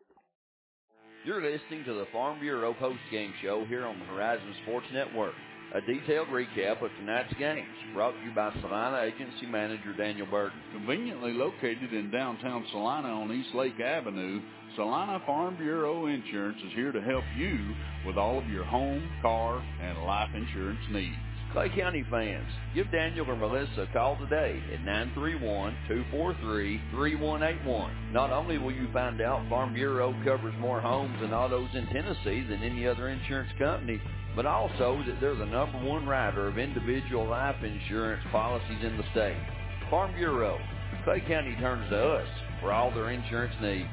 You're listening to the Farm Bureau Post-Game Show here on the Horizon Sports Network. A detailed recap of tonight's games brought to you by Salina Agency Manager Daniel Burton. Conveniently located in downtown Salina on East Lake Avenue, Salina Farm Bureau Insurance is here to help you with all of your home, car, and life insurance needs. Clay County fans, give Daniel or Melissa a call today at nine three one, two four three, three one eight one. Not only will you find out Farm Bureau covers more homes and autos in Tennessee than any other insurance company, but also that they're the number one writer of individual life insurance policies in the state. Farm Bureau, Clay County turns to us for all their insurance needs.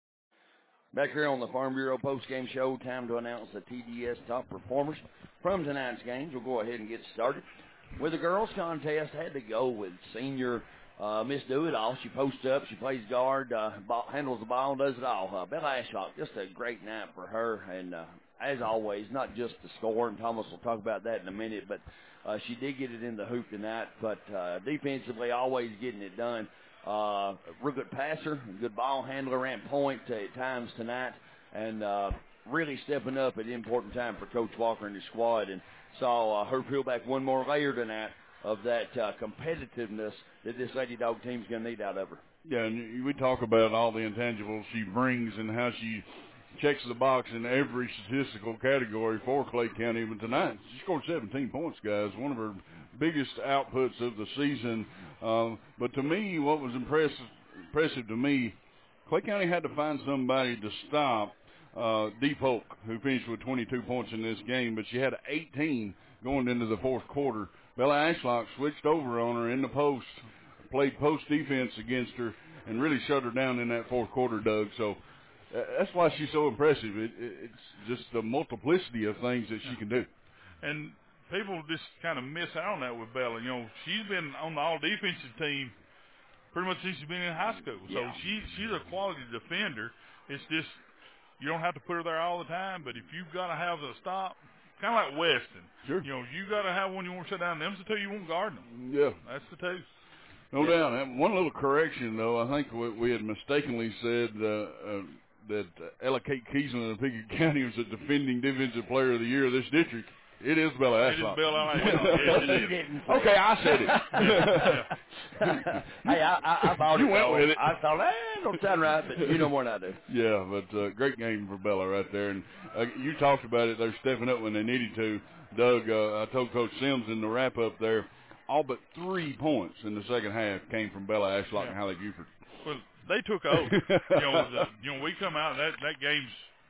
Back here on the Farm Bureau Post-Game Show, time to announce the T D S top performers from tonight's games. We'll go ahead and get started. With the girls' contest, had to go with senior uh, Miss Do-It-All. She posts up, she plays guard, uh, ball, handles the ball, does it all. Uh, Bella Ashlock, just a great night for her. And uh, as always, not just the score, and Thomas will talk about that in a minute, but uh, she did get it in the hoop tonight. But uh, defensively, always getting it done. Uh, real good passer, good ball handler, and point at times tonight, and uh, really stepping up at important time for Coach Walker and his squad, and saw uh, her peel back one more layer tonight of that uh, competitiveness that this Lady Dog team's going to need out of her. Yeah, and we talk about all the intangibles she brings and how she checks the box in every statistical category for Clay County. But tonight, she scored seventeen points, guys, one of her biggest outputs of the season. Um, but to me, what was impressive, impressive to me, Clay County had to find somebody to stop uh, Dee Polk, who finished with twenty-two points in this game, but she had eighteen going into the fourth quarter. Bella Ashlock switched over on her in the post, played post defense against her, and really shut her down in that fourth quarter, Doug. So uh, that's why she's so impressive. It, it, it's just the multiplicity of things that she can do. And people just kind of miss out on that with Bella. You know, she's been on the all-defensive team pretty much since she's been in high school. So Yeah. she she's a quality defender. It's just you don't have to put her there all the time, but if you've got to have the stop, kind of like Weston. Sure. You know, you got to have one you want to shut down. Them's the two you won't guard them. Yeah. That's the two. No yeah. doubt. And one little correction, though. I think we, we had mistakenly said uh, uh, that uh, Ella Kate Keesland of Pickett County was the defending defensive player of the year of this district. It is Bella Ashlock. It is Bella Ashlock. You didn't say Okay, I said it. Hey, I, I, I thought You it went though. with it. I thought, eh, don't sound right, but you know more than I do. Yeah, but uh, great game for Bella right there. And uh, you talked about it. They're stepping up when they needed to. Doug, uh, I told Coach Sims in the wrap-up there, all but three points in the second half came from Bella Ashlock Yeah. and Hallie Buford. Well, they took over. you know, the, you know, we come out, that, that game's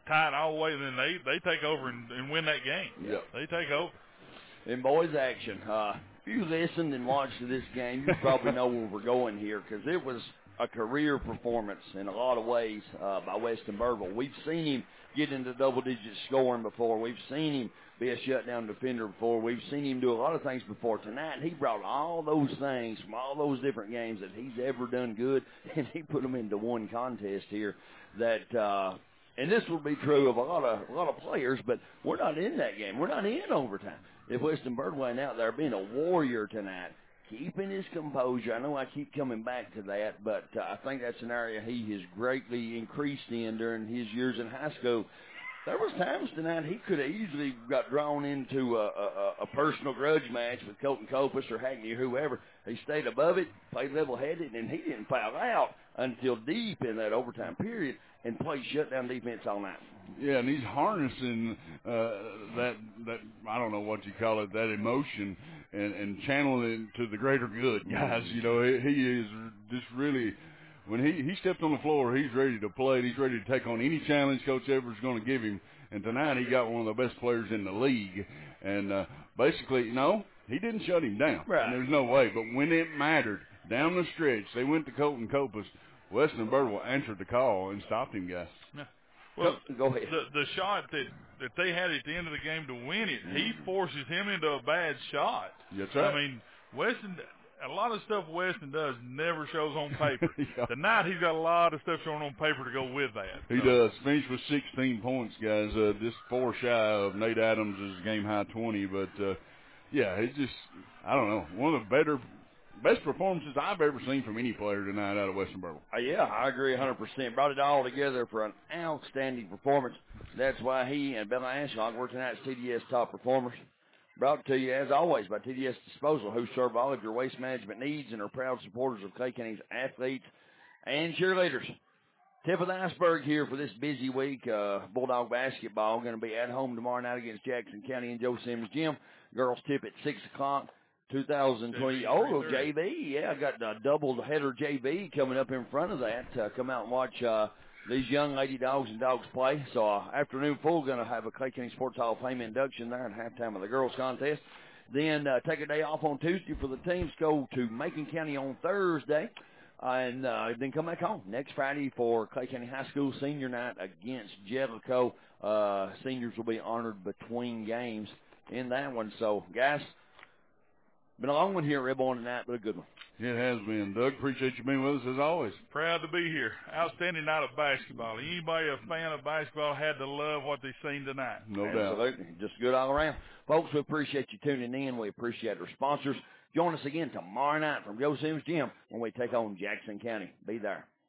tight all the way, and then they, they take over and, and win that game. Yep. They take over. In boys action, uh, if you listened and watched this game, you probably know where we're going here because it was a career performance in a lot of ways uh, by Weston Birdwell. We've seen him get into double-digit scoring before. We've seen him be a shutdown defender before. We've seen him do a lot of things before. Tonight, he brought all those things from all those different games that he's ever done good, and he put them into one contest here that uh, – and this will be true of a lot of a lot of players, but we're not in that game. We're not in overtime. If Weston Birdwell out there being a warrior tonight, keeping his composure. I know I keep coming back to that, but uh, I think that's an area he has greatly increased in during his years in high school. There was times tonight he could have easily got drawn into a, a, a personal grudge match with Colton Copus or Hackney or whoever. He stayed above it, played level-headed, and he didn't foul out until deep in that overtime period and played shutdown defense all night. Yeah, and he's harnessing uh, that, that, I don't know what you call it, that emotion and, and channeling it to the greater good, guys. You know, he, he is just really, when he, he steps on the floor, he's ready to play. He's ready to take on any challenge Coach Everett's going to give him. And tonight he got one of the best players in the league. And uh, basically, no, he didn't shut him down. Right. There's no way. But when it mattered, down the stretch, they went to Colton Copus. Weston Birdwell answered the call and stopped him, guys. Yeah. Well, go ahead. The, the shot that, that they had at the end of the game to win it, he forces him into a bad shot. Yes, sir. I mean, Weston, a lot of stuff Weston does never shows on paper. Yeah. Tonight he's got a lot of stuff showing on paper to go with that. He so. does. Finished with sixteen points, guys. Uh, just four shy of Nate Adams' game high twenty. But, uh, yeah, it's just, I don't know, one of the better – best performances I've ever seen from any player tonight out of Weston Birdwell. Uh, yeah, I agree one hundred percent. Brought it all together for an outstanding performance. That's why he and Bella Ashlock were tonight's T D S top performers. Brought to you, as always, by T D S Disposal, who serve all of your waste management needs and are proud supporters of Clay County's athletes and cheerleaders. Tip of the iceberg here for this busy week. Uh, Bulldog basketball going to be at home tomorrow night against Jackson County and Joe Sims Gym. Girls tip at six o'clock. two thousand twenty. Oh, J V. Yeah, I got a double header J V coming up in front of that. Uh, come out and watch uh, these young Lady Dogs and Dogs play. So, uh, afternoon full, going to have a Clay County Sports Hall of Fame induction there at halftime of the girls contest. Then uh, take a day off on Tuesday for the teams. Go to Macon County on Thursday. Uh, and uh, then come back home next Friday for Clay County High School senior night against Jellicoe. Uh, seniors will be honored between games in that one. So, guys, been a long one here at Redbone tonight, but a good one. It has been. Doug, appreciate you being with us as always. Proud to be here. Outstanding night of basketball. Anybody a fan of basketball had to love what they seen tonight. No Absolutely. doubt. Absolutely. Just good all around. Folks, we appreciate you tuning in. We appreciate our sponsors. Join us again tomorrow night from Joe Sims Gym when we take on Jackson County. Be there.